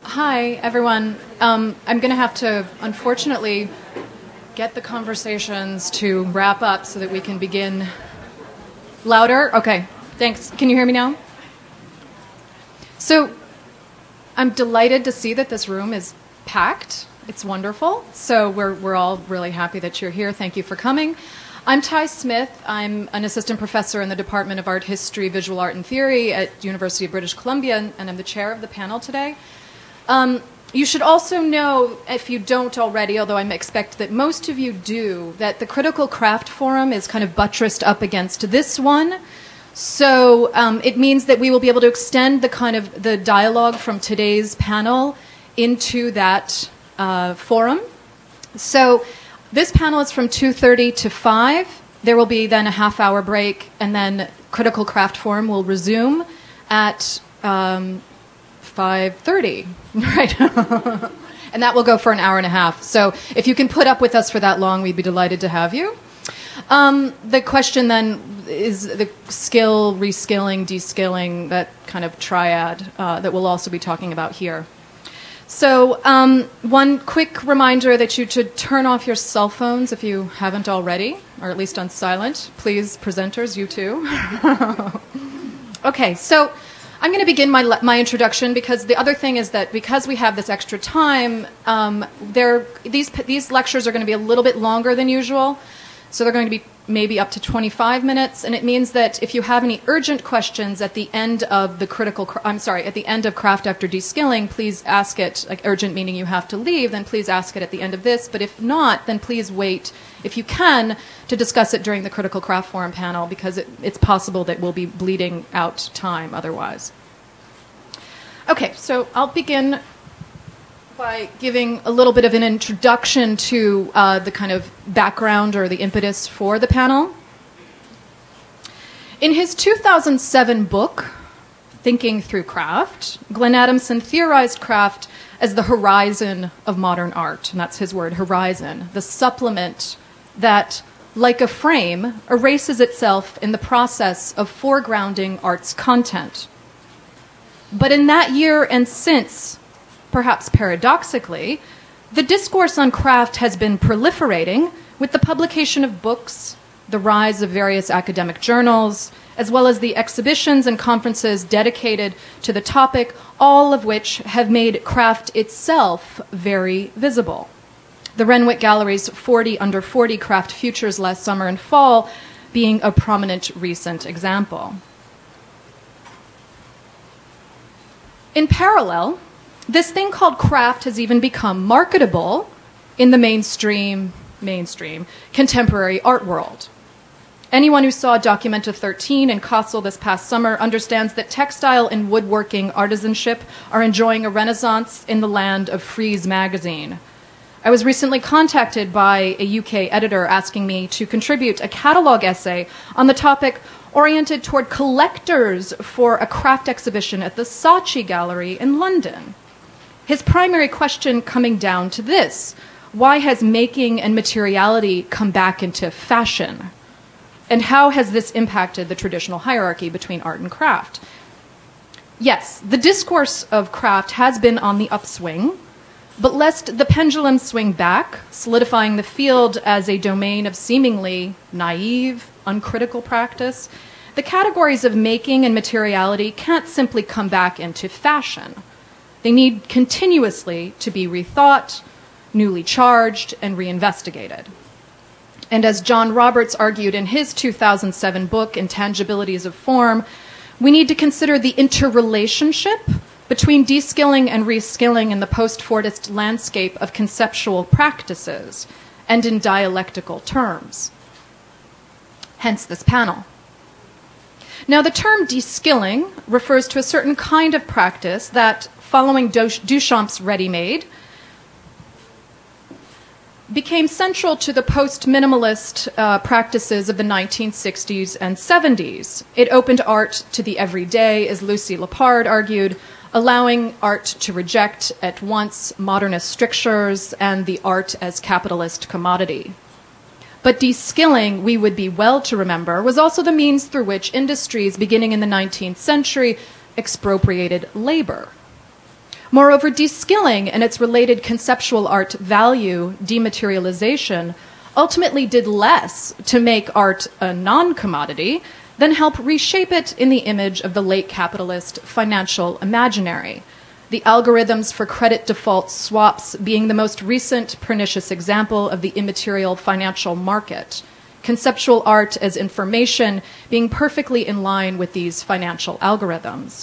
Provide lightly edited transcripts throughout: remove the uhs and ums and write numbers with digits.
Hi, everyone. I'm going to have to, unfortunately, get the conversations to wrap up so that we can begin. Louder? Okay, thanks. Can you hear me now? So, I'm delighted to see that this room is packed. It's wonderful. So we're all really happy that you're here. Thank you for coming. I'm Ty Smith. I'm an assistant professor in the Department of Art History, Visual Art and Theory at University of British Columbia, and I'm the chair of the panel today. You should also know, if you don't already, although I expect that most of you do, that the Critical Craft Forum is kind of buttressed up against this one. So it means that we will be able to extend the dialogue from today's panel into that forum. So this panel is from 2:30 to 5. There will be then a half-hour break, and then Critical Craft Forum will resume at 5:30, right? And that will go for an hour and a half. So if you can put up with us for that long, we'd be delighted to have you. The question then is the skill, reskilling, deskilling, that kind of triad that we'll also be talking about here. So one quick reminder that you should turn off your cell phones if you haven't already, or at least on silent. Please, presenters, you too. Okay, so I'm going to begin my introduction because the other thing is that because we have this extra time, these lectures are going to be a little bit longer than usual. So they're going to be maybe up to 25 minutes, and it means that if you have any urgent questions at the end of at the end of Craft After Deskilling, please ask it, like urgent meaning you have to leave, then please ask it at the end of this. But if not, then please wait, if you can, to discuss it during the Critical Craft Forum panel, because it's possible that we'll be bleeding out time otherwise. Okay, so I'll begin by giving a little bit of an introduction to the kind of background or the impetus for the panel. In his 2007 book, Thinking Through Craft, Glenn Adamson theorized craft as the horizon of modern art, and that's his word, horizon, the supplement that, like a frame, erases itself in the process of foregrounding art's content. But in that year and since, perhaps paradoxically, the discourse on craft has been proliferating with the publication of books, the rise of various academic journals, as well as the exhibitions and conferences dedicated to the topic, all of which have made craft itself very visible. The Renwick Gallery's 40 Under 40 Craft Futures last summer and fall being a prominent recent example. In parallel, this thing called craft has even become marketable in the mainstream contemporary art world. Anyone who saw Documenta 13 in Kassel this past summer understands that textile and woodworking artisanship are enjoying a renaissance in the land of Frieze magazine. I was recently contacted by a UK editor asking me to contribute a catalog essay on the topic oriented toward collectors for a craft exhibition at the Saatchi Gallery in London. His primary question coming down to this: why has making and materiality come back into fashion? And how has this impacted the traditional hierarchy between art and craft? Yes, the discourse of craft has been on the upswing, but lest the pendulum swing back, solidifying the field as a domain of seemingly naive, uncritical practice, the categories of making and materiality can't simply come back into fashion. They need continuously to be rethought, newly charged, and reinvestigated. And as John Roberts argued in his 2007 book, Intangibilities of Form, we need to consider the interrelationship between deskilling and reskilling in the post-Fordist landscape of conceptual practices and in dialectical terms. Hence this panel. Now, the term deskilling refers to a certain kind of practice that, following Duchamp's ready-made, became central to the post-minimalist practices of the 1960s and 70s. It opened art to the everyday, as Lucy Lepard argued, allowing art to reject at once modernist strictures and the art as capitalist commodity. But deskilling, we would be well to remember, was also the means through which industries beginning in the 19th century expropriated labor. Moreover, de-skilling and its related conceptual art value, dematerialization, ultimately did less to make art a non-commodity than help reshape it in the image of the late capitalist financial imaginary, the algorithms for credit default swaps being the most recent pernicious example of the immaterial financial market, conceptual art as information being perfectly in line with these financial algorithms.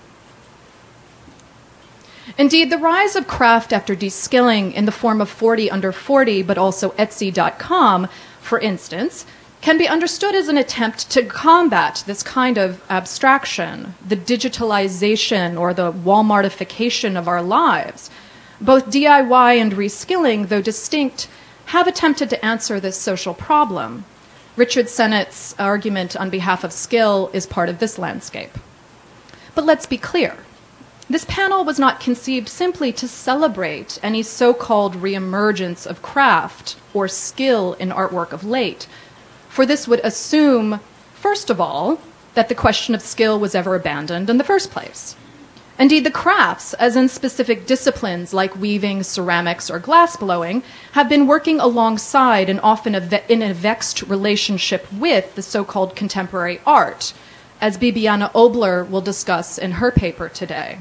Indeed, the rise of craft after de-skilling in the form of 40 under 40, but also Etsy.com, for instance, can be understood as an attempt to combat this kind of abstraction, the digitalization or the Walmartification of our lives. Both DIY and reskilling, though distinct, have attempted to answer this social problem. Richard Sennett's argument on behalf of skill is part of this landscape. But let's be clear. This panel was not conceived simply to celebrate any so-called reemergence of craft or skill in artwork of late, for this would assume, first of all, that the question of skill was ever abandoned in the first place. Indeed, the crafts, as in specific disciplines like weaving, ceramics, or glassblowing, have been working alongside and often in a vexed relationship with the so-called contemporary art, as Bibiana Obler will discuss in her paper today.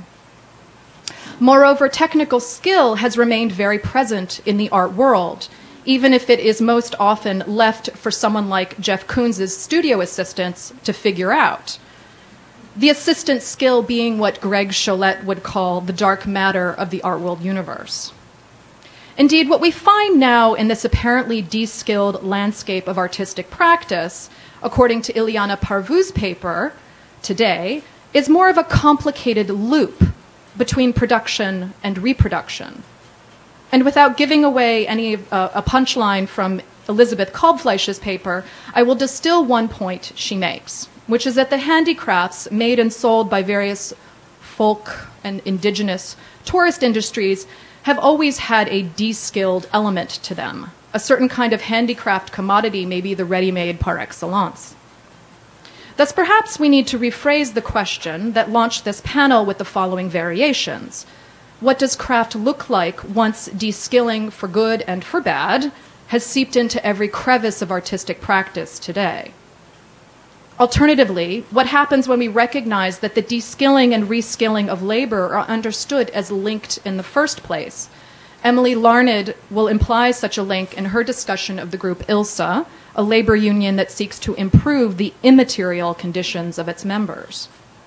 Moreover, technical skill has remained very present in the art world, even if it is most often left for someone like Jeff Koons' studio assistants to figure out. The assistant skill being what Greg Cholette would call the dark matter of the art world universe. Indeed, what we find now in this apparently de-skilled landscape of artistic practice, according to Ileana Parvu's paper today, is more of a complicated loop between production and reproduction. And without giving away a punchline from Elizabeth Kalbfleisch's paper, I will distill one point she makes, which is that the handicrafts made and sold by various folk and indigenous tourist industries have always had a de-skilled element to them. A certain kind of handicraft commodity may be the ready-made par excellence. Thus, perhaps we need to rephrase the question that launched this panel with the following variations. What does craft look like once de-skilling for good and for bad has seeped into every crevice of artistic practice today? Alternatively, what happens when we recognize that the de-skilling and reskilling of labor are understood as linked in the first place? Emily Larned will imply such a link in her discussion of the group ILSA, a labor union that seeks to improve the immaterial conditions of its members.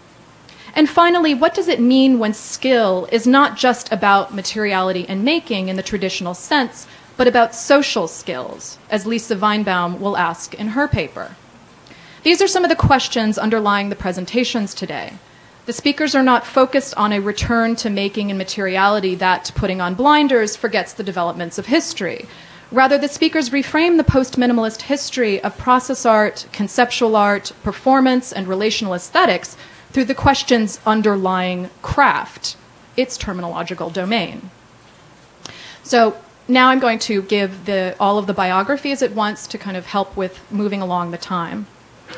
And finally, what does it mean when skill is not just about materiality and making in the traditional sense, but about social skills, as Lisa Weinbaum will ask in her paper? These are some of the questions underlying the presentations today. The speakers are not focused on a return to making and materiality that, putting on blinders, forgets the developments of history. Rather, the speakers reframe the post-minimalist history of process art, conceptual art, performance, and relational aesthetics through the questions underlying craft, its terminological domain. So now I'm going to give all of the biographies at once to kind of help with moving along the time.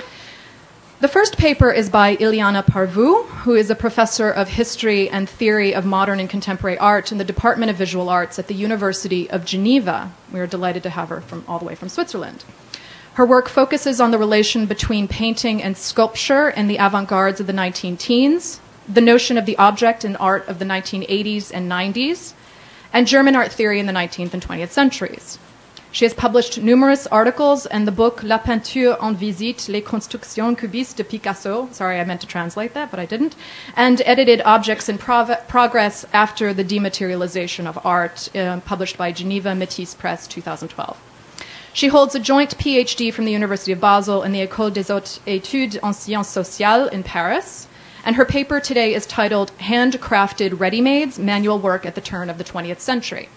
The first paper is by Ileana Parvu, who is a professor of history and theory of modern and contemporary art in the Department of Visual Arts at the University of Geneva. We are delighted to have her all the way from Switzerland. Her work focuses on the relation between painting and sculpture in the avant-gardes of the 19-teens, the notion of the object in art of the 1980s and 90s, and German art theory in the 19th and 20th centuries. She has published numerous articles, and the book La peinture en visite, les constructions cubistes de Picasso, sorry, I meant to translate that, but I didn't, and edited Objects in Progress after the Dematerialization of Art, published by Geneva Métis Press, 2012. She holds a joint PhD from the University of Basel and the École des Hautes Études en Sciences Sociales in Paris, and her paper today is titled Handcrafted Ready-Mades, Manual Work at the Turn of the 20th Century.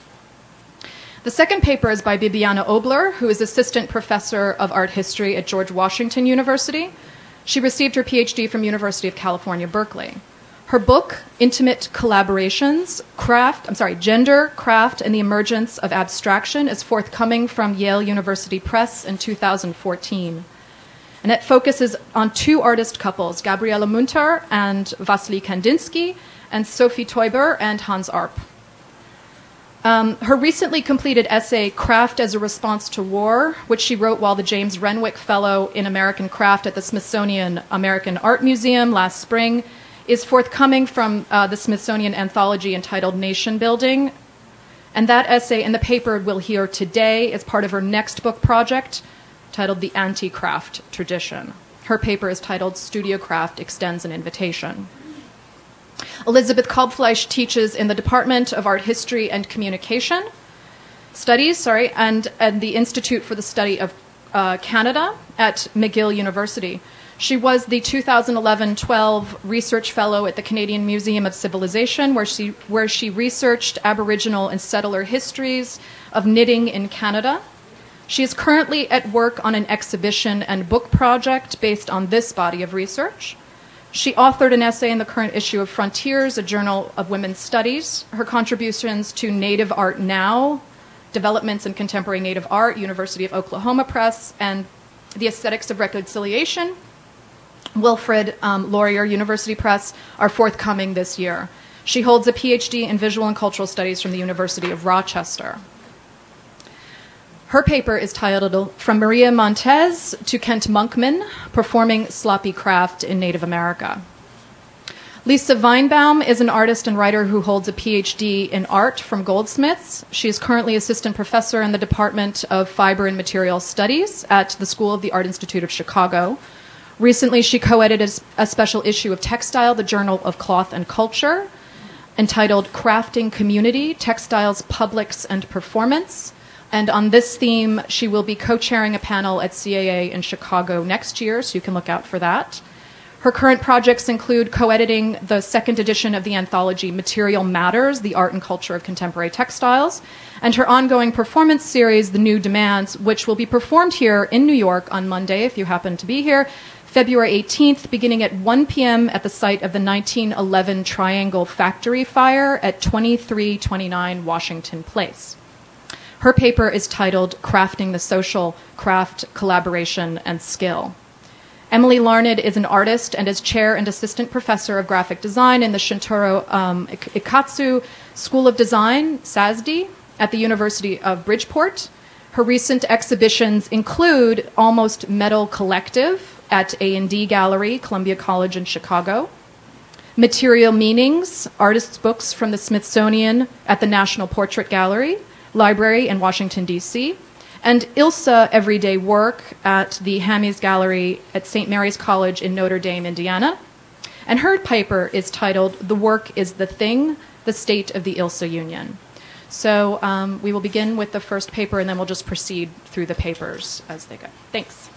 The second paper is by Bibiana Obler, who is assistant professor of art history at George Washington University. She received her PhD from University of California, Berkeley. Her book, Intimate Collaborations, Gender, Craft, and the Emergence of Abstraction, is forthcoming from Yale University Press in 2014. And it focuses on two artist couples, Gabriela Munter and Vasily Kandinsky, and Sophie Teuber and Hans Arp. Her recently completed essay, Craft as a Response to War, which she wrote while the James Renwick Fellow in American Craft at the Smithsonian American Art Museum last spring, is forthcoming from the Smithsonian anthology entitled Nation Building. And that essay and the paper we'll hear today is part of her next book project titled The Anti-Craft Tradition. Her paper is titled Studio Craft Extends an Invitation. Elizabeth Kalbfleisch teaches in the Department of Art History and Communication Studies, and the Institute for the Study of Canada at McGill University. She was the 2011-12 Research Fellow at the Canadian Museum of Civilization, where she researched Aboriginal and settler histories of knitting in Canada. She is currently at work on an exhibition and book project based on this body of research. She authored an essay in the current issue of Frontiers, a journal of women's studies. Her contributions to Native Art Now, Developments in Contemporary Native Art, University of Oklahoma Press, and The Aesthetics of Reconciliation, Wilfrid Laurier University Press, are forthcoming this year. She holds a PhD in Visual and Cultural Studies from the University of Rochester. Her paper is titled From Maria Montez to Kent Monkman, Performing Sloppy Craft in Native America. Lisa Weinbaum is an artist and writer who holds a PhD in art from Goldsmiths. She is currently assistant professor in the Department of Fiber and Material Studies at the School of the Art Institute of Chicago. Recently, she co-edited a special issue of Textile, the Journal of Cloth and Culture, entitled Crafting Community, Textiles, Publics, and Performance. And on this theme, she will be co-chairing a panel at CAA in Chicago next year, so you can look out for that. Her current projects include co-editing the second edition of the anthology Material Matters, The Art and Culture of Contemporary Textiles, and her ongoing performance series, The New Demands, which will be performed here in New York on Monday, if you happen to be here, February 18th, beginning at 1 p.m. at the site of the 1911 Triangle Factory Fire at 2329 Washington Place. Her paper is titled Crafting the Social, Craft, Collaboration, and Skill. Emily Larned is an artist and is chair and assistant professor of graphic design in the Shintaro Ikatsu School of Design, SASD, at the University of Bridgeport. Her recent exhibitions include Almost Metal Collective at A&D Gallery, Columbia College in Chicago, Material Meanings, artists' books from the Smithsonian at the National Portrait Gallery, Library in Washington, D.C., and Ilsa Everyday Work at the Hammies Gallery at St. Mary's College in Notre Dame, Indiana. And her paper is titled The Work is the Thing, The State of the Ilsa Union. So we will begin with the first paper, and then we'll just proceed through the papers as they go. Thanks.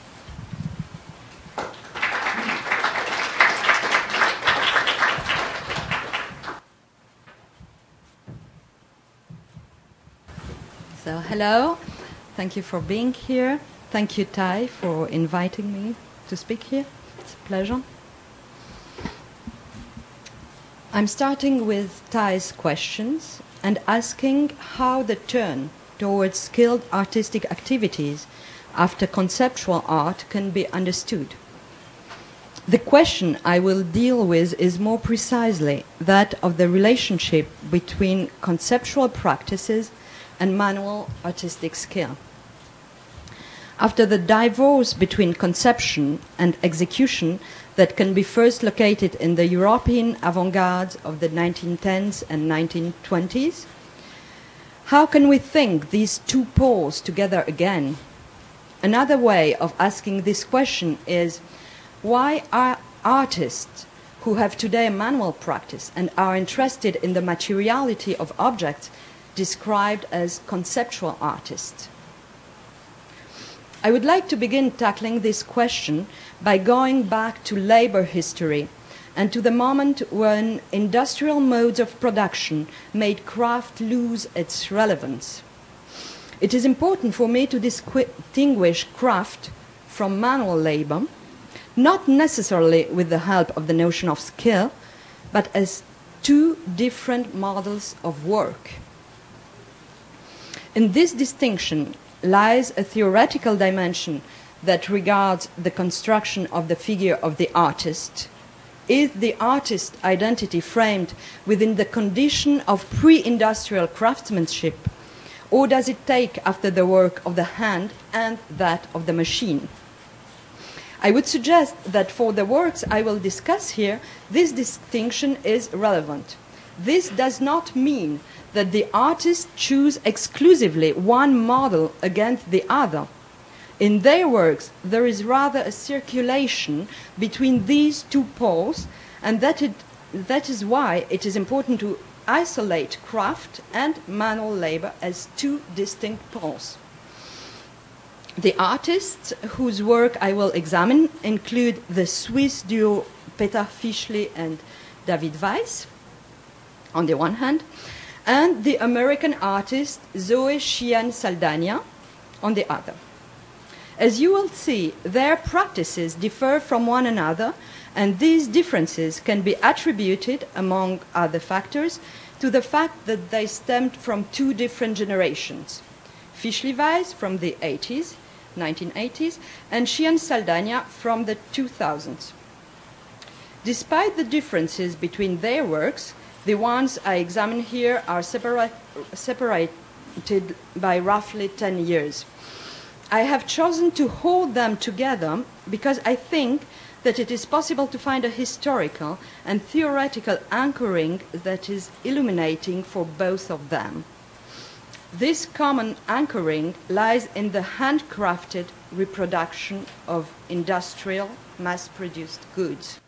So, hello. Thank you for being here. Thank you, Tai, for inviting me to speak here. It's a pleasure. I'm starting with Tai's questions and asking how the turn towards skilled artistic activities after conceptual art can be understood. The question I will deal with is more precisely that of the relationship between conceptual practices and manual artistic skill. After the divorce between conception and execution that can be first located in the European avant-garde of the 1910s and 1920s, how can we think these two poles together again? Another way of asking this question is, why are artists who have today a manual practice and are interested in the materiality of objects described as conceptual artists? I would like to begin tackling this question by going back to labor history and to the moment when industrial modes of production made craft lose its relevance. It is important for me to distinguish craft from manual labor, not necessarily with the help of the notion of skill, but as two different models of work. In this distinction lies a theoretical dimension that regards the construction of the figure of the artist, Is the artist's identity framed within the condition of pre-industrial craftsmanship, or does it take after the work of the hand and that of the machine? I would suggest that for the works I will discuss here, this distinction is relevant. This does not mean that the artists choose exclusively one model against the other. In their works, there is rather a circulation between these two poles, and that is why it is important to isolate craft and manual labor as two distinct poles. The artists whose work I will examine include the Swiss duo Peter Fischli and David Weiss, on the one hand, and the American artist Zoe Sheehan Saldana, on the other. As you will see, their practices differ from one another, and these differences can be attributed, among other factors, to the fact that they stemmed from two different generations. Fischli-Weiss from the 1980s, and Sheehan Saldana from the 2000s. Despite the differences between their works, the ones I examine here are separated by roughly 10 years. I have chosen to hold them together because I think that it is possible to find a historical and theoretical anchoring that is illuminating for both of them. This common anchoring lies in the handcrafted reproduction of industrial, mass-produced goods.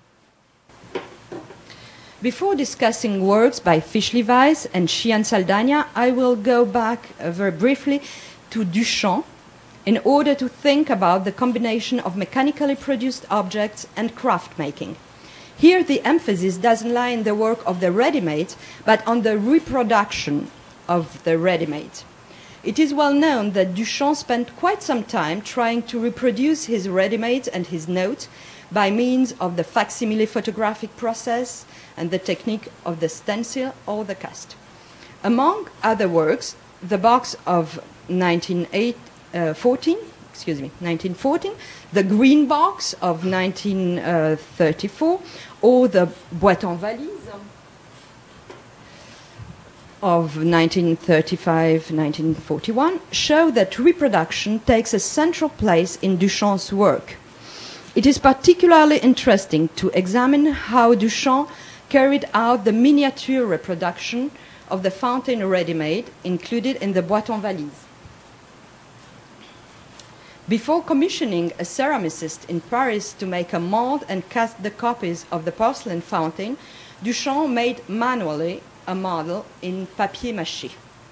Before discussing works by Fischli-Weiss and Sheehan Saldana, I will go back very briefly to Duchamp in order to think about the combination of mechanically produced objects and craft making. Here the emphasis doesn't lie in the work of the ready-made, but on the reproduction of the ready-made. It is well known that Duchamp spent quite some time trying to reproduce his ready-mades and his notes by means of the facsimile photographic process and the technique of the stencil or the cast. Among other works, the box of 1914, the green box of 1934, or the boîte en valise of 1935-1941 show that reproduction takes a central place in Duchamp's work. It is particularly interesting to examine how Duchamp carried out the miniature reproduction of the fountain ready-made included in the boîte en valise. Before commissioning a ceramicist in Paris to make a mold and cast the copies of the porcelain fountain, Duchamp made manually a model in papier-mâché.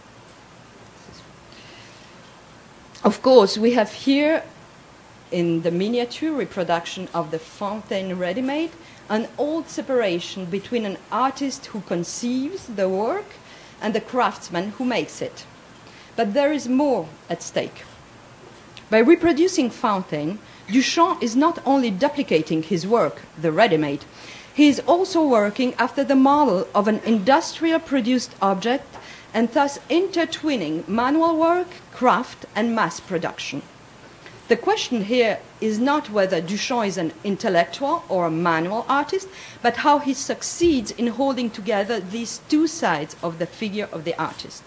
Of course, we have here in the miniature reproduction of the fountain ready-made an old separation between an artist who conceives the work and the craftsman who makes it. But there is more at stake. By reproducing fountain, Duchamp is not only duplicating his work, the ready-made, he is also working after the model of an industrial produced object and thus intertwining manual work, craft, and mass production. The question here is not whether Duchamp is an intellectual or a manual artist, but how he succeeds in holding together these two sides of the figure of the artist.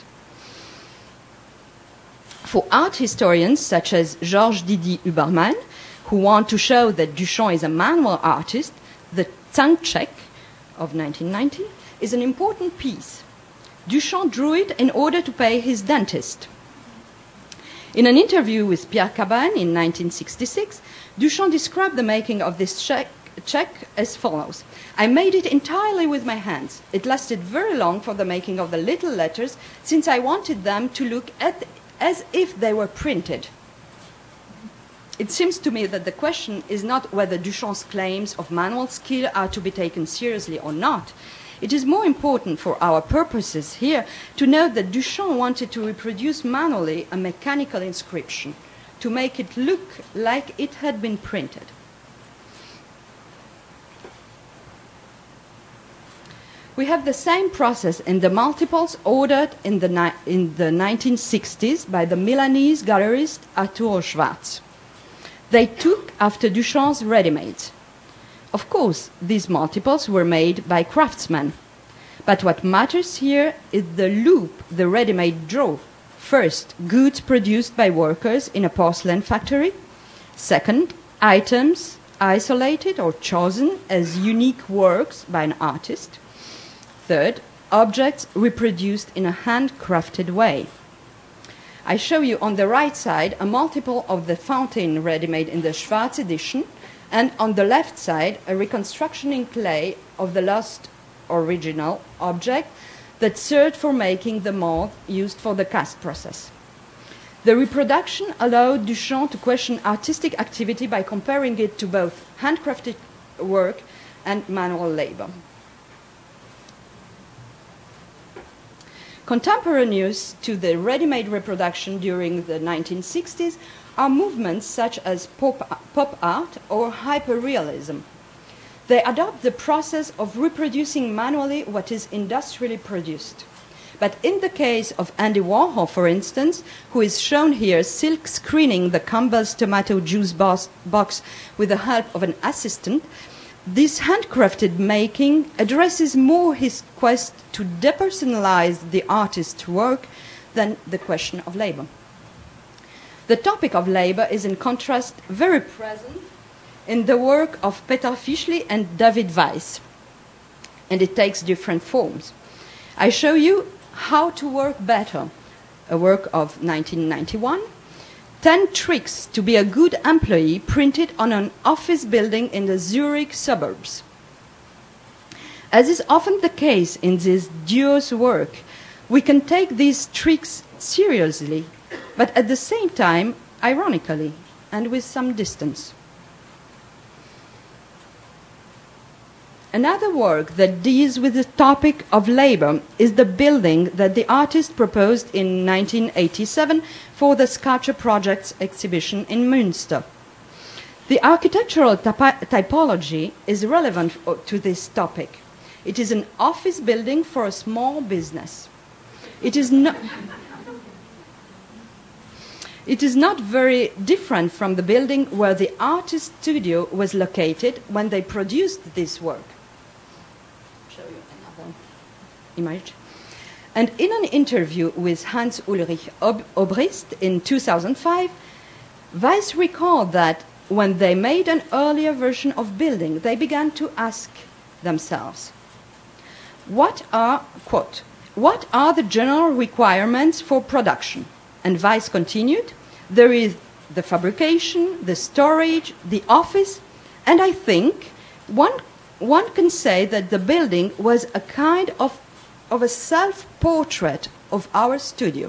For art historians such as Georges Didier Huberman, who want to show that Duchamp is a manual artist, the tongue check of 1990 is an important piece. Duchamp drew it in order to pay his dentist. In an interview with Pierre Cabane in 1966, Duchamp described the making of this check as follows. I made it entirely with my hands. It lasted very long for the making of the little letters, since I wanted them to look as if they were printed. It seems to me that the question is not whether Duchamp's claims of manual skill are to be taken seriously or not. It is more important for our purposes here to note that Duchamp wanted to reproduce manually a mechanical inscription, to make it look like it had been printed. We have the same process in the multiples ordered in the 1960s by the Milanese gallerist Arturo Schwarz. They took after Duchamp's ready-mades. Of course, these multiples were made by craftsmen. But what matters here is the loop the ready-made draw. First, goods produced by workers in a porcelain factory. Second, items isolated or chosen as unique works by an artist. Third, objects reproduced in a handcrafted way. I show you on the right side a multiple of the fountain ready-made in the Schwarz edition, and on the left side a reconstruction in clay of the lost original object that served for making the mold used for the cast process. The reproduction allowed Duchamp to question artistic activity by comparing it to both handcrafted work and manual labor. Contemporaneous to the ready-made reproduction during the 1960s are movements such as pop art or hyperrealism. They adopt the process of reproducing manually what is industrially produced. But in the case of Andy Warhol, for instance, who is shown here silk screening the Campbell's tomato juice box with the help of an assistant, this handcrafted making addresses more his quest to depersonalize the artist's work than the question of labor. The topic of labor is, in contrast, very present in the work of Peter Fischli and David Weiss, and it takes different forms. I show you How to Work Better, a work of 1991, 10 tricks to be a good employee printed on an office building in the Zurich suburbs. As is often the case in this duo's work, we can take these tricks seriously, but at the same time, ironically, and with some distance. Another work that deals with the topic of labor is the building that the artist proposed in 1987 for the Sculpture Projects exhibition in Münster. The architectural typology is relevant to this topic. It is an office building for a small business. It is not very different from the building where the artist's studio was located when they produced this work. Show you another image. And in an interview with Hans Ulrich Obrist in 2005, Weiss recalled that when they made an earlier version of building, they began to ask themselves, what are the general requirements for production? And Weiss continued, there is the fabrication, the storage, the office, and I think one can say that the building was a kind of a self-portrait of our studio.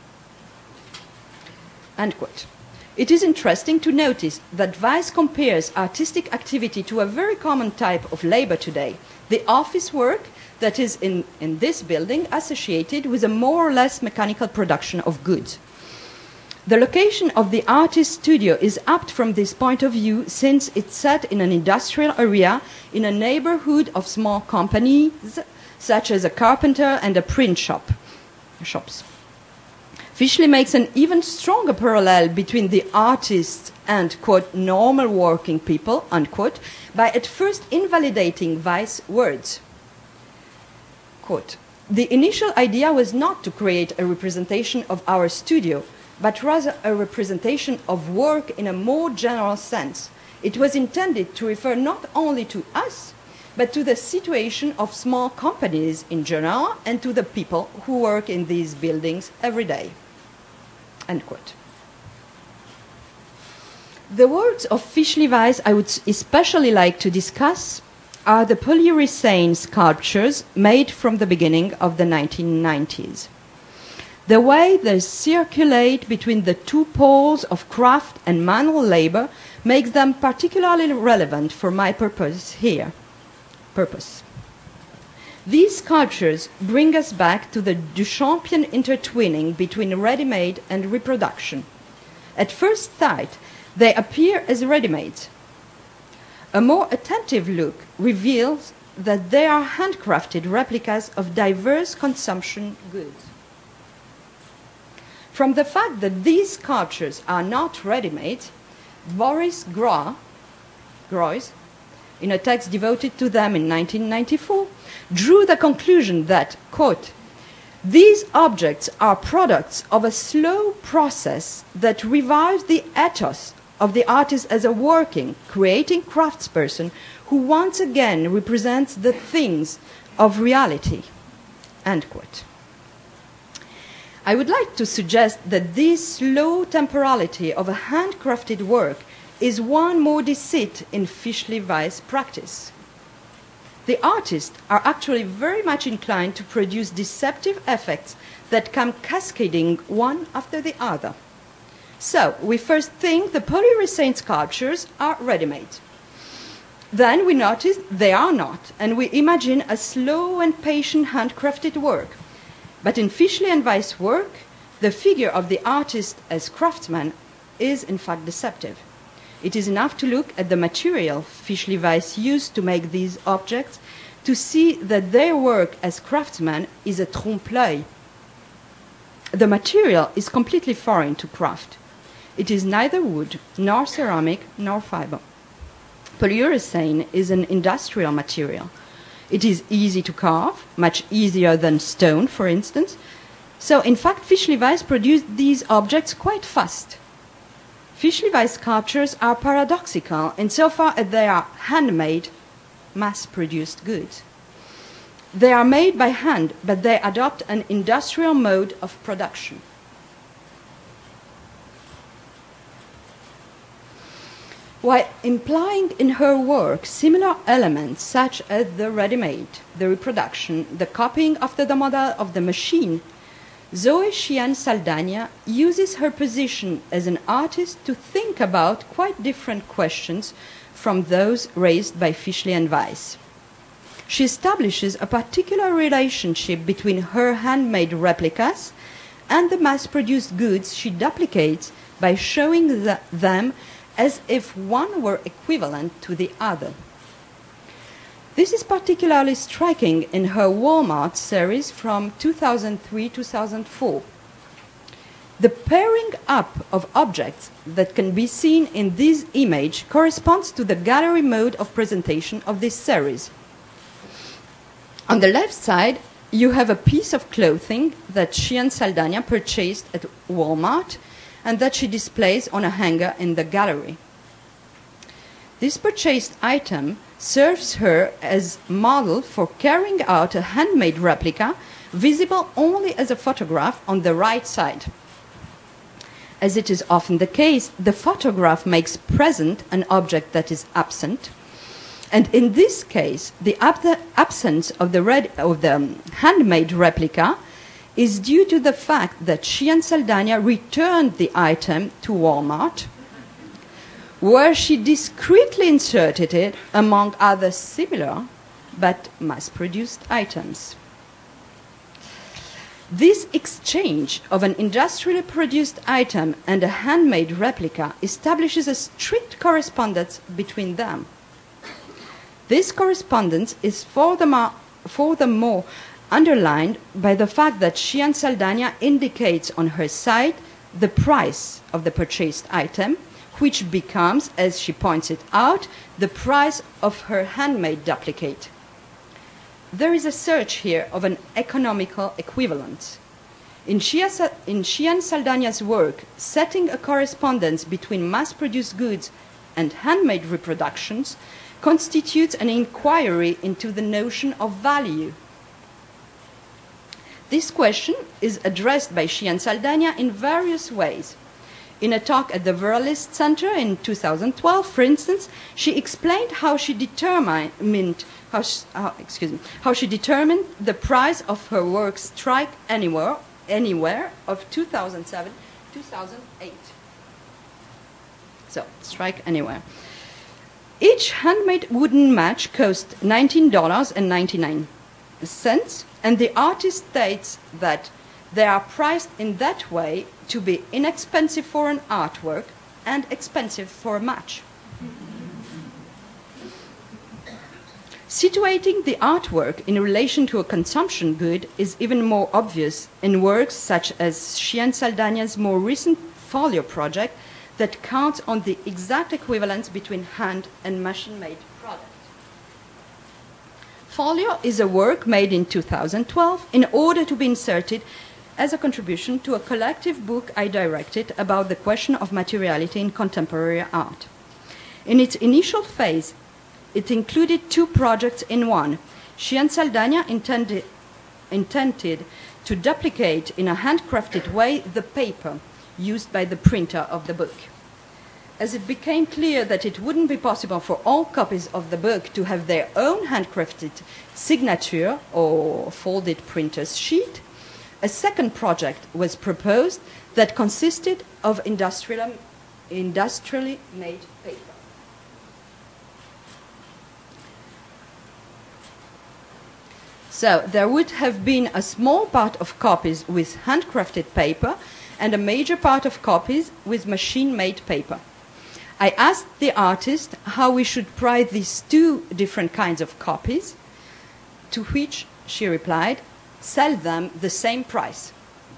End quote. It is interesting to notice that Weiss compares artistic activity to a very common type of labor today, the office work that is in this building associated with a more or less mechanical production of goods. The location of the artist's studio is apt from this point of view since it's set in an industrial area in a neighborhood of small companies such as a carpenter and a print shops. Fischli makes an even stronger parallel between the artists and, quote, normal working people, unquote, by at first invalidating Weiss' words. Quote, the initial idea was not to create a representation of our studio, but rather a representation of work in a more general sense. It was intended to refer not only to us, but to the situation of small companies in general and to the people who work in these buildings every day. End quote. The works of Fischli Weiss I would especially like to discuss are the polyurethane sculptures made from the beginning of the 1990s. The way they circulate between the two poles of craft and manual labor makes them particularly relevant for my purpose here. These sculptures bring us back to the Duchampian intertwining between ready-made and reproduction. At first sight, they appear as ready-made. A more attentive look reveals that they are handcrafted replicas of diverse consumption goods. From the fact that these sculptures are not ready-made, Boris Groys in a text devoted to them in 1994, drew the conclusion that, quote, these objects are products of a slow process that revives the ethos of the artist as a working, creating craftsperson who once again represents the things of reality, end quote. I would like to suggest that this slow temporality of a handcrafted work is one more deceit in Fischli-Weiss practice. The artists are actually very much inclined to produce deceptive effects that come cascading one after the other. So, we first think the polyurethane sculptures are ready-made. Then we notice they are not, and we imagine a slow and patient handcrafted work. But in Fischli and Weiss work, the figure of the artist as craftsman is in fact deceptive. It is enough to look at the material Fischli-Weiss used to make these objects to see that their work as craftsmen is a trompe-l'œil. The material is completely foreign to craft. It is neither wood, nor ceramic, nor fiber. Polyurethane is an industrial material. It is easy to carve, much easier than stone, for instance. So, in fact, Fischli-Weiss produced these objects quite fast. Fischli-Weiss sculptures are paradoxical insofar as they are handmade, mass-produced goods. They are made by hand, but they adopt an industrial mode of production. While implying in her work similar elements such as the ready-made, the reproduction, the copying after the model of the machine, Zoe Sheehan Saldana uses her position as an artist to think about quite different questions from those raised by Fischli and Weiss. She establishes a particular relationship between her handmade replicas and the mass-produced goods she duplicates by showing them as if one were equivalent to the other. This is particularly striking in her Walmart series from 2003-2004. The pairing up of objects that can be seen in this image corresponds to the gallery mode of presentation of this series. On the left side, you have a piece of clothing that Sheehan Saldana purchased at Walmart and that she displays on a hanger in the gallery. This purchased item serves her as model for carrying out a handmade replica visible only as a photograph on the right side. As it is often the case, the photograph makes present an object that is absent, and in this case, the absence of the handmade replica is due to the fact that Sheehan Saldana returned the item to Walmart, where she discreetly inserted it among other similar but mass-produced items. This exchange of an industrially produced item and a handmade replica establishes a strict correspondence between them. This correspondence is furthermore underlined by the fact that Sheehan Saldana indicates on her site the price of the purchased item, which becomes, as she points it out, the price of her handmade duplicate. There is a search here of an economical equivalent. In Sheehan Saldana's work, setting a correspondence between mass-produced goods and handmade reproductions constitutes an inquiry into the notion of value. This question is addressed by Sheehan Saldana in various ways. In a talk at the Veralist Center in 2012, for instance, she explained how she determined the price of her work Strike Anywhere of 2007-2008. So, Strike Anywhere. Each handmade wooden match cost $19.99, and the artist states that they are priced in that way to be inexpensive for an artwork and expensive for a match. Situating the artwork in relation to a consumption good is even more obvious in works such as Sheehan Saldana's more recent folio project that counts on the exact equivalence between hand and machine-made product. Folio is a work made in 2012 in order to be inserted as a contribution to a collective book I directed about the question of materiality in contemporary art. In its initial phase, it included two projects in one. Xian Saldana intended to duplicate in a handcrafted way the paper used by the printer of the book. As it became clear that it wouldn't be possible for all copies of the book to have their own handcrafted signature or folded printer's sheet, a second project was proposed that consisted of industrially made paper. So there would have been a small part of copies with handcrafted paper and a major part of copies with machine-made paper. I asked the artist how we should price these two different kinds of copies, to which she replied, sell them the same price.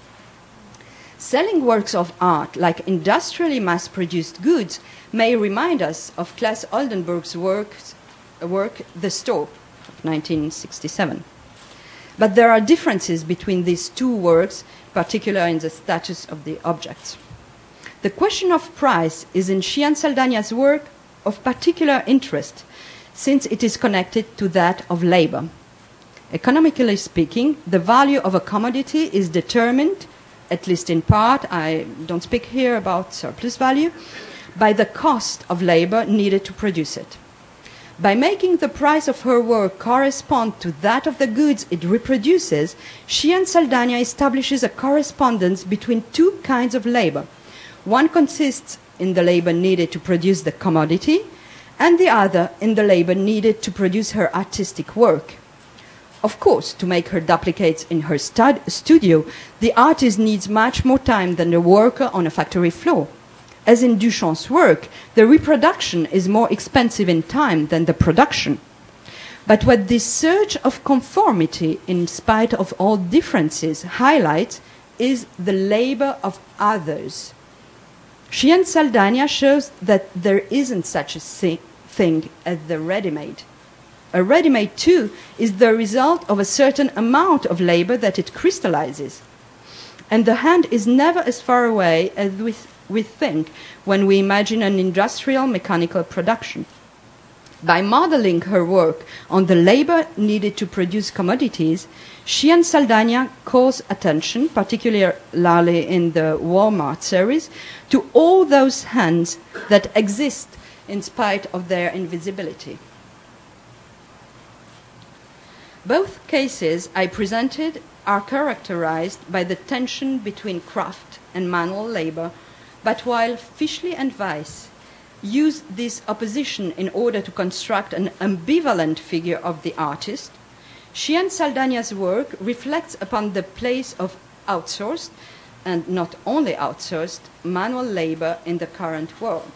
Selling works of art like industrially mass-produced goods may remind us of Claes Oldenburg's work, The Store, of 1967. But there are differences between these two works, particularly in the status of the objects. The question of price is in Xian Saldana's work of particular interest, since it is connected to that of labor. Economically speaking, the value of a commodity is determined, at least in part, I don't speak here about surplus value, by the cost of labor needed to produce it. By making the price of her work correspond to that of the goods it reproduces, Xian Saldana establishes a correspondence between two kinds of labor. One consists in the labor needed to produce the commodity, and the other in the labor needed to produce her artistic work. Of course, to make her duplicates in her studio, the artist needs much more time than the worker on a factory floor. As in Duchamp's work, the reproduction is more expensive in time than the production. But what this search of conformity, in spite of all differences, highlights is the labor of others. Xian Saldana shows that there isn't such a thing as the ready-made. A ready-made, too, is the result of a certain amount of labor that it crystallizes. And the hand is never as far away as we think when we imagine an industrial mechanical production. By modeling her work on the labor needed to produce commodities, Xian Saldana calls attention, particularly in the Walmart series, to all those hands that exist in spite of their invisibility. Both cases I presented are characterized by the tension between craft and manual labor, but while Fischli and Weiss use this opposition in order to construct an ambivalent figure of the artist, Xian Saldana's work reflects upon the place of outsourced, and not only outsourced, manual labor in the current world.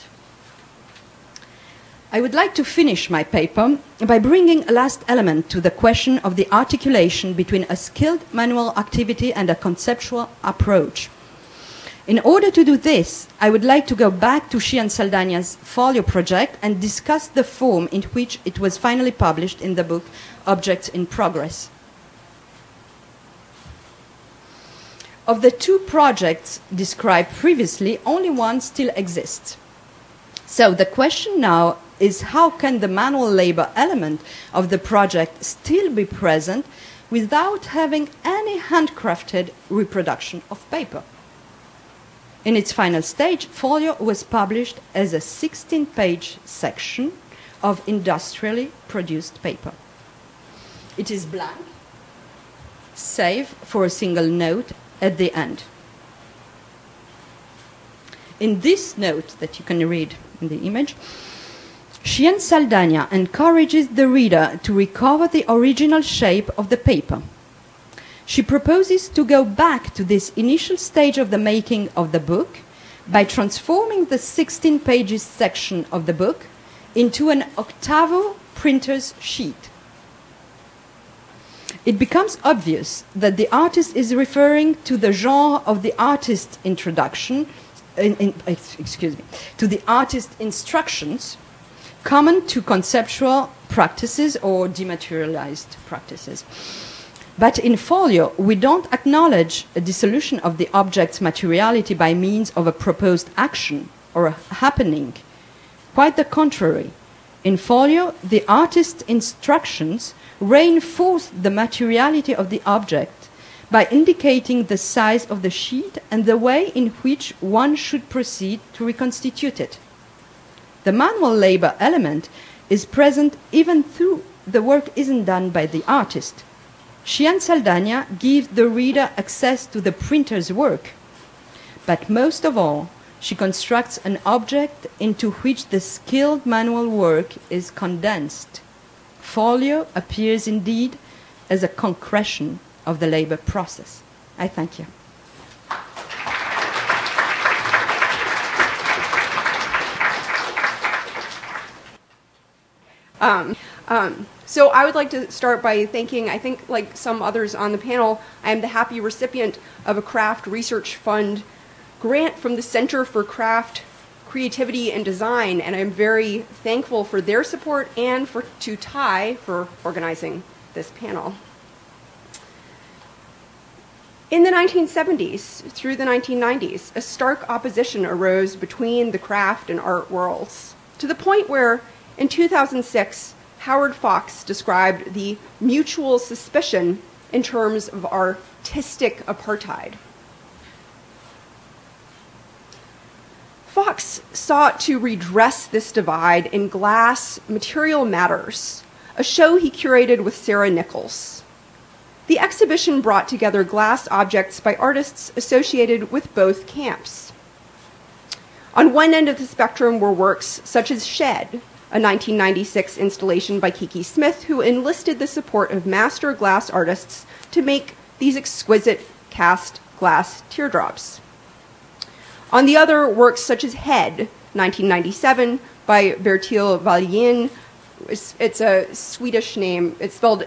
I would like to finish my paper by bringing a last element to the question of the articulation between a skilled manual activity and a conceptual approach. In order to do this, I would like to go back to Xian Saldana's Folio project and discuss the form in which it was finally published in the book Objects in Progress. Of the two projects described previously, only one still exists. So the question now is how can the manual labor element of the project still be present without having any handcrafted reproduction of paper? In its final stage, Folio was published as a 16-page section of industrially produced paper. It is blank, save for a single note at the end. In this note that you can read in the image, Xian Saldana encourages the reader to recover the original shape of the paper. She proposes to go back to this initial stage of the making of the book by transforming the 16 pages section of the book into an octavo printer's sheet. It becomes obvious that the artist is referring to the genre of the artist introduction, to the artist instructions common to conceptual practices or dematerialized practices. But in folio, we don't acknowledge a dissolution of the object's materiality by means of a proposed action or a happening. Quite the contrary. In folio, the artist's instructions reinforce the materiality of the object by indicating the size of the sheet and the way in which one should proceed to reconstitute it. The manual labor element is present even though the work isn't done by the artist. Xian Saldana gives the reader access to the printer's work, but most of all, she constructs an object into which the skilled manual work is condensed. Folio appears indeed as a concretion of the labor process. I thank you. So I would like to start by thanking, I think like some others on the panel, I am the happy recipient of a Craft Research Fund grant from the Center for Craft, Creativity, and Design, and I'm very thankful for their support and to Ty for organizing this panel. In the 1970s through the 1990s, a stark opposition arose between the craft and art worlds, to the point where, in 2006, Howard Fox described the mutual suspicion in terms of artistic apartheid. Fox sought to redress this divide in Glass Material Matters, a show he curated with Sarah Nichols. The exhibition brought together glass objects by artists associated with both camps. On one end of the spectrum were works such as Shed, a 1996 installation by Kiki Smith, who enlisted the support of master glass artists to make these exquisite cast glass teardrops. On the other, works such as Head, 1997, by Bertil Wallin. It's a Swedish name. It's spelled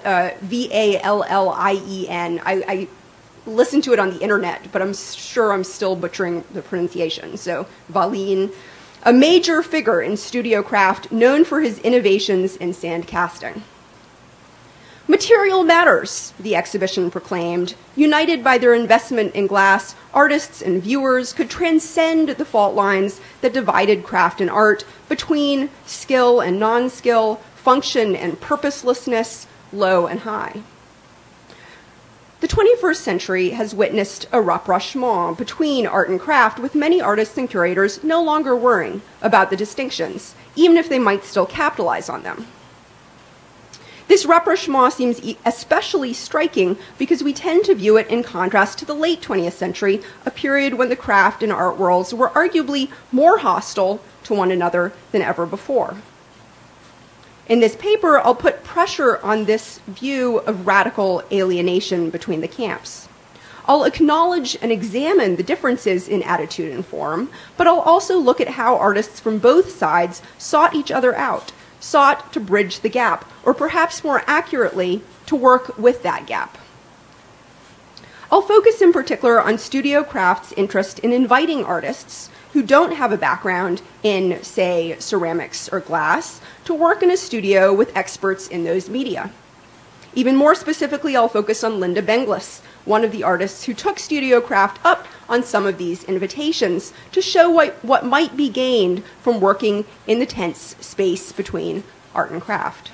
Vallien. I listened to it on the internet, but I'm sure I'm still butchering the pronunciation. So Wallin, a major figure in studio craft, known for his innovations in sand casting. Material matters, the exhibition proclaimed. United by their investment in glass, artists and viewers could transcend the fault lines that divided craft and art between skill and non-skill, function and purposelessness, low and high. The 21st century has witnessed a rapprochement between art and craft, with many artists and curators no longer worrying about the distinctions, even if they might still capitalize on them. This rapprochement seems especially striking because we tend to view it in contrast to the late 20th century, a period when the craft and art worlds were arguably more hostile to one another than ever before. In this paper, I'll put pressure on this view of radical alienation between the camps. I'll acknowledge and examine the differences in attitude and form, but I'll also look at how artists from both sides sought each other out, sought to bridge the gap, or perhaps more accurately, to work with that gap. I'll focus in particular on studio craft's interest in inviting artists who don't have a background in, say, ceramics or glass, to work in a studio with experts in those media. Even more specifically, I'll focus on Linda Benglis, one of the artists who took studio craft up on some of these invitations to show what might be gained from working in the tense space between art and craft.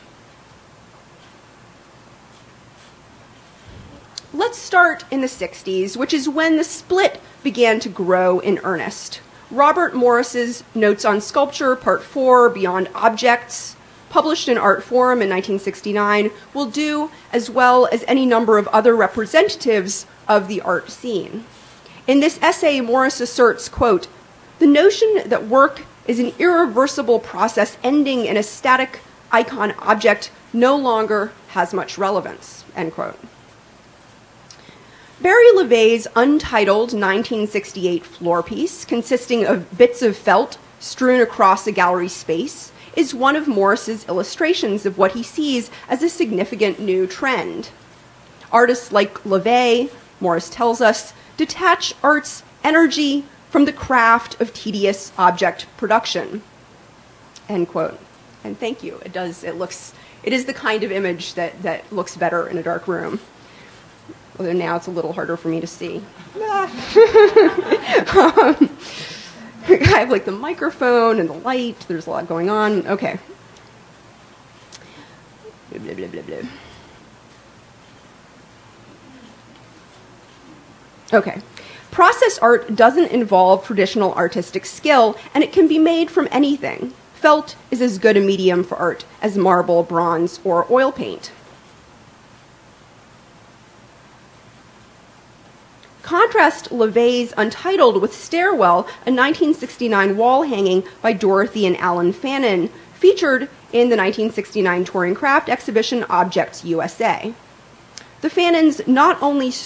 Let's start in the 60s, which is when the split began to grow in earnest. Robert Morris's Notes on Sculpture, Part 4, Beyond Objects, published in Art Forum in 1969, will do, as well as any number of other representatives of the art scene. In this essay, Morris asserts, quote, "The notion that work is an irreversible process ending in a static icon object no longer has much relevance," end quote. Barry LeVay's untitled 1968 floor piece, consisting of bits of felt strewn across a gallery space, is one of Morris's illustrations of what he sees as a significant new trend. Artists like LeVay, Morris tells us, detach art's energy from the craft of tedious object production, end quote. And thank you. It It is the kind of image that looks better in a dark room. Although now it's a little harder for me to see. I have like the microphone and the light. There's a lot going on. Okay. Blah, blah, blah, blah. Okay. Process art doesn't involve traditional artistic skill, and it can be made from anything. Felt is as good a medium for art as marble, bronze, or oil paint. Contrast LeVay's Untitled with Stairwell, a 1969 wall hanging by Dorothy and Alan Fannin, featured in the 1969 touring craft exhibition Objects USA. The Fannins not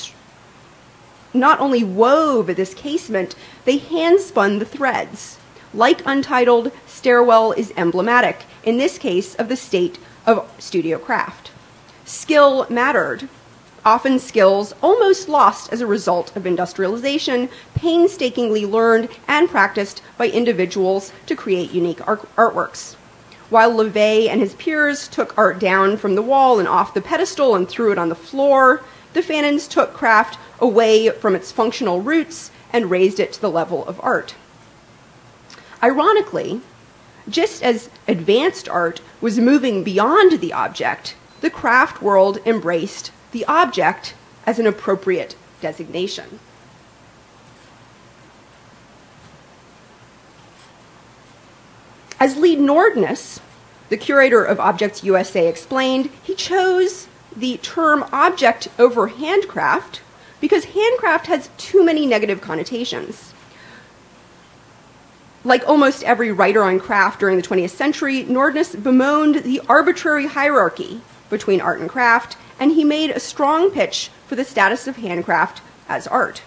only wove this casement, they hand-spun the threads. Like Untitled, Stairwell is emblematic, in this case, of the state of studio craft. Skill mattered. Often skills almost lost as a result of industrialization, painstakingly learned and practiced by individuals to create unique artworks. While LeVay and his peers took art down from the wall and off the pedestal and threw it on the floor, the Fannins took craft away from its functional roots and raised it to the level of art. Ironically, just as advanced art was moving beyond the object, the craft world embraced the object as an appropriate designation. As Lee Nordness, the curator of Objects USA, explained, he chose the term object over handcraft because handcraft has too many negative connotations. Like almost every writer on craft during the 20th century, Nordness bemoaned the arbitrary hierarchy between art and craft, and he made a strong pitch for the status of handcraft as art.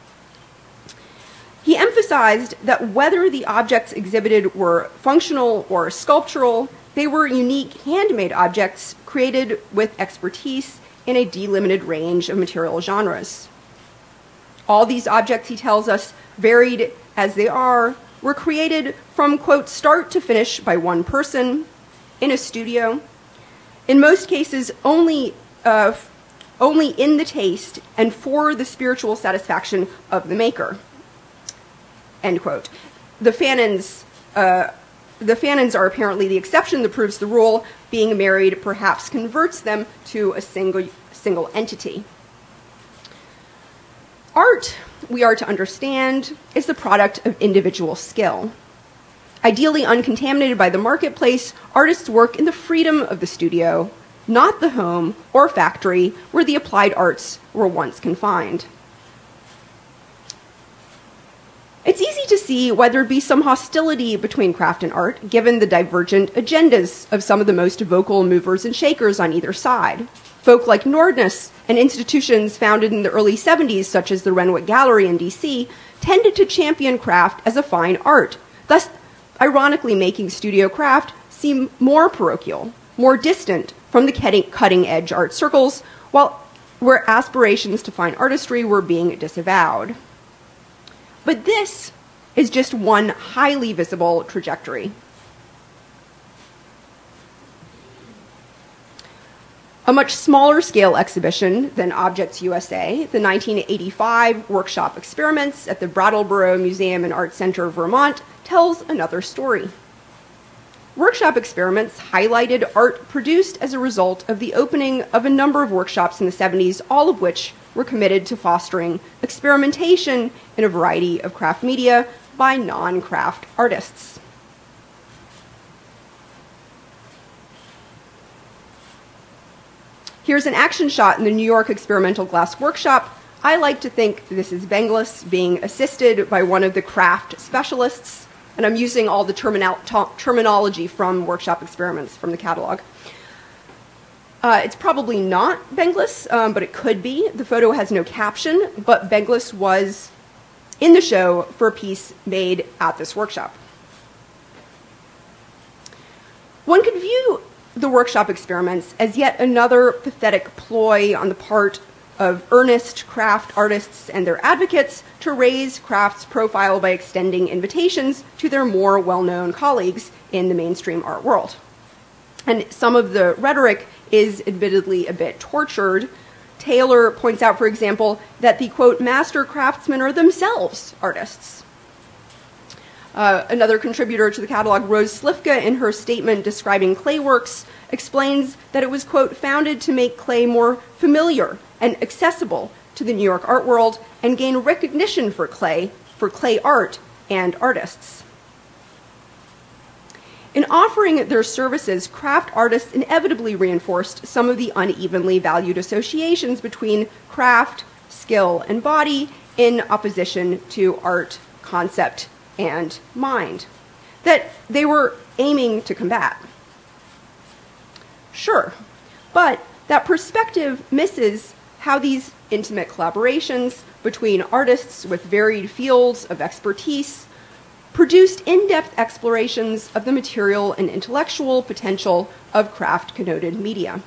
He emphasized that whether the objects exhibited were functional or sculptural, they were unique handmade objects created with expertise in a delimited range of material genres. All these objects, he tells us, varied as they are, were created from, quote, start to finish by one person in a studio, in most cases only in the taste and for the spiritual satisfaction of the maker, end quote. The Fannins are apparently the exception that proves the rule. Being married perhaps converts them to a single entity. Art, we are to understand, is the product of individual skill. Ideally uncontaminated by the marketplace, artists work in the freedom of the studio, not the home or factory where the applied arts were once confined. It's easy to see why there'd be some hostility between craft and art, given the divergent agendas of some of the most vocal movers and shakers on either side. Folk like Nordness and institutions founded in the early 70s, such as the Renwick Gallery in DC, tended to champion craft as a fine art, thus ironically making studio craft seem more parochial, more distant from the cutting-edge art circles, where aspirations to fine artistry were being disavowed. But this is just one highly visible trajectory. A much smaller scale exhibition than Objects USA, the 1985 Workshop Experiments at the Brattleboro Museum and Art Center, Vermont, tells another story. Workshop Experiments highlighted art produced as a result of the opening of a number of workshops in the 70s, all of which were committed to fostering experimentation in a variety of craft media by non-craft artists. Here's an action shot in the New York Experimental Glass Workshop. I like to think this is Benglis being assisted by one of the craft specialists, and I'm using all the terminology from Workshop Experiments from the catalog. It's probably not Benglis, but it could be. The photo has no caption, but Benglis was in the show for a piece made at this workshop. One could view the Workshop Experiments as yet another pathetic ploy on the part of earnest craft artists and their advocates to raise craft's profile by extending invitations to their more well-known colleagues in the mainstream art world. And some of the rhetoric is admittedly a bit tortured. Taylor points out, for example, that the, quote, master craftsmen are themselves artists. Another contributor to the catalog, Rose Slifka, in her statement describing clay works, explains that it was, quote, founded to make clay more familiar and accessible to the New York art world and gain recognition for clay art and artists. In offering their services, craft artists inevitably reinforced some of the unevenly valued associations between craft, skill, and body in opposition to art, concept, and mind that they were aiming to combat. Sure, but that perspective misses how these intimate collaborations between artists with varied fields of expertise produced in-depth explorations of the material and intellectual potential of craft-connoted media.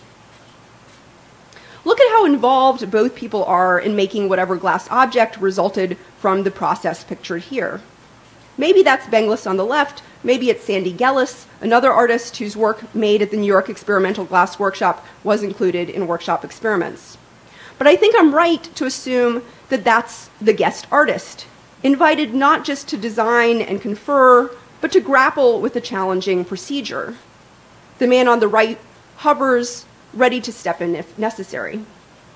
Look at how involved both people are in making whatever glass object resulted from the process pictured here. Maybe that's Benglis on the left, maybe it's Sandy Gellis, another artist whose work made at the New York Experimental Glass Workshop was included in workshop experiments. But I think I'm right to assume that that's the guest artist, invited not just to design and confer, but to grapple with a challenging procedure. The man on the right hovers, ready to step in if necessary.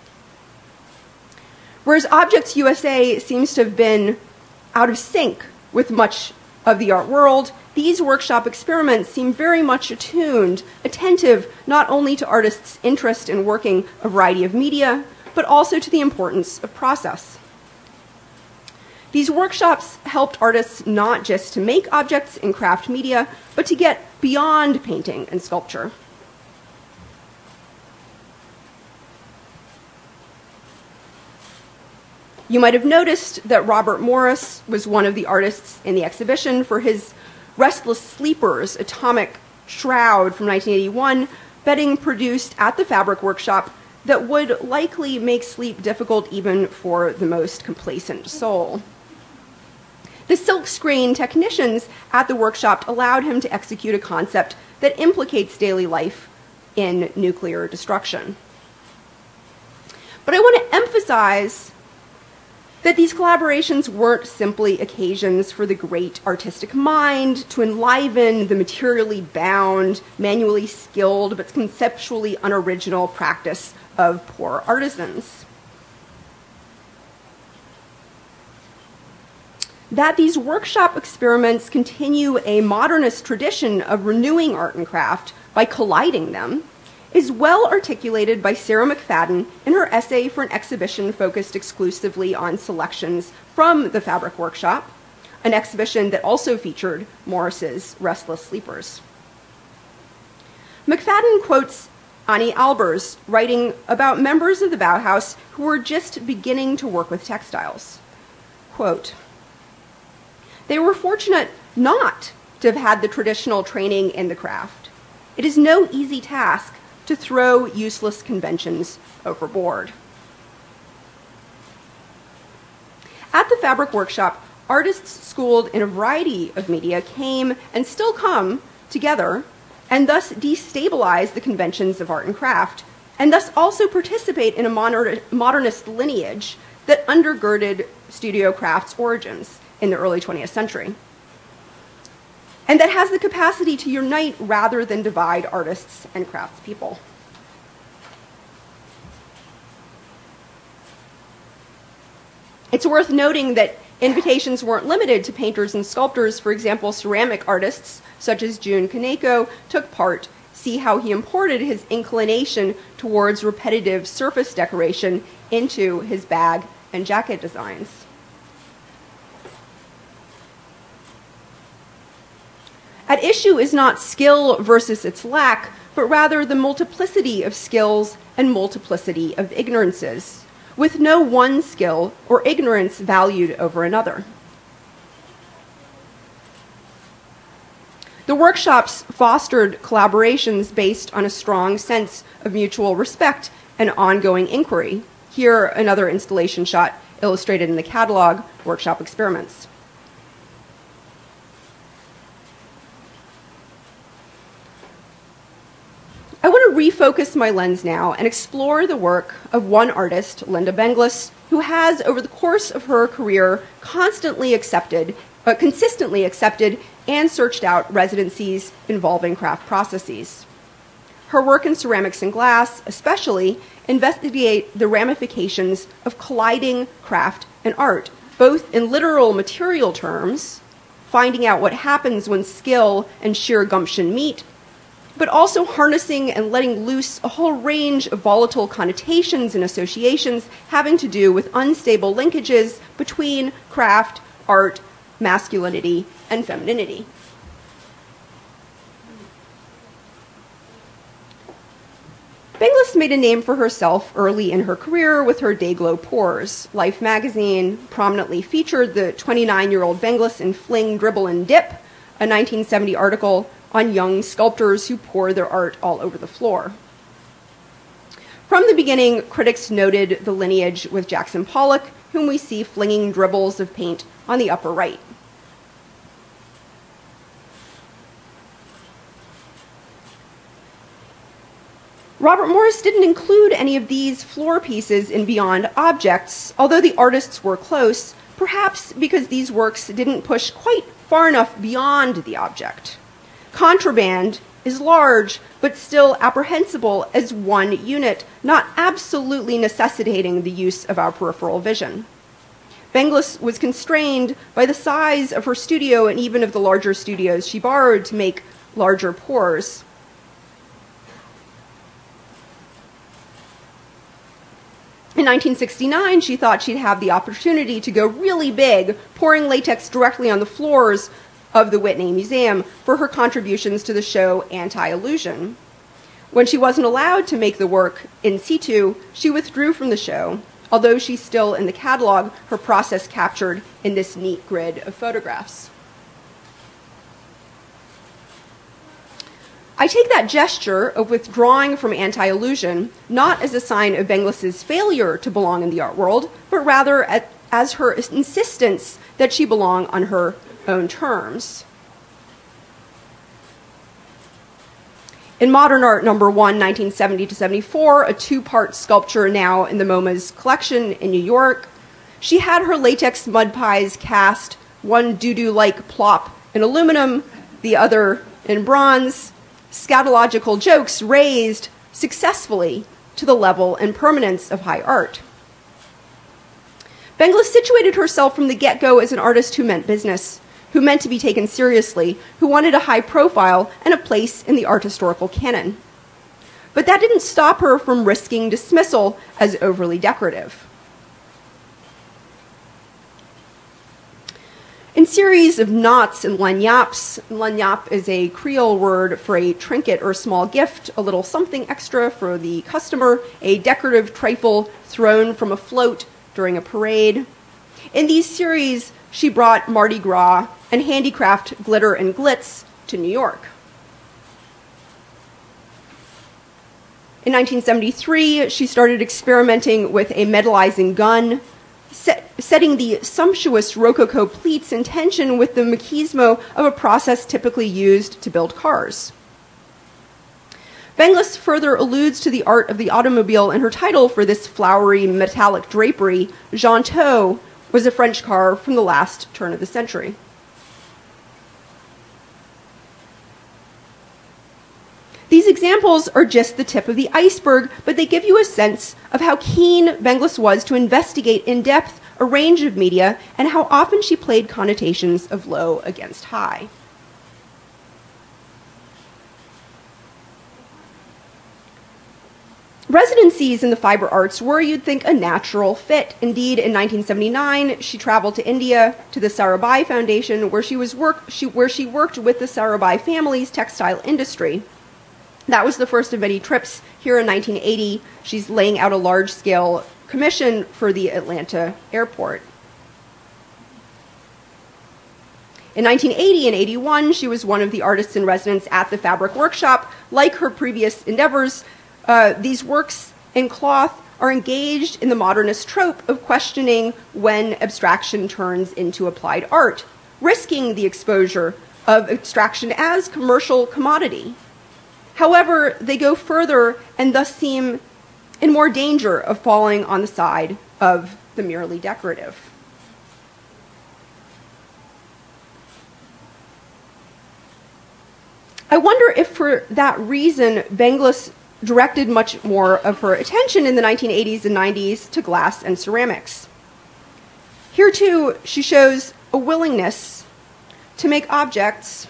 Whereas Objects USA seems to have been out of sync with much of the art world, these workshop experiments seem very much attentive not only to artists' interest in working a variety of media, but also to the importance of process. These workshops helped artists not just to make objects in craft media, but to get beyond painting and sculpture. You might have noticed that Robert Morris was one of the artists in the exhibition for his Restless Sleepers atomic shroud from 1981, bedding produced at the Fabric Workshop that would likely make sleep difficult even for the most complacent soul. The silkscreen technicians at the workshop allowed him to execute a concept that implicates daily life in nuclear destruction. But I want to emphasize that these collaborations weren't simply occasions for the great artistic mind to enliven the materially bound, manually skilled, but conceptually unoriginal practice of poor artisans. That these workshop experiments continue a modernist tradition of renewing art and craft by colliding them is well articulated by Sarah McFadden in her essay for an exhibition focused exclusively on selections from the Fabric Workshop, an exhibition that also featured Morris's Restless Sleepers. McFadden quotes Annie Albers, writing about members of the Bauhaus who were just beginning to work with textiles. Quote, "They were fortunate not to have had the traditional training in the craft. It is no easy task to throw useless conventions overboard." At the Fabric Workshop, artists schooled in a variety of media came and still come together and thus destabilize the conventions of art and craft, and thus also participate in a modernist lineage that undergirded studio craft's origins in the early 20th century, and that has the capacity to unite rather than divide artists and craftspeople. It's worth noting that invitations weren't limited to painters and sculptors. For example, ceramic artists such as Jun Kaneko took part. See how he imported his inclination towards repetitive surface decoration into his bag and jacket designs. At issue is not skill versus its lack, but rather the multiplicity of skills and multiplicity of ignorances, with no one skill or ignorance valued over another. The workshops fostered collaborations based on a strong sense of mutual respect and ongoing inquiry. Here, another installation shot illustrated in the catalog, Workshop Experiments. refocus my lens now and explore the work of one artist, Linda Benglis, who has, over the course of her career, consistently accepted and searched out residencies involving craft processes. Her work in ceramics and glass, especially, investigate the ramifications of colliding craft and art, both in literal material terms, finding out what happens when skill and sheer gumption meet, but also harnessing and letting loose a whole range of volatile connotations and associations having to do with unstable linkages between craft, art, masculinity, and femininity. Benglis made a name for herself early in her career with her Dayglow pours. Life magazine prominently featured the 29-year-old Benglis in Fling, Dribble, and Dip, a 1970 article on young sculptors who pour their art all over the floor. From the beginning, critics noted the lineage with Jackson Pollock, whom we see flinging dribbles of paint on the upper right. Robert Morris didn't include any of these floor pieces in Beyond Objects, although the artists were close, perhaps because these works didn't push quite far enough beyond the object. Contraband is large, but still apprehensible as one unit, not absolutely necessitating the use of our peripheral vision. Benglis was constrained by the size of her studio and even of the larger studios she borrowed to make larger pours. In 1969, she thought she'd have the opportunity to go really big, pouring latex directly on the floors of the Whitney Museum for her contributions to the show Anti-Illusion. When she wasn't allowed to make the work in situ, she withdrew from the show, although she's still in the catalog, her process captured in this neat grid of photographs. I take that gesture of withdrawing from Anti-Illusion not as a sign of Benglis's failure to belong in the art world, but rather as her insistence that she belong on her own terms. In Modern Art No. 1, 1970 to 74, a two-part sculpture now in the MoMA's collection in New York, she had her latex mud pies cast, one doo-doo-like plop in aluminum, the other in bronze, scatological jokes raised successfully to the level and permanence of high art. Benglis situated herself from the get-go as an artist who meant business, who meant to be taken seriously, who wanted a high profile and a place in the art historical canon. But that didn't stop her from risking dismissal as overly decorative. In series of knots and lagnaps, lagnappe is a Creole word for a trinket or small gift, a little something extra for the customer, a decorative trifle thrown from a float during a parade. In these series, she brought Mardi Gras and handicraft glitter and glitz to New York. In 1973, she started experimenting with a metallizing gun, setting the sumptuous Rococo pleats in tension with the machismo of a process typically used to build cars. Benglis further alludes to the art of the automobile in her title for this flowery metallic drapery. Gentot was a French car from the last turn of the century. These examples are just the tip of the iceberg, but they give you a sense of how keen Benglis was to investigate in depth a range of media and how often she played connotations of low against high. Residencies in the fiber arts were, you'd think, a natural fit. Indeed, in 1979, she traveled to India to the Sarabhai Foundation, where she worked with the Sarabhai family's textile industry. That was the first of many trips. Here in 1980, she's laying out a large-scale commission for the Atlanta airport. In 1980 and 81, she was one of the artists in residence at the Fabric Workshop. Like her previous endeavors, these works in cloth are engaged in the modernist trope of questioning when abstraction turns into applied art, risking the exposure of abstraction as commercial commodity. However, they go further and thus seem in more danger of falling on the side of the merely decorative. I wonder if for that reason Benglis directed much more of her attention in the 1980s and 90s to glass and ceramics. Here too, she shows a willingness to make objects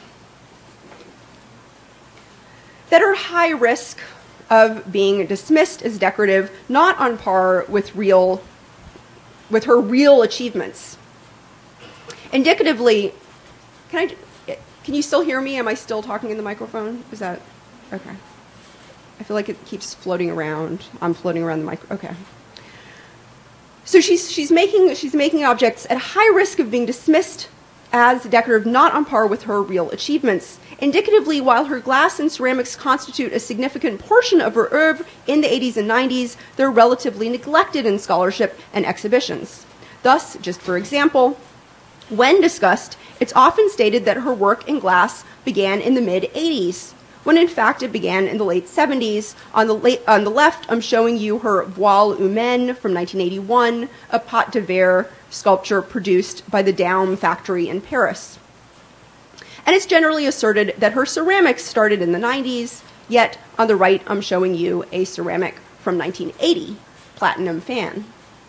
that are high risk of being dismissed as decorative, not on par with her real achievements. Indicatively, can you still hear me? Am I still talking in the microphone? Is that okay? I feel like it keeps floating around. I'm floating around the mic. Okay. So she's making objects at high risk of being dismissed as decorative, not on par with her real achievements. Indicatively, while her glass and ceramics constitute a significant portion of her oeuvre in the 80s and 90s, they're relatively neglected in scholarship and exhibitions. Thus, just for example, when discussed, it's often stated that her work in glass began in the mid-80s, when in fact it began in the late 70s. On the left, I'm showing you her Voile Humaine from 1981, a Pâte de Verre sculpture produced by the Daume factory in Paris. And it's generally asserted that her ceramics started in the 90s, yet on the right, I'm showing you a ceramic from 1980, Platinum Fan.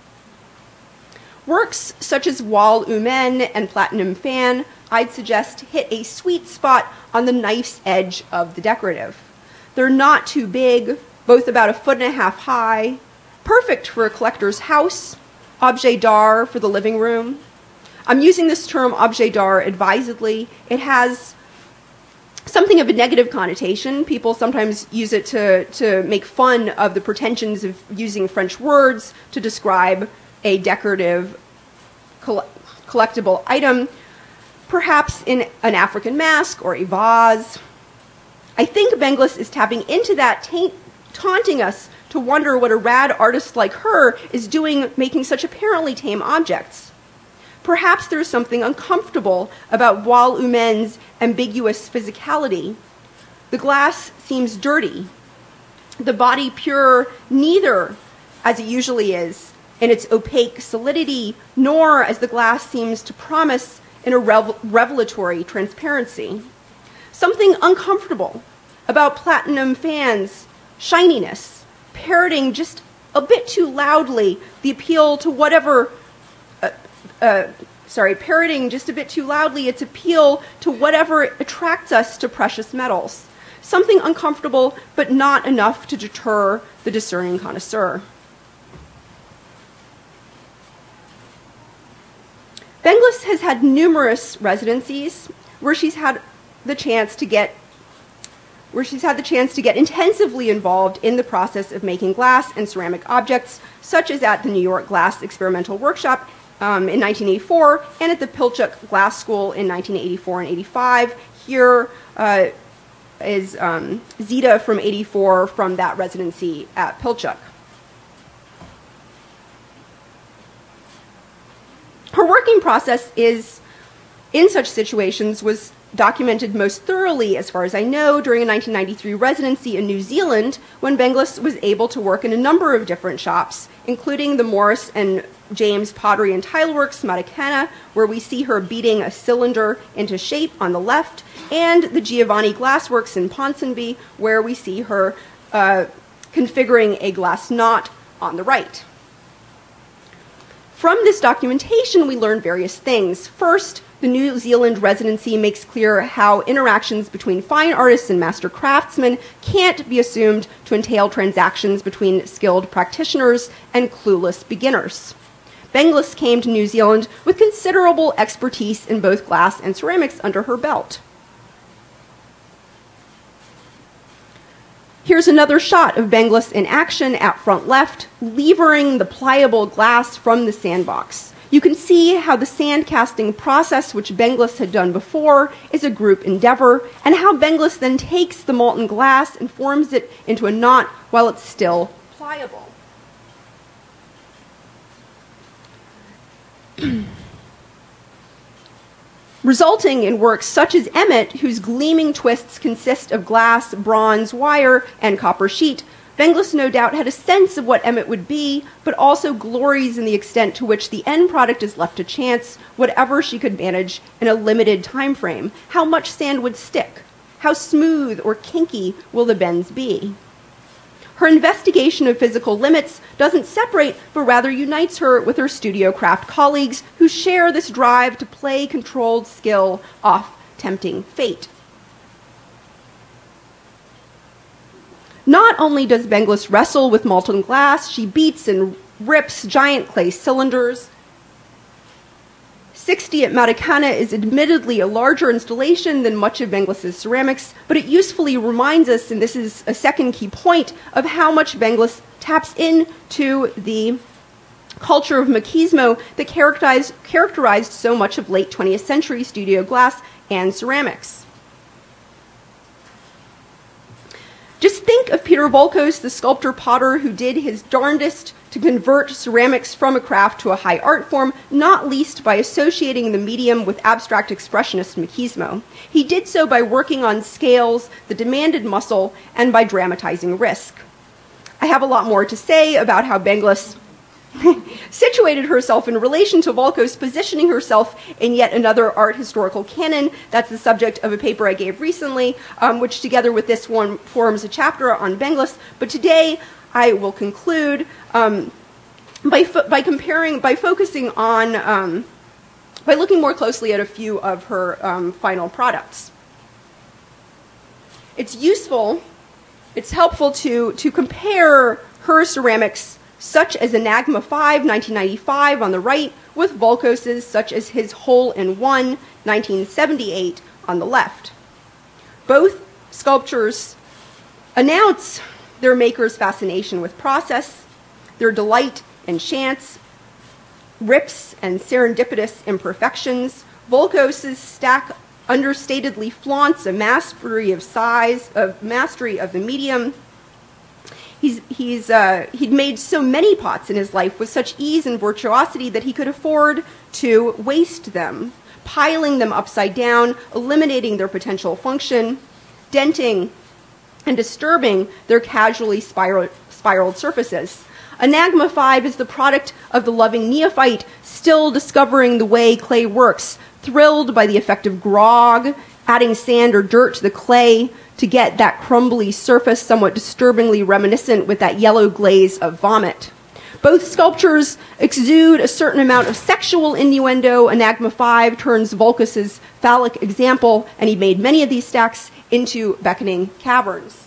Works such as Voile Humaine and Platinum Fan, I'd suggest, hit a sweet spot on the knife's edge of the decorative. They're not too big, both about 1.5 feet high, perfect for a collector's house, objet d'art for the living room. I'm using this term objet d'art advisedly. It has something of a negative connotation. People sometimes use it to make fun of the pretensions of using French words to describe a decorative collectible item, perhaps in an African mask or a vase. I think Benglis is tapping into that, taunting us to wonder what a rad artist like her is doing making such apparently tame objects. Perhaps there's something uncomfortable about Voile Humaine's ambiguous physicality. The glass seems dirty, the body pure, neither, as it usually is, in its opaque solidity, nor as the glass seems to promise in a revelatory transparency. Something uncomfortable about Platinum Fan's shininess, parroting just a bit too loudly the appeal to whatever, parroting just a bit too loudly its appeal to whatever attracts us to precious metals. Something uncomfortable, but not enough to deter the discerning connoisseur. Benglis has had numerous residencies where she's had the chance to get intensively involved in the process of making glass and ceramic objects, such as at the New York Glass Experimental Workshop in 1984 and at the Pilchuck Glass School in 1984 and 85. Here is Zita from 84 from that residency at Pilchuck. Her working process in such situations was documented most thoroughly, as far as I know, during a 1993 residency in New Zealand, when Benglis was able to work in a number of different shops, including the Morris and James Pottery and Tile Works, Matakana, where we see her beating a cylinder into shape on the left, and the Giovanni Glassworks in Ponsonby, where we see her configuring a glass knot on the right. From this documentation, we learn various things. First, the New Zealand residency makes clear how interactions between fine artists and master craftsmen can't be assumed to entail transactions between skilled practitioners and clueless beginners. Benglis came to New Zealand with considerable expertise in both glass and ceramics under her belt. Here's another shot of Benglis in action at front left, levering the pliable glass from the sandbox. You can see how the sand casting process, which Benglis had done before, is a group endeavor, and how Benglis then takes the molten glass and forms it into a knot while it's still pliable. resulting in works such as Emmet, whose gleaming twists consist of glass, bronze, wire, and copper sheet. Benglis no doubt had a sense of what Emmet would be, but also glories in the extent to which the end product is left to chance, whatever she could manage in a limited time frame. How much sand would stick? How smooth or kinky will the bends be? Her investigation of physical limits doesn't separate, but rather unites her with her studio craft colleagues who share this drive to play controlled skill off tempting fate. Not only does Benglis wrestle with molten glass, she beats and rips giant clay cylinders. 60 at Maracana is admittedly a larger installation than much of Benglis's ceramics, but it usefully reminds us, and this is a second key point, of how much Benglis taps into the culture of machismo that characterized so much of late 20th century studio glass and ceramics. Just think of Peter Volkos, the sculptor-potter who did his darndest to convert ceramics from a craft to a high art form, not least by associating the medium with abstract expressionist machismo. He did so by working on scales that demanded muscle and by dramatizing risk. I have a lot more to say about how Benglis situated herself in relation to Volkos, positioning herself in yet another art historical canon. That's the subject of a paper I gave recently, which together with this one forms a chapter on Benglis. But today I will conclude by focusing on, by looking more closely at a few of her final products. It's helpful to compare her ceramics such as Enagma 5, 1995 on the right, with Volkos's such as his Hole-in-One, 1978 on the left. Both sculptures announce their maker's fascination with process, their delight in chance, rips and serendipitous imperfections. Volkos's stack understatedly flaunts a mastery of size, of mastery of the medium. He'd made so many pots in his life with such ease and virtuosity that he could afford to waste them, piling them upside down, eliminating their potential function, denting and disturbing their casually spiraled surfaces. Enagma 5 is the product of the loving neophyte, still discovering the way clay works, thrilled by the effect of grog, adding sand or dirt to the clay to get that crumbly surface somewhat disturbingly reminiscent with that yellow glaze of vomit. Both sculptures exude a certain amount of sexual innuendo. Enagma 5 turns Volkos's phallic example, and he made many of these stacks, into beckoning caverns.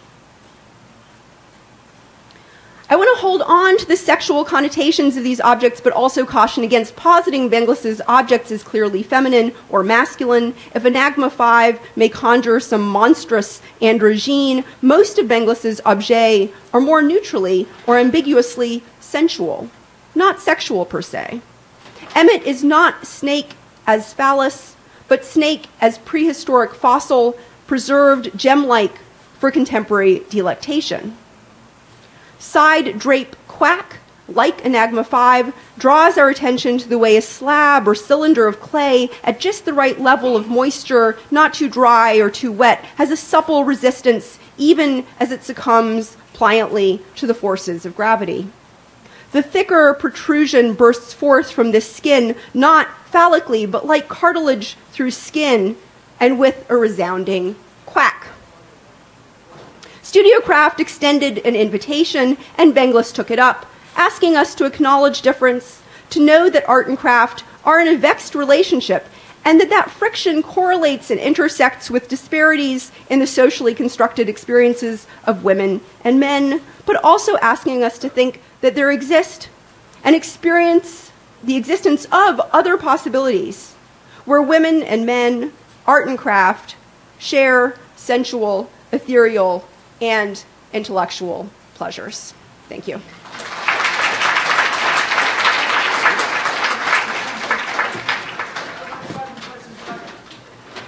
I want to hold on to the sexual connotations of these objects, but also caution against positing Benglis's objects as clearly feminine or masculine. If Enagma 5 may conjure some monstrous androgyne, most of Benglis's objets are more neutrally or ambiguously sensual, not sexual per se. Emmet is not snake as phallus, but snake as prehistoric fossil, preserved gem-like for contemporary delectation. Side drape quack, like Enagma 5, draws our attention to the way a slab or cylinder of clay at just the right level of moisture, not too dry or too wet, has a supple resistance even as it succumbs pliantly to the forces of gravity. The thicker protrusion bursts forth from this skin, not phallically, but like cartilage through skin, and with a resounding quack. Studiocraft extended an invitation, and Benglis took it up, asking us to acknowledge difference, to know that art and craft are in a vexed relationship, and that friction correlates and intersects with disparities in the socially constructed experiences of women and men, but also asking us to think that there exists and experience the existence of other possibilities where women and men, art and craft, share sensual, ethereal, and intellectual pleasures. Thank you.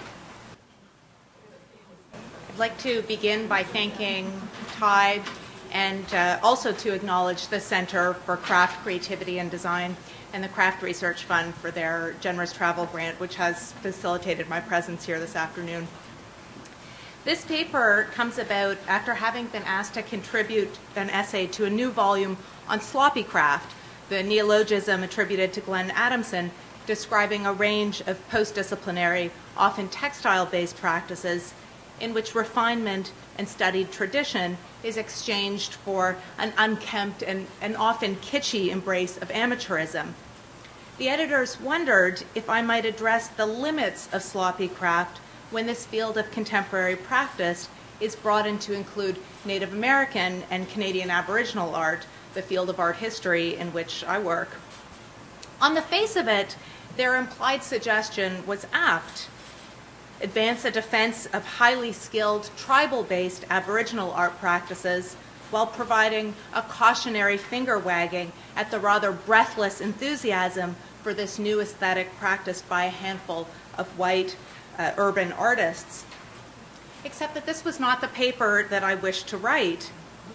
I'd like to begin by thanking Tide and also to acknowledge the Center for Craft, Creativity, and Design and the Craft Research Fund for their generous travel grant, which has facilitated my presence here this afternoon. This paper comes about after having been asked to contribute an essay to a new volume on sloppy craft, the neologism attributed to Glenn Adamson, describing a range of post-disciplinary, often textile-based practices in which refinement and studied tradition is exchanged for an unkempt and often kitschy embrace of amateurism. The editors wondered if I might address the limits of sloppy craft when this field of contemporary practice is broadened to include Native American and Canadian Aboriginal art, the field of art history in which I work. On the face of it, their implied suggestion was apt. Advance a defense of highly skilled, tribal-based Aboriginal art practices while providing a cautionary finger-wagging at the rather breathless enthusiasm for this new aesthetic practiced by a handful of white urban artists. Except that this was not the paper that I wished to write.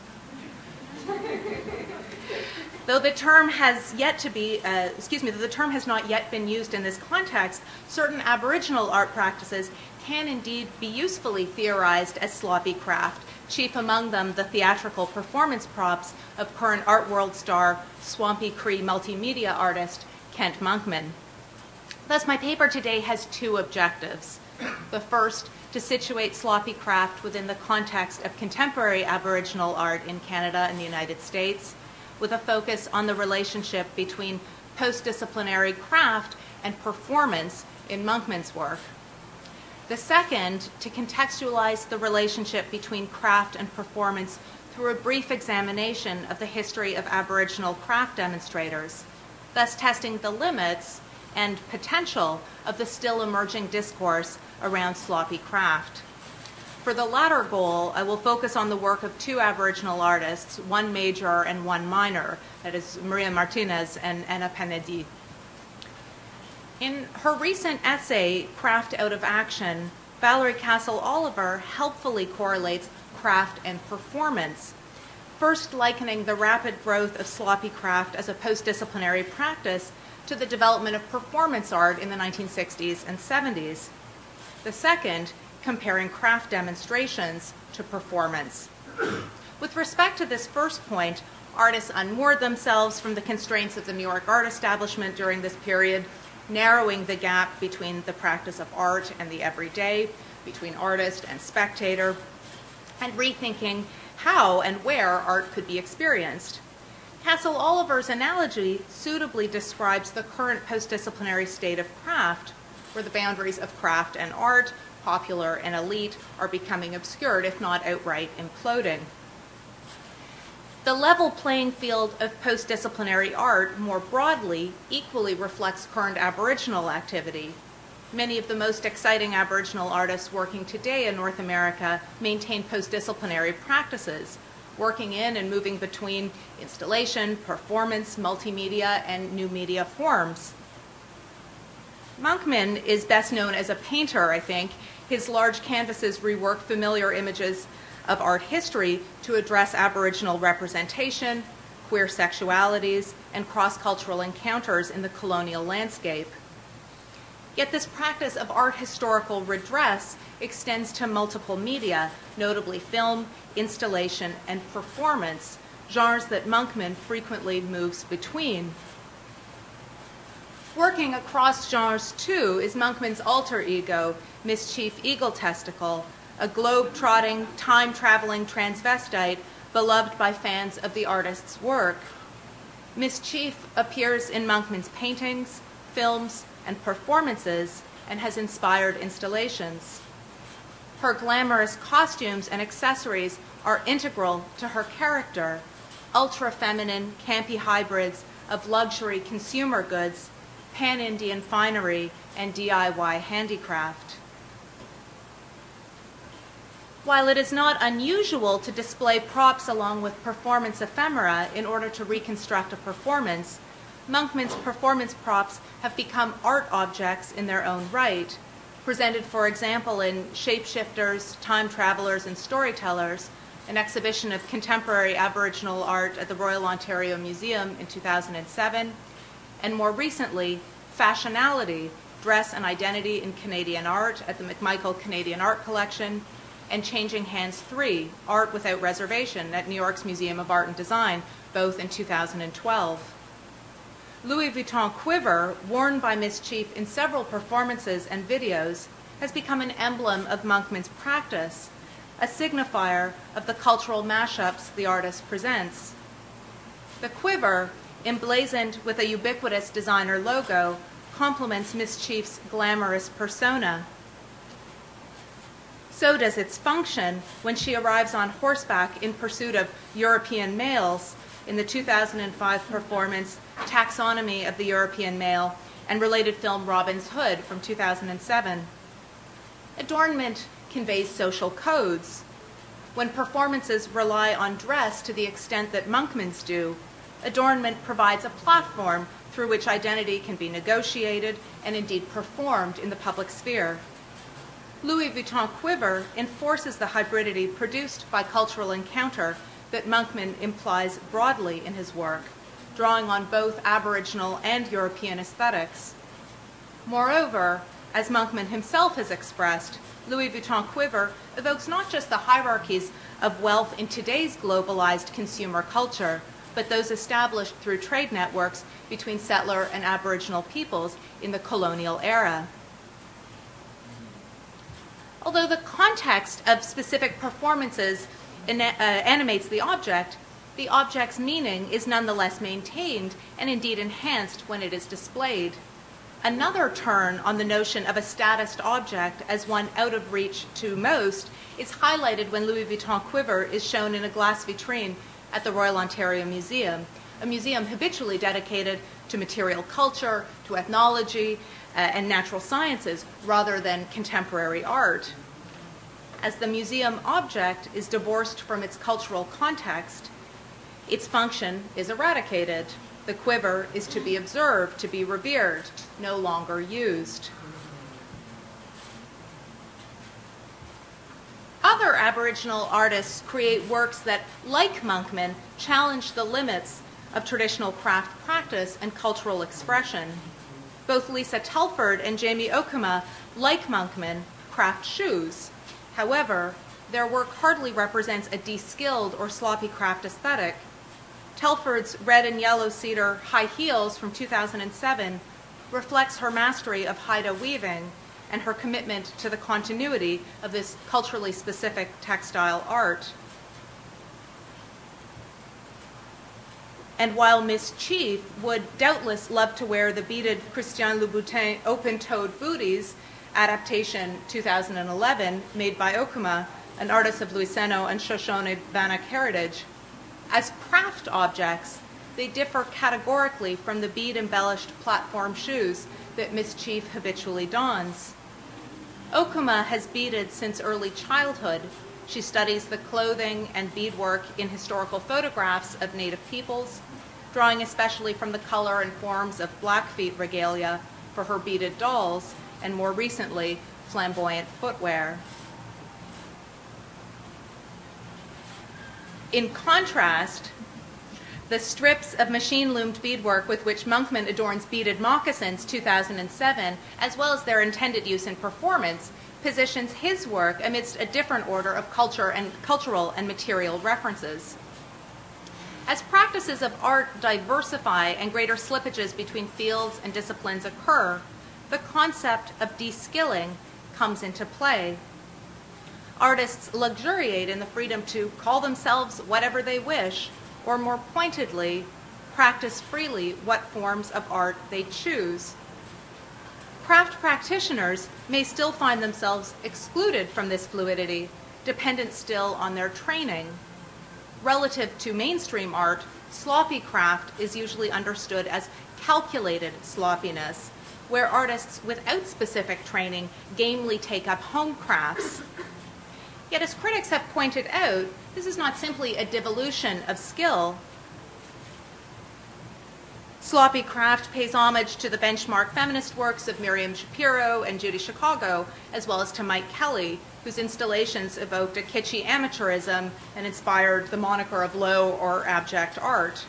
Though the term has yet to be, though the term has not yet been used in this context, certain Aboriginal art practices can indeed be usefully theorized as sloppy craft, chief among them the theatrical performance props of current art world star, Swampy Cree multimedia artist Kent Monkman. Thus, my paper today has two objectives. The first, to situate sloppy craft within the context of contemporary Aboriginal art in Canada and the United States, with a focus on the relationship between post-disciplinary craft and performance in Monkman's work. The second, to contextualize the relationship between craft and performance through a brief examination of the history of Aboriginal craft demonstrators, thus testing the limits and potential of the still emerging discourse around sloppy craft. For the latter goal, I will focus on the work of two Aboriginal artists, one major and one minor, that is Maria Martinez and Anna Panedi. In her recent essay, Craft Out of Action, Valerie Castle-Oliver helpfully correlates craft and performance, first likening the rapid growth of sloppy craft as a post-disciplinary practice to the development of performance art in the 1960s and 70s. The second, comparing craft demonstrations to performance. With respect to this first point, artists unmoored themselves from the constraints of the New York art establishment during this period, narrowing the gap between the practice of art and the everyday, between artist and spectator, and rethinking how and where art could be experienced. Castle-Oliver's analogy suitably describes the current post-disciplinary state of craft, where the boundaries of craft and art, popular and elite, are becoming obscured, if not outright imploding. The level playing field of post-disciplinary art, more broadly, equally reflects current Aboriginal activity. Many of the most exciting Aboriginal artists working today in North America maintain post-disciplinary practices, working in and moving between installation, performance, multimedia, and new media forms. Monkman is best known as a painter, I think. His large canvases rework familiar images of art history to address Aboriginal representation, queer sexualities, and cross-cultural encounters in the colonial landscape. Yet this practice of art historical redress extends to multiple media, notably film, installation, and performance, genres that Monkman frequently moves between. Working across genres, too, is Monkman's alter ego, Mischief Eagle Testicle, a globe-trotting, time-traveling transvestite beloved by fans of the artist's work. Mischief appears in Monkman's paintings, films, and performances, and has inspired installations. Her glamorous costumes and accessories are integral to her character, ultra-feminine, campy hybrids of luxury consumer goods, pan-Indian finery, and DIY handicraft. While it is not unusual to display props along with performance ephemera in order to reconstruct a performance, Monkman's performance props have become art objects in their own right, presented, for example, in shapeshifters, time travelers, and storytellers, an exhibition of contemporary Aboriginal art at the Royal Ontario Museum in 2007, and more recently, Fashionality, Dress and Identity in Canadian Art at the McMichael Canadian Art Collection, and Changing Hands 3, Art Without Reservation at New York's Museum of Art and Design, both in 2012. Louis Vuitton quiver, worn by Miss Chief in several performances and videos, has become an emblem of Monkman's practice, a signifier of the cultural mashups the artist presents. The quiver, emblazoned with a ubiquitous designer logo, complements Miss Chief's glamorous persona. So does its function when she arrives on horseback in pursuit of European males in the 2005 performance Taxonomy of the European Male and related film Robin's Hood from 2007. Adornment conveys social codes. When performances rely on dress to the extent that Monkman's do, adornment provides a platform through which identity can be negotiated and indeed performed in the public sphere. Louis Vuitton quiver enforces the hybridity produced by cultural encounter that Monkman implies broadly in his work, drawing on both Aboriginal and European aesthetics. Moreover, as Monkman himself has expressed, Louis Vuitton quiver evokes not just the hierarchies of wealth in today's globalized consumer culture, but those established through trade networks between settler and Aboriginal peoples in the colonial era. Although the context of specific performances animates the object's meaning is nonetheless maintained and indeed enhanced when it is displayed. Another turn on the notion of a statist object as one out of reach to most is highlighted when Louis Vuitton quiver is shown in a glass vitrine at the Royal Ontario Museum, a museum habitually dedicated to material culture, to ethnology, and natural sciences, rather than contemporary art. As the museum object is divorced from its cultural context, its function is eradicated. The quiver is to be observed, to be revered, no longer used. Other Aboriginal artists create works that, like Monkman, challenge the limits of traditional craft practice and cultural expression. Both Lisa Telford and Jamie Okuma, like Monkman, craft shoes. However, their work hardly represents a de-skilled or sloppy craft aesthetic. Telford's red and yellow cedar high heels from 2007 reflects her mastery of Haida weaving and her commitment to the continuity of this culturally specific textile art. And while Miss Chief would doubtless love to wear the beaded Christian Louboutin open-toed booties, adaptation 2011, made by Okuma, an artist of Luiseno and Shoshone-Bannock heritage, as craft objects, they differ categorically from the bead-embellished platform shoes that Miss Chief habitually dons. Okuma has beaded since early childhood. She studies the clothing and beadwork in historical photographs of native peoples, drawing especially from the color and forms of Blackfeet regalia for her beaded dolls, and more recently, flamboyant footwear. In contrast, the strips of machine-loomed beadwork with which Monkman adorns beaded moccasins 2007, as well as their intended use in performance, positions his work amidst a different order of cultural and material references. As practices of art diversify and greater slippages between fields and disciplines occur, the concept of de-skilling comes into play. Artists luxuriate in the freedom to call themselves whatever they wish, or more pointedly, practice freely what forms of art they choose. Craft practitioners may still find themselves excluded from this fluidity, dependent still on their training. Relative to mainstream art, sloppy craft is usually understood as calculated sloppiness, where artists without specific training gamely take up home crafts. Yet, as critics have pointed out, this is not simply a devolution of skill. Sloppy craft pays homage to the benchmark feminist works of Miriam Shapiro and Judy Chicago, as well as to Mike Kelly, whose installations evoked a kitschy amateurism and inspired the moniker of low or abject art.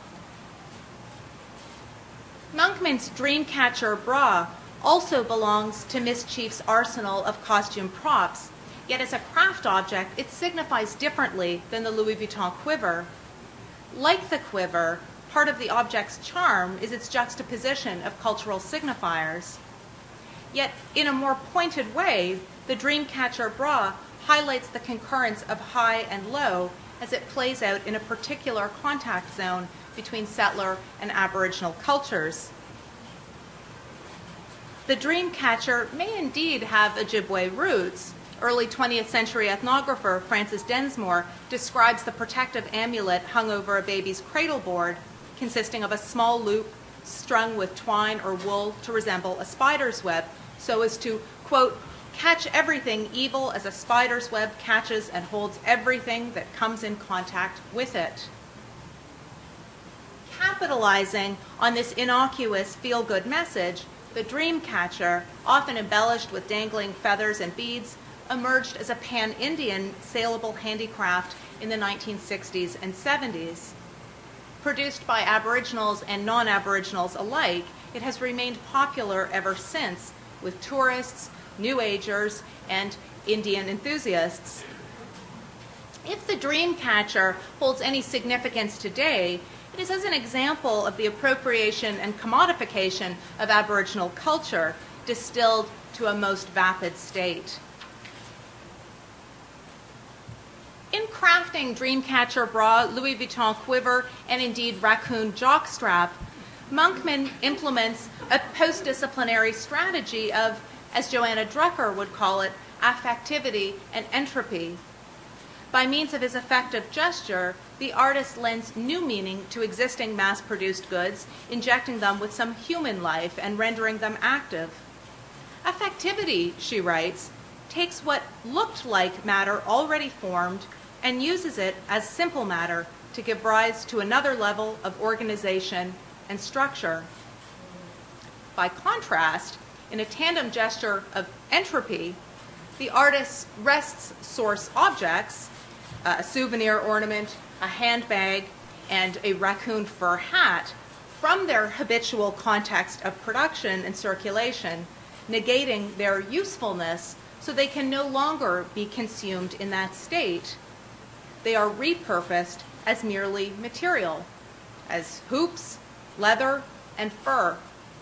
Monkman's Dreamcatcher bra also belongs to Mischief's arsenal of costume props, yet as a craft object, it signifies differently than the Louis Vuitton quiver. Like the quiver, part of the object's charm is its juxtaposition of cultural signifiers. Yet, in a more pointed way, the Dreamcatcher bra highlights the concurrence of high and low as it plays out in a particular contact zone between settler and Aboriginal cultures. The Dreamcatcher may indeed have Ojibwe roots. Early 20th century ethnographer Francis Densmore describes the protective amulet hung over a baby's cradle board, consisting of a small loop strung with twine or wool to resemble a spider's web, so as to, quote, catch everything evil as a spider's web catches and holds everything that comes in contact with it. Capitalizing on this innocuous feel-good message, the Dreamcatcher, often embellished with dangling feathers and beads, emerged as a pan-Indian saleable handicraft in the 1960s and 70s. Produced by Aboriginals and non-Aboriginals alike, it has remained popular ever since, with tourists, New Agers, and Indian enthusiasts. If the Dreamcatcher holds any significance today, it is as an example of the appropriation and commodification of Aboriginal culture, distilled to a most vapid state. In crafting Dreamcatcher bra, Louis Vuitton quiver, and indeed raccoon jockstrap, Monkman implements a post-disciplinary strategy of, as Joanna Drucker would call it, affectivity and entropy. By means of his effective gesture, the artist lends new meaning to existing mass-produced goods, injecting them with some human life and rendering them active. Affectivity, she writes, takes what looked like matter already formed and uses it as simple matter to give rise to another level of organization and structure. By contrast, in a tandem gesture of entropy, the artist wrests source objects, a souvenir ornament, a handbag, and a raccoon fur hat, from their habitual context of production and circulation, negating their usefulness so they can no longer be consumed in that state. They are repurposed as merely material, as hoops, leather, and fur.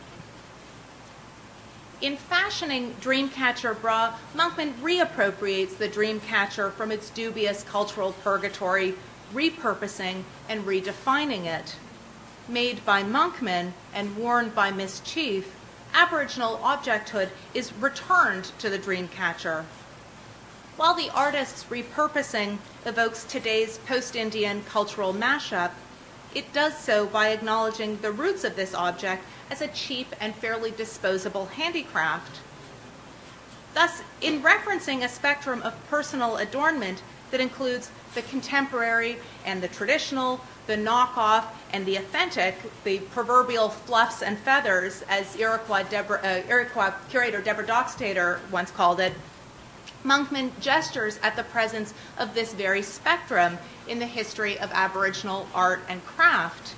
In fashioning Dreamcatcher bra, Monkman reappropriates the Dreamcatcher from its dubious cultural purgatory, repurposing and redefining it. Made by Monkman and worn by Mischief, Aboriginal objecthood is returned to the Dreamcatcher. While the artist's repurposing evokes today's post-Indian cultural mashup, it does so by acknowledging the roots of this object as a cheap and fairly disposable handicraft. Thus, in referencing a spectrum of personal adornment that includes the contemporary and the traditional, the knockoff and the authentic, the proverbial fluffs and feathers, as Iroquois curator Deborah Dockstader once called it, Monkman gestures at the presence of this very spectrum in the history of Aboriginal art and craft.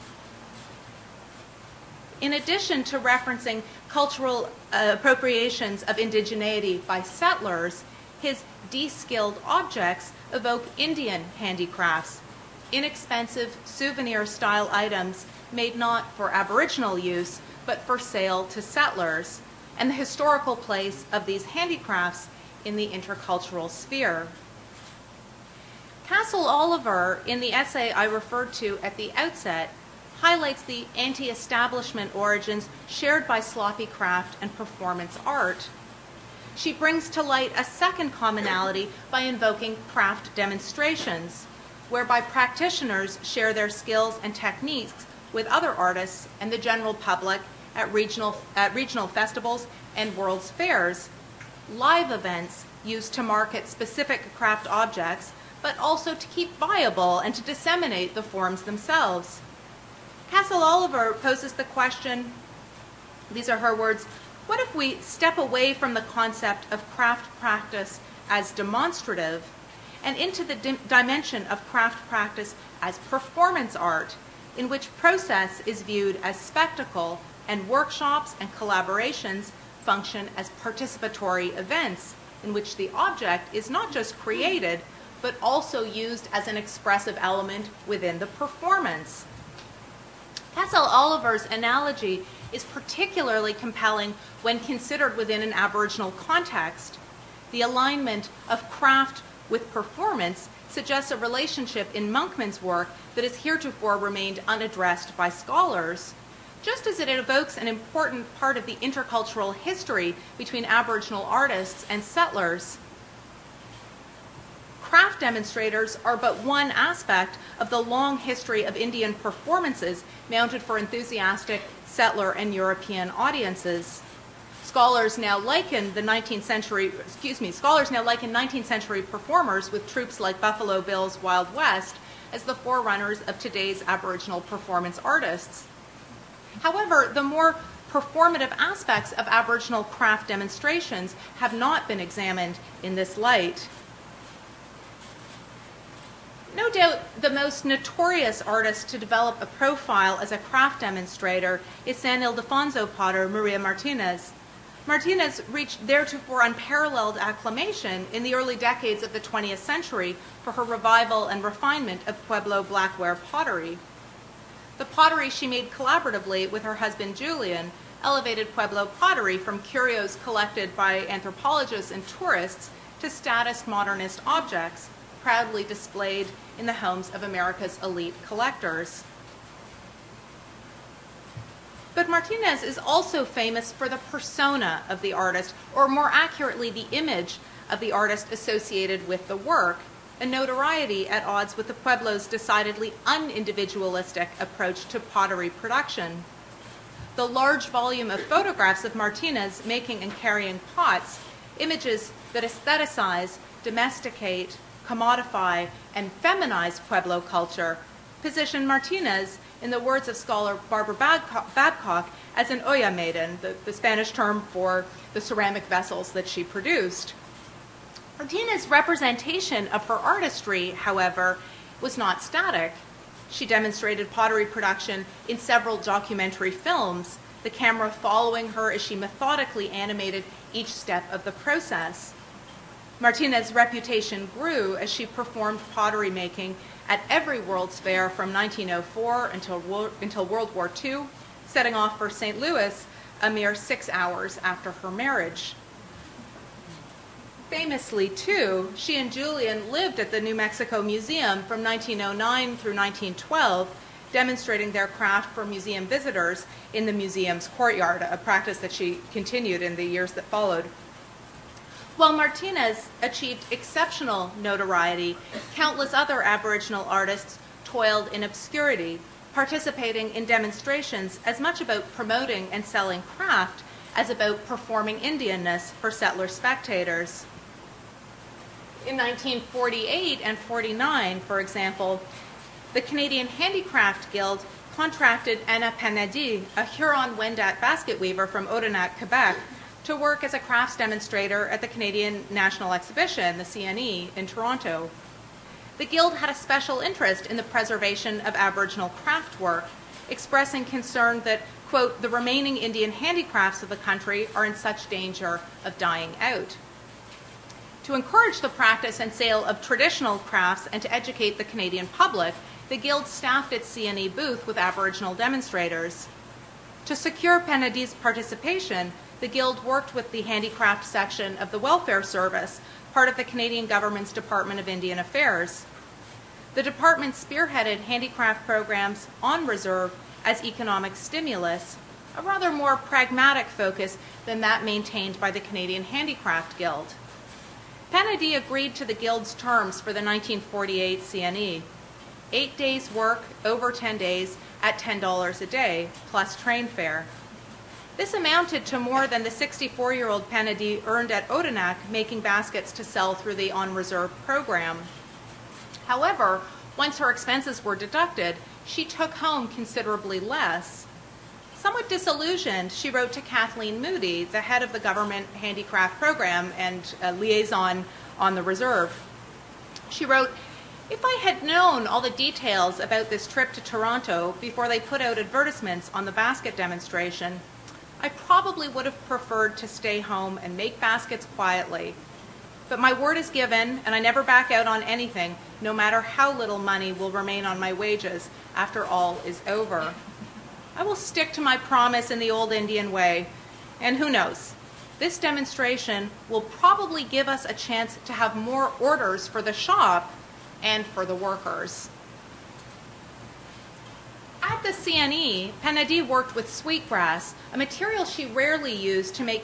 In addition to referencing cultural appropriations of indigeneity by settlers, his de-skilled objects evoke Indian handicrafts, inexpensive souvenir-style items made not for Aboriginal use, but for sale to settlers, and the historical place of these handicrafts in the intercultural sphere. Castle Oliver, in the essay I referred to at the outset, highlights the anti-establishment origins shared by sloppy craft and performance art. She brings to light a second commonality by invoking craft demonstrations, whereby practitioners share their skills and techniques with other artists and the general public at regional festivals and world's fairs, live events used to market specific craft objects, but also to keep viable and to disseminate the forms themselves. Castle Oliver poses the question, these are her words, what if we step away from the concept of craft practice as demonstrative and into the dimension of craft practice as performance art, in which process is viewed as spectacle and workshops and collaborations function as participatory events in which the object is not just created, but also used as an expressive element within the performance. Castle Oliver's analogy is particularly compelling when considered within an Aboriginal context. The alignment of craft with performance suggests a relationship in Monkman's work that has heretofore remained unaddressed by scholars, just as it evokes an important part of the intercultural history between Aboriginal artists and settlers. Craft demonstrators are but one aspect of the long history of Indian performances mounted for enthusiastic settler and European audiences. Scholars now liken 19th century performers with troupes like Buffalo Bill's Wild West as the forerunners of today's Aboriginal performance artists. However, the more performative aspects of Aboriginal craft demonstrations have not been examined in this light. No doubt the most notorious artist to develop a profile as a craft demonstrator is San Ildefonso potter Maria Martinez. Martinez reached theretofore unparalleled acclamation in the early decades of the 20th century for her revival and refinement of Pueblo blackware pottery. The pottery she made collaboratively with her husband Julian elevated Pueblo pottery from curios collected by anthropologists and tourists to status modernist objects, proudly displayed in the homes of America's elite collectors. But Martinez is also famous for the persona of the artist, or more accurately, the image of the artist associated with the work, a notoriety at odds with the Pueblo's decidedly unindividualistic approach to pottery production. The large volume of photographs of Martinez making and carrying pots, images that aestheticize, domesticate, commodify, and feminize Pueblo culture, position Martinez, in the words of scholar Barbara Babcock, as an olla maiden, the Spanish term for the ceramic vessels that she produced. Martinez's representation of her artistry, however, was not static. She demonstrated pottery production in several documentary films, the camera following her as she methodically animated each step of the process. Martinez's reputation grew as she performed pottery making at every World's Fair from 1904 until World War II, setting off for St. Louis a mere 6 hours after her marriage. Famously, too, she and Julian lived at the New Mexico Museum from 1909 through 1912, demonstrating their craft for museum visitors in the museum's courtyard, a practice that she continued in the years that followed. While Martinez achieved exceptional notoriety, countless other Aboriginal artists toiled in obscurity, participating in demonstrations as much about promoting and selling craft as about performing Indianness for settler spectators. In 1948 and 49, for example, the Canadian Handicraft Guild contracted Anna Panadi, a Huron-Wendat basket weaver from Odanak, Quebec, to work as a crafts demonstrator at the Canadian National Exhibition, the CNE, in Toronto. The Guild had a special interest in the preservation of Aboriginal craft work, expressing concern that, quote, the remaining Indian handicrafts of the country are in such danger of dying out. To encourage the practice and sale of traditional crafts and to educate the Canadian public, the Guild staffed its CNE booth with Aboriginal demonstrators. To secure Panadi's participation, the Guild worked with the Handicraft section of the Welfare Service, part of the Canadian government's Department of Indian Affairs. The department spearheaded handicraft programs on reserve as economic stimulus, a rather more pragmatic focus than that maintained by the Canadian Handicraft Guild. Panadi agreed to the Guild's terms for the 1948 CNE: 8 days' work over 10 days at $10 a day, plus train fare. This amounted to more than the 64-year-old Panadi earned at Odanak making baskets to sell through the on-reserve program. However, once her expenses were deducted, she took home considerably less. Somewhat disillusioned, she wrote to Kathleen Moody, the head of the government handicraft program and liaison on the reserve. She wrote, "If I had known all the details about this trip to Toronto before they put out advertisements on the basket demonstration, I probably would have preferred to stay home and make baskets quietly. But my word is given, and I never back out on anything, no matter how little money will remain on my wages after all is over. I will stick to my promise in the old Indian way, and who knows, this demonstration will probably give us a chance to have more orders for the shop and for the workers." At the CNE, Paradis worked with sweetgrass, a material she rarely used for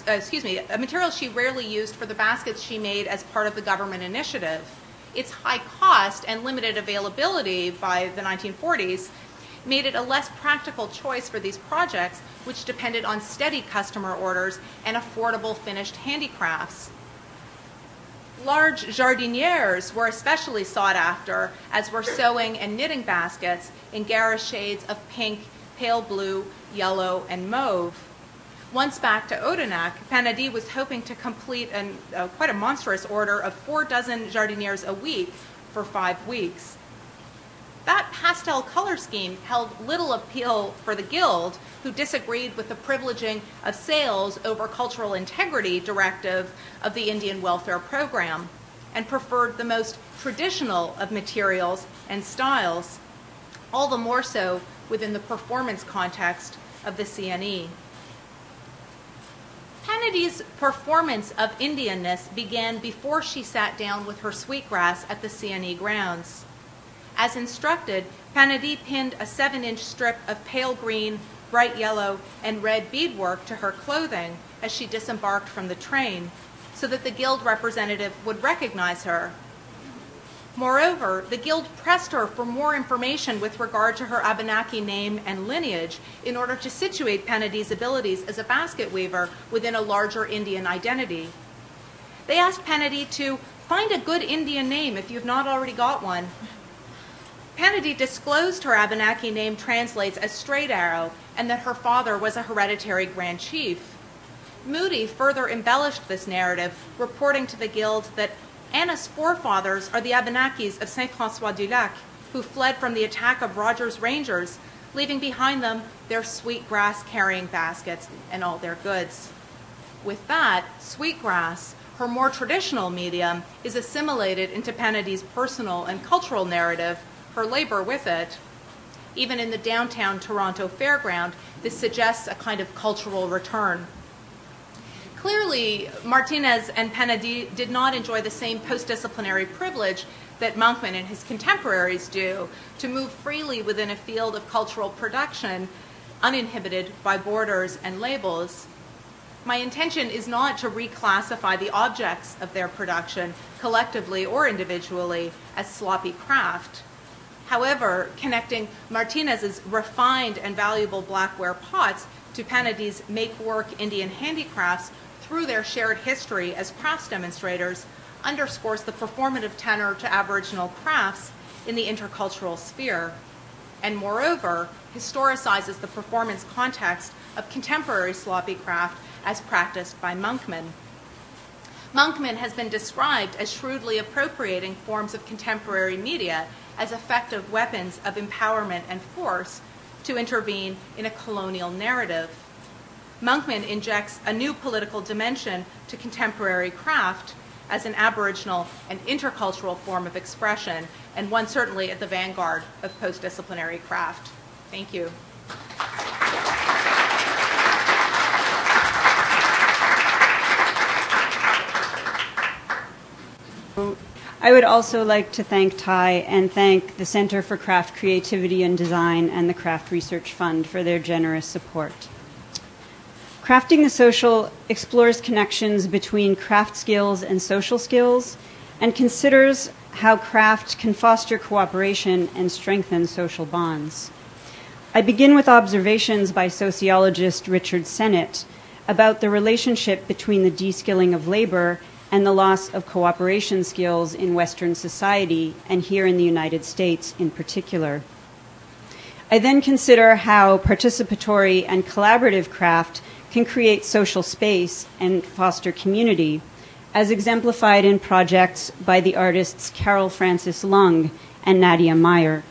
the baskets she made as part of the government initiative. Its high cost and limited availability by the 1940s made it a less practical choice for these projects, which depended on steady customer orders and affordable finished handicrafts. Large jardinières were especially sought after, as were sewing and knitting baskets in garish shades of pink, pale blue, yellow, and mauve. Once back to Odanak, Paradis was hoping to complete quite a monstrous order of 4 dozen jardinières a week for 5 weeks. That pastel color scheme held little appeal for the Guild, who disagreed with the privileging of sales over cultural integrity directive of the Indian Welfare Program, and preferred the most traditional of materials and styles, all the more so within the performance context of the CNE. Paradis' performance of Indianness began before she sat down with her sweetgrass at the CNE grounds. As instructed, Paradis pinned a 7-inch strip of pale green, bright yellow, and red beadwork to her clothing as she disembarked from the train, so that the Guild representative would recognize her. Moreover, the Guild pressed her for more information with regard to her Abenaki name and lineage in order to situate Paradis' abilities as a basket weaver within a larger Indian identity. They asked Paradis to find a good Indian name if you've not already got one. Paradis disclosed her Abenaki name translates as Straight Arrow, and that her father was a hereditary Grand Chief. Moody further embellished this narrative, reporting to the Guild that Anna's forefathers are the Abenakis of Saint-François-du-Lac, who fled from the attack of Rogers' Rangers, leaving behind them their sweetgrass carrying baskets and all their goods. With that, sweetgrass, her more traditional medium, is assimilated into Paradis' personal and cultural narrative, her labor with it. Even in the downtown Toronto fairground, this suggests a kind of cultural return. Clearly, Martinez and Paradis did not enjoy the same post-disciplinary privilege that Monkman and his contemporaries do, to move freely within a field of cultural production, uninhibited by borders and labels. My intention is not to reclassify the objects of their production, collectively or individually, as sloppy craft. However, connecting Martinez's refined and valuable blackware pots to Paradis' make-work Indian handicrafts through their shared history as crafts demonstrators underscores the performative tenor to Aboriginal crafts in the intercultural sphere, and moreover, historicizes the performance context of contemporary sloppy craft as practiced by Monkman. Monkman has been described as shrewdly appropriating forms of contemporary media as effective weapons of empowerment and force to intervene in a colonial narrative. Monkman injects a new political dimension to contemporary craft as an Aboriginal and intercultural form of expression, and one certainly at the vanguard of post-disciplinary craft. Thank you. I would also like to thank Ty and thank the Center for Craft Creativity and Design and the Craft Research Fund for their generous support. Crafting the Social explores connections between craft skills and social skills and considers how craft can foster cooperation and strengthen social bonds. I begin with observations by sociologist Richard Sennett about the relationship between the de-skilling of labor and the loss of cooperation skills in Western society, and here in the United States in particular. I then consider how participatory and collaborative craft can create social space and foster community, as exemplified in projects by the artists Carol Francis Lung and Nadia Meyer.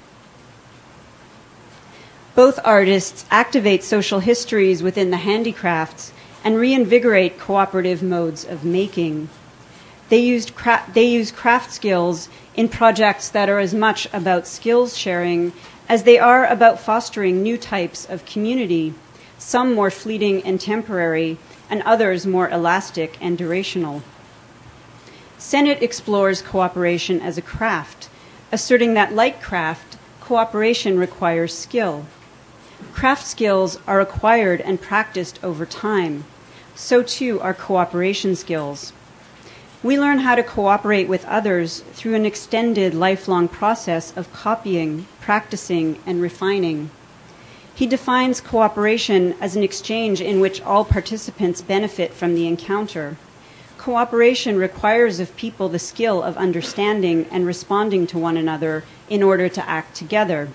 Both artists activate social histories within the handicrafts and reinvigorate cooperative modes of making. They use craft skills in projects that are as much about skills sharing as they are about fostering new types of community, some more fleeting and temporary, and others more elastic and durational. Sennett explores cooperation as a craft, asserting that, like craft, cooperation requires skill. Craft skills are acquired and practiced over time. So too are cooperation skills. We learn how to cooperate with others through an extended lifelong process of copying, practicing, and refining. He defines cooperation as an exchange in which all participants benefit from the encounter. Cooperation requires of people the skill of understanding and responding to one another in order to act together.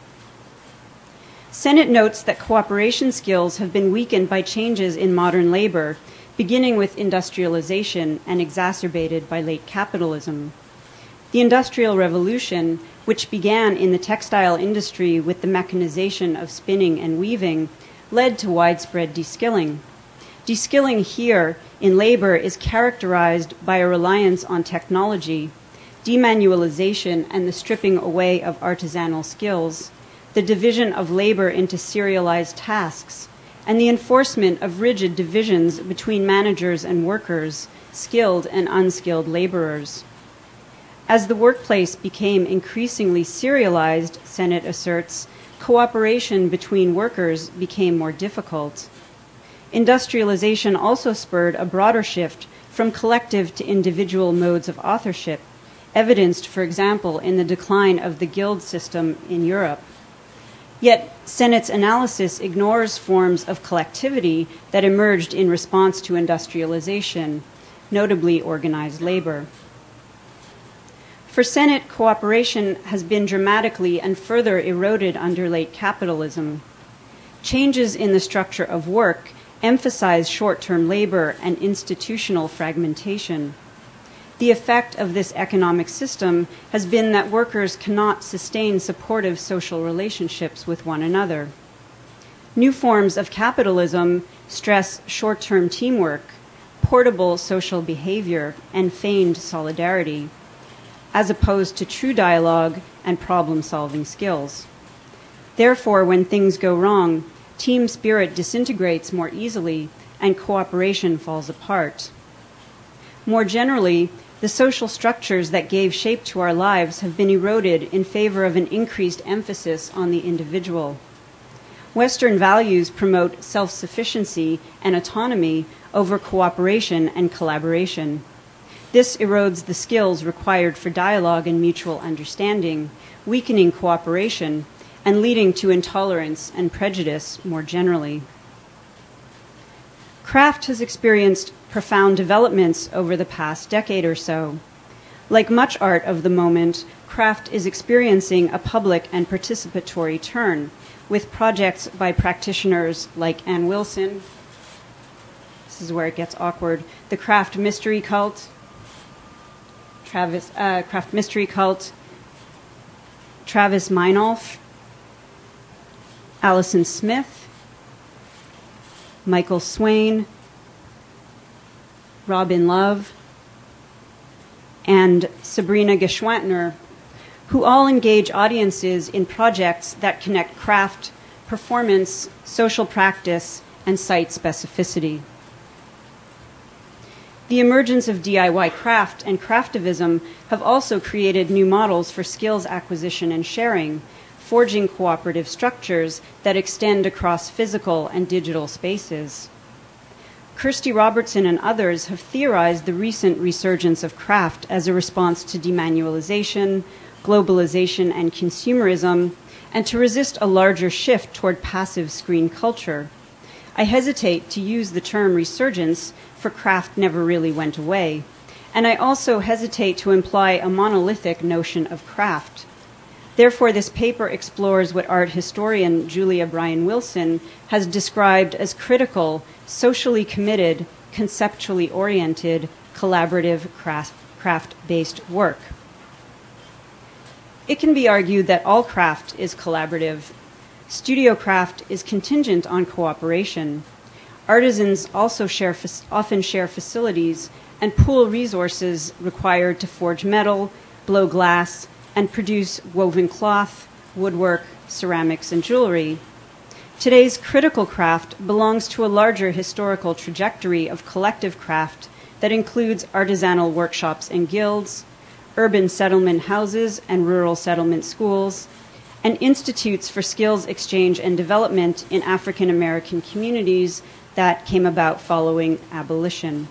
Sennett notes that cooperation skills have been weakened by changes in modern labor, beginning with industrialization and exacerbated by late capitalism. The Industrial Revolution, which began in the textile industry with the mechanization of spinning and weaving, led to widespread deskilling. Deskilling here in labor is characterized by a reliance on technology, demanualization and the stripping away of artisanal skills, the division of labor into serialized tasks, and the enforcement of rigid divisions between managers and workers, skilled and unskilled laborers. As the workplace became increasingly serialized, Sennett asserts, cooperation between workers became more difficult. Industrialization also spurred a broader shift from collective to individual modes of authorship, evidenced, for example, in the decline of the guild system in Europe. Yet, Sennett's analysis ignores forms of collectivity that emerged in response to industrialization, notably organized labor. For Sennett, cooperation has been dramatically and further eroded under late capitalism. Changes in the structure of work emphasize short-term labor and institutional fragmentation. The effect of this economic system has been that workers cannot sustain supportive social relationships with one another. New forms of capitalism stress short-term teamwork, portable social behavior, and feigned solidarity, as opposed to true dialogue and problem-solving skills. Therefore, when things go wrong, team spirit disintegrates more easily and cooperation falls apart. More generally, the social structures that gave shape to our lives have been eroded in favor of an increased emphasis on the individual. Western values promote self-sufficiency and autonomy over cooperation and collaboration. This erodes the skills required for dialogue and mutual understanding, weakening cooperation, and leading to intolerance and prejudice more generally. Craft has experienced profound developments over the past decade or so. Like much art of the moment, craft is experiencing a public and participatory turn, with projects by practitioners like Ann Wilson. This is where it gets awkward. The Craft Mystery Cult, Travis Meinolf, Allison Smith, Michael Swain, Robin Love, and Sabrina Geschwantner, who all engage audiences in projects that connect craft, performance, social practice, and site specificity. The emergence of DIY craft and craftivism have also created new models for skills acquisition and sharing, forging cooperative structures that extend across physical and digital spaces. Kirsty Robertson and others have theorized the recent resurgence of craft as a response to demanualization, globalization, and consumerism, and to resist a larger shift toward passive screen culture. I hesitate to use the term resurgence, for craft never really went away, and I also hesitate to imply a monolithic notion of craft. Therefore, this paper explores what art historian Julia Bryan Wilson has described as critical, socially committed, conceptually oriented, collaborative craft-based work. It can be argued that all craft is collaborative. Studio craft is contingent on cooperation. Artisans also often share facilities and pool resources required to forge metal, blow glass, and produce woven cloth, woodwork, ceramics, and jewelry. Today's critical craft belongs to a larger historical trajectory of collective craft that includes artisanal workshops and guilds, urban settlement houses and rural settlement schools, and institutes for skills exchange and development in African American communities that came about following abolition.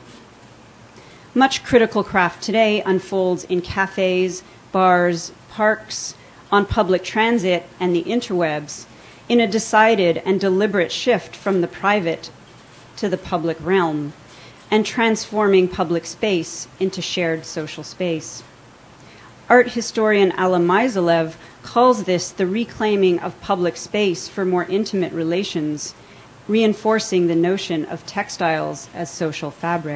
Much critical craft today unfolds in cafes, bars, parks, on public transit, and the interwebs, in a decided and deliberate shift from the private to the public realm, and transforming public space into shared social space. Art historian Alla Meiseles calls this the reclaiming of public space for more intimate relations, reinforcing the notion of textiles as social fabric.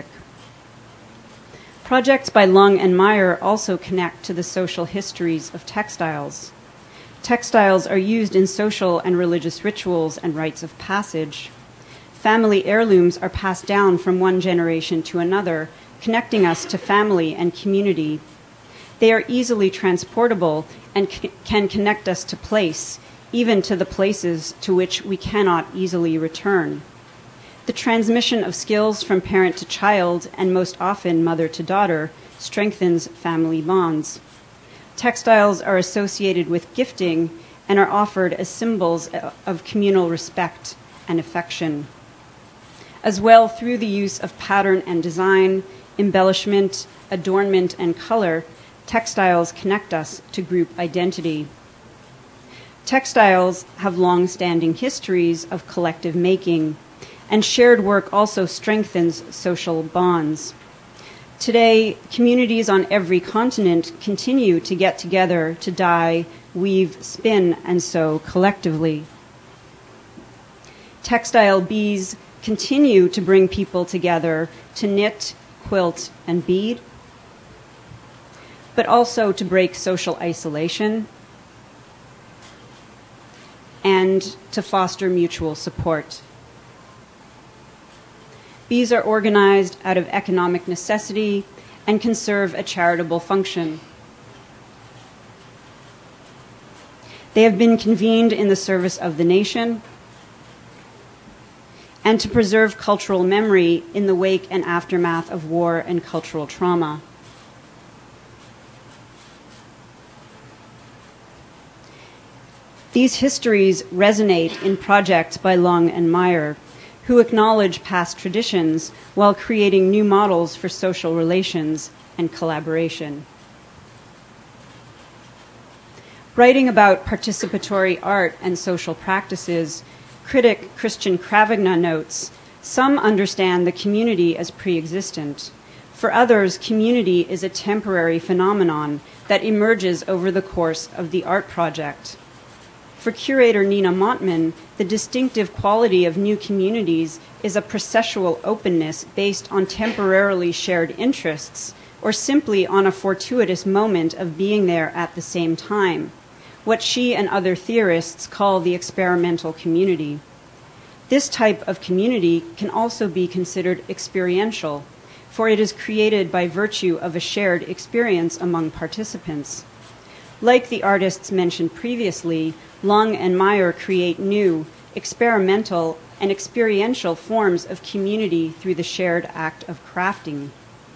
Projects by Lung and Meyer also connect to the social histories of textiles. Textiles are used in social and religious rituals and rites of passage. Family heirlooms are passed down from one generation to another, connecting us to family and community. They are easily transportable and can connect us to place, even to the places to which we cannot easily return. The transmission of skills from parent to child, and most often mother to daughter, strengthens family bonds. Textiles are associated with gifting and are offered as symbols of communal respect and affection. As well, through the use of pattern and design, embellishment, adornment, and color, textiles connect us to group identity. Textiles have long-standing histories of collective making, and shared work also strengthens social bonds. Today, communities on every continent continue to get together to dye, weave, spin, and sew collectively. Textile bees continue to bring people together to knit, quilt, and bead, but also to break social isolation and to foster mutual support. Bees are organized out of economic necessity and can serve a charitable function. They have been convened in the service of the nation and to preserve cultural memory in the wake and aftermath of war and cultural trauma. These histories resonate in projects by Lung and Meyer, who acknowledge past traditions while creating new models for social relations and collaboration. Writing about participatory art and social practices, critic Christian Cravagna notes, some understand the community as pre-existent. For others, community is a temporary phenomenon that emerges over the course of the art project. For curator Nina Montman, the distinctive quality of new communities is a processual openness based on temporarily shared interests, or simply on a fortuitous moment of being there at the same time, what she and other theorists call the experimental community. This type of community can also be considered experiential, for it is created by virtue of a shared experience among participants. Like the artists mentioned previously, Lung and Meyer create new, experimental, and experiential forms of community through the shared act of crafting.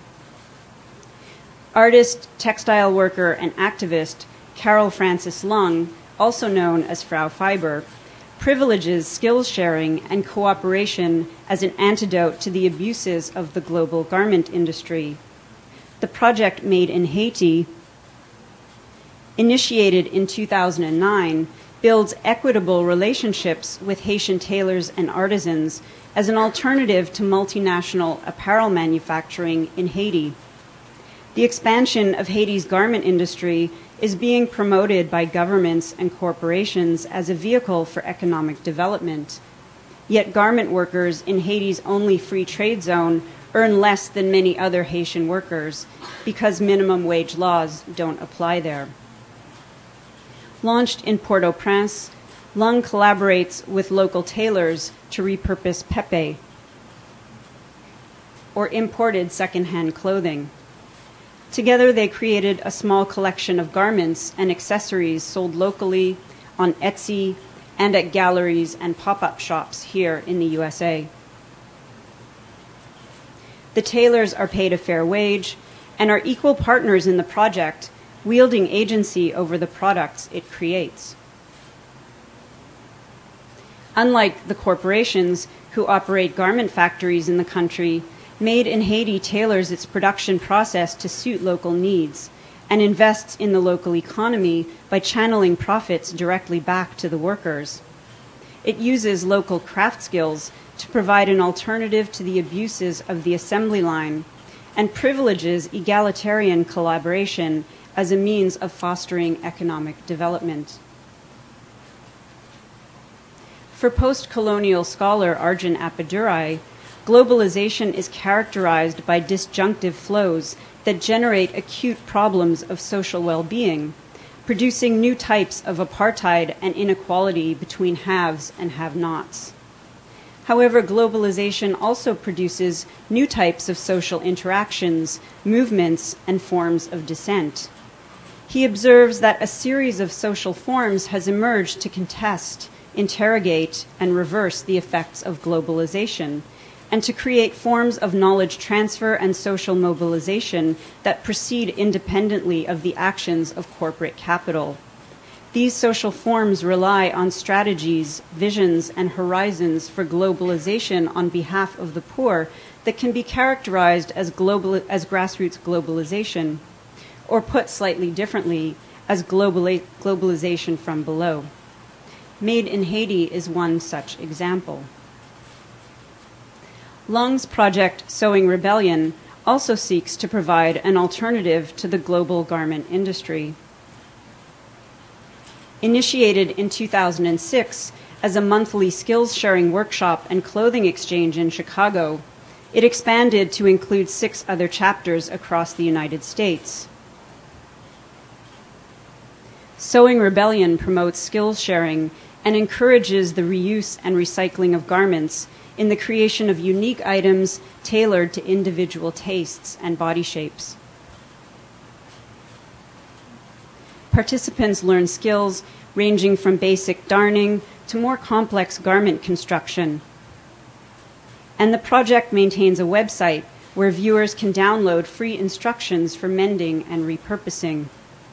Artist, textile worker, and activist Carol Frances Lung, also known as Frau Fiber, privileges skills sharing and cooperation as an antidote to the abuses of the global garment industry. The project Made in Haiti, initiated in 2009, builds equitable relationships with Haitian tailors and artisans as an alternative to multinational apparel manufacturing in Haiti. The expansion of Haiti's garment industry is being promoted by governments and corporations as a vehicle for economic development. Yet garment workers in Haiti's only free trade zone earn less than many other Haitian workers because minimum wage laws don't apply there. Launched in Port-au-Prince, Lung collaborates with local tailors to repurpose pepe, or imported secondhand clothing. Together, they created a small collection of garments and accessories sold locally on Etsy and at galleries and pop-up shops here in the USA. The tailors are paid a fair wage and are equal partners in the project, wielding agency over the products it creates. Unlike the corporations who operate garment factories in the country, Made in Haiti tailors its production process to suit local needs and invests in the local economy by channeling profits directly back to the workers. It uses local craft skills to provide an alternative to the abuses of the assembly line and privileges egalitarian collaboration as a means of fostering economic development. For post-colonial scholar Arjun Appadurai, globalization is characterized by disjunctive flows that generate acute problems of social well-being, producing new types of apartheid and inequality between haves and have-nots. However, globalization also produces new types of social interactions, movements, and forms of dissent. He observes that a series of social forms has emerged to contest, interrogate, and reverse the effects of globalization, and to create forms of knowledge transfer and social mobilization that proceed independently of the actions of corporate capital. These social forms rely on strategies, visions, and horizons for globalization on behalf of the poor that can be characterized as grassroots globalization, or put slightly differently, as globalization from below. Made in Haiti is one such example. Lung's project Sewing Rebellion also seeks to provide an alternative to the global garment industry. Initiated in 2006 as a monthly skills-sharing workshop and clothing exchange in Chicago, it expanded to include 6 other chapters across the United States. Sewing Rebellion promotes skills sharing and encourages the reuse and recycling of garments in the creation of unique items tailored to individual tastes and body shapes. Participants learn skills ranging from basic darning to more complex garment construction. And the project maintains a website where viewers can download free instructions for mending and repurposing.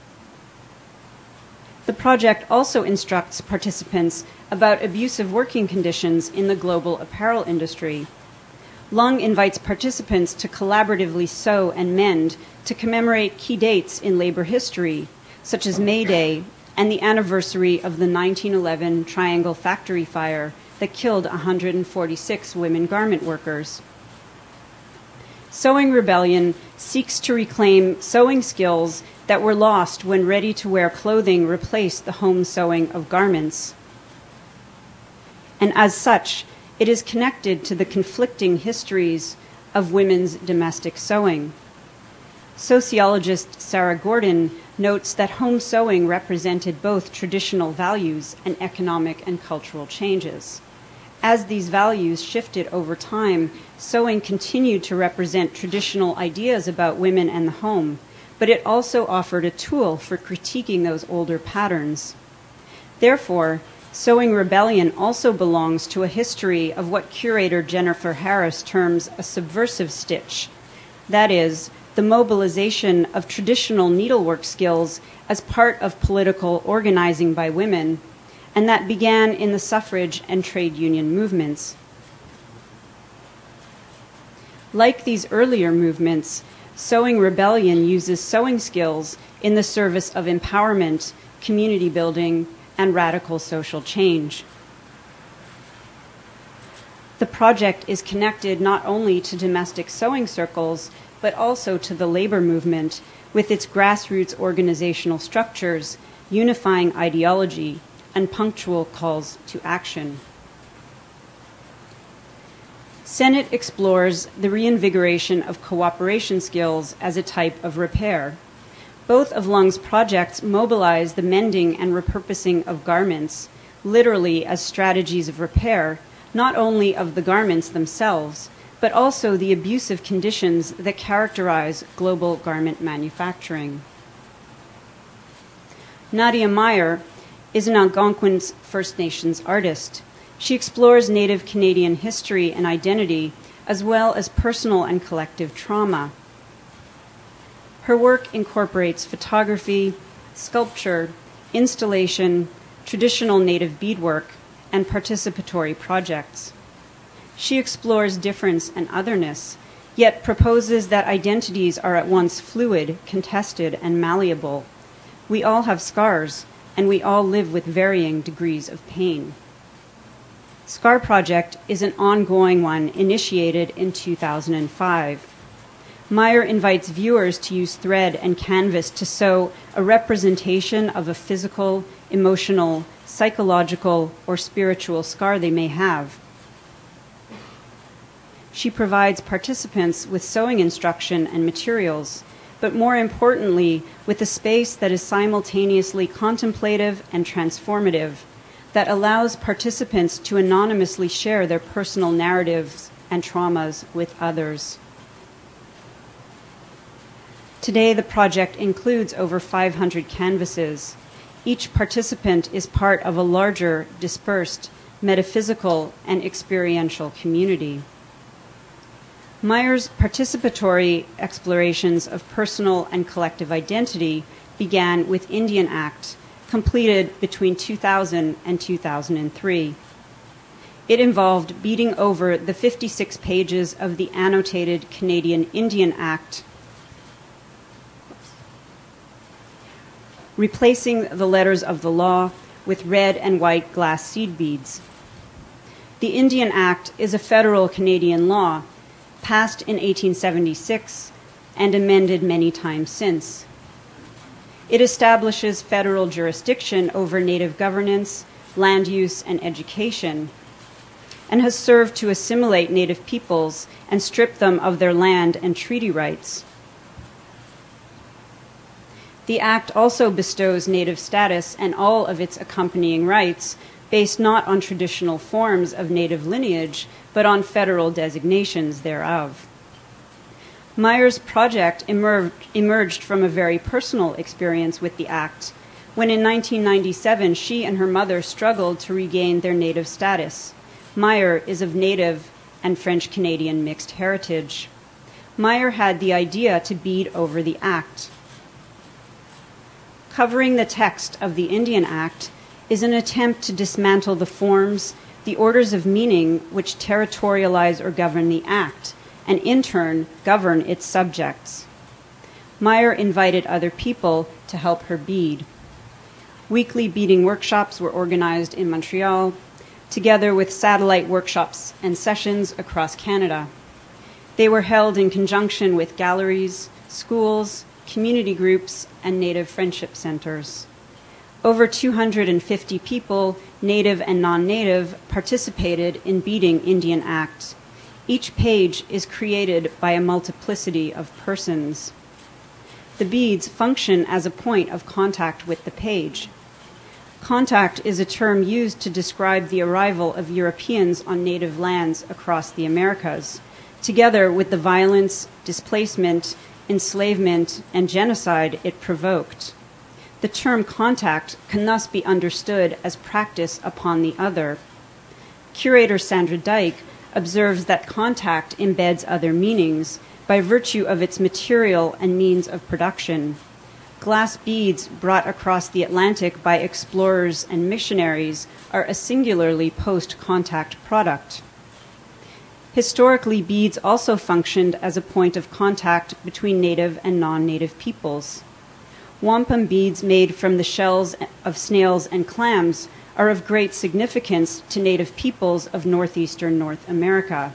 The project also instructs participants about abusive working conditions in the global apparel industry. Lung invites participants to collaboratively sew and mend to commemorate key dates in labor history, such as May Day and the anniversary of the 1911 Triangle Factory fire that killed 146 women garment workers. Sewing Rebellion seeks to reclaim sewing skills that were lost when ready-to-wear clothing replaced the home sewing of garments. And as such, it is connected to the conflicting histories of women's domestic sewing. Sociologist Sarah Gordon notes that home sewing represented both traditional values and economic and cultural changes. As these values shifted over time, sewing continued to represent traditional ideas about women and the home, but it also offered a tool for critiquing those older patterns. Therefore, Sewing Rebellion also belongs to a history of what curator Jennifer Harris terms a subversive stitch, that is, the mobilization of traditional needlework skills as part of political organizing by women, and that began in the suffrage and trade union movements. Like these earlier movements, Sewing Rebellion uses sewing skills in the service of empowerment, community building, and radical social change. The project is connected not only to domestic sewing circles, but also to the labor movement with its grassroots organizational structures, unifying ideology, and punctual calls to action. Sennett explores the reinvigoration of cooperation skills as a type of repair. Both of Lung's projects mobilize the mending and repurposing of garments, literally as strategies of repair, not only of the garments themselves, but also the abusive conditions that characterize global garment manufacturing. Nadia Meyer is an Algonquin First Nations artist. She explores Native Canadian history and identity, as well as personal and collective trauma. Her work incorporates photography, sculpture, installation, traditional Native beadwork, and participatory projects. She explores difference and otherness, yet proposes that identities are at once fluid, contested, and malleable. We all have scars, and we all live with varying degrees of pain. Scar Project is an ongoing one initiated in 2005. Meyer invites viewers to use thread and canvas to sew a representation of a physical, emotional, psychological, or spiritual scar they may have. She provides participants with sewing instruction and materials, but more importantly, with a space that is simultaneously contemplative and transformative, that allows participants to anonymously share their personal narratives and traumas with others. Today, the project includes over 500 canvases. Each participant is part of a larger, dispersed, metaphysical, and experiential community. Meyer's participatory explorations of personal and collective identity began with Indian Act, completed between 2000 and 2003. It involved beating over the 56 pages of the annotated Canadian Indian Act, replacing the letters of the law with red and white glass seed beads. The Indian Act is a federal Canadian law, passed in 1876 and amended many times since. It establishes federal jurisdiction over Native governance, land use, and education, and has served to assimilate Native peoples and strip them of their land and treaty rights. The Act also bestows Native status and all of its accompanying rights based not on traditional forms of Native lineage, but on federal designations thereof. Meyer's project emerged from a very personal experience with the Act, when in 1997 she and her mother struggled to regain their Native status. Meyer is of Native and French-Canadian mixed heritage. Meyer had the idea to bead over the Act. Covering the text of the Indian Act is an attempt to dismantle the forms, the orders of meaning which territorialize or govern the Act, and in turn govern its subjects. Meyer invited other people to help her bead. Weekly beading workshops were organized in Montreal, together with satellite workshops and sessions across Canada. They were held in conjunction with galleries, schools, community groups, and Native friendship centers. Over 250 people, Native and non-Native, participated in beading Indian Act. Each page is created by a multiplicity of persons. The beads function as a point of contact with the page. Contact is a term used to describe the arrival of Europeans on Native lands across the Americas, together with the violence, displacement, enslavement, and genocide it provoked. The term contact can thus be understood as practice upon the other. Curator Sandra Dyke observes that contact embeds other meanings by virtue of its material and means of production. Glass beads brought across the Atlantic by explorers and missionaries are a singularly post-contact product. Historically, beads also functioned as a point of contact between Native and non-Native peoples. Wampum beads made from the shells of snails and clams are of great significance to native peoples of northeastern North America.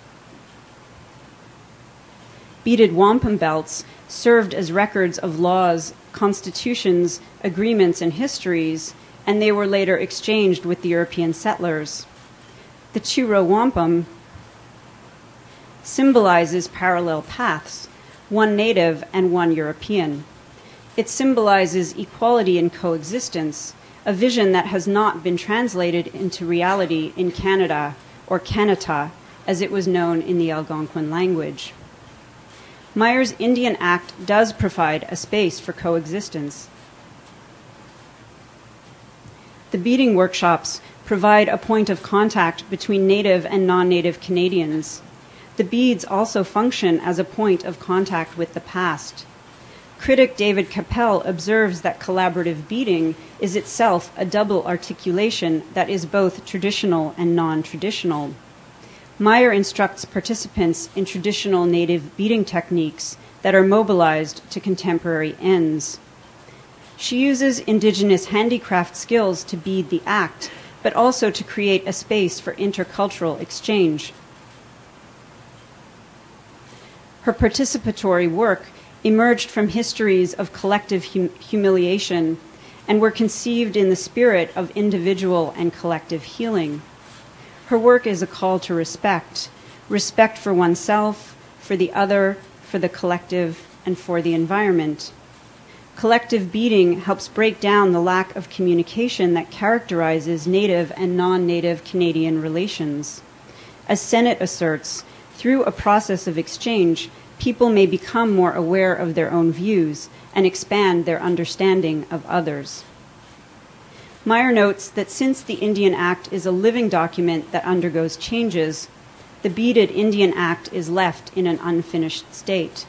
Beaded wampum belts served as records of laws, constitutions, agreements, and histories, and they were later exchanged with the European settlers. The two-row wampum symbolizes parallel paths, one native and one European. It symbolizes equality and coexistence, a vision that has not been translated into reality in Canada, or Kanata, as it was known in the Algonquin language. Meyer's Indian Act does provide a space for coexistence. The beading workshops provide a point of contact between Native and non-Native Canadians. The beads also function as a point of contact with the past. Critic David Capel observes that collaborative beading is itself a double articulation that is both traditional and non-traditional. Meyer instructs participants in traditional Native beading techniques that are mobilized to contemporary ends. She uses indigenous handicraft skills to bead the act, but also to create a space for intercultural exchange. Her participatory work emerged from histories of collective humiliation and were conceived in the spirit of individual and collective healing. Her work is a call to respect, respect for oneself, for the other, for the collective, and for the environment. Collective beading helps break down the lack of communication that characterizes Native and non-Native Canadian relations. As Sennett asserts, through a process of exchange, people may become more aware of their own views and expand their understanding of others. Meyer notes that since the Indian Act is a living document that undergoes changes, the beaded Indian Act is left in an unfinished state.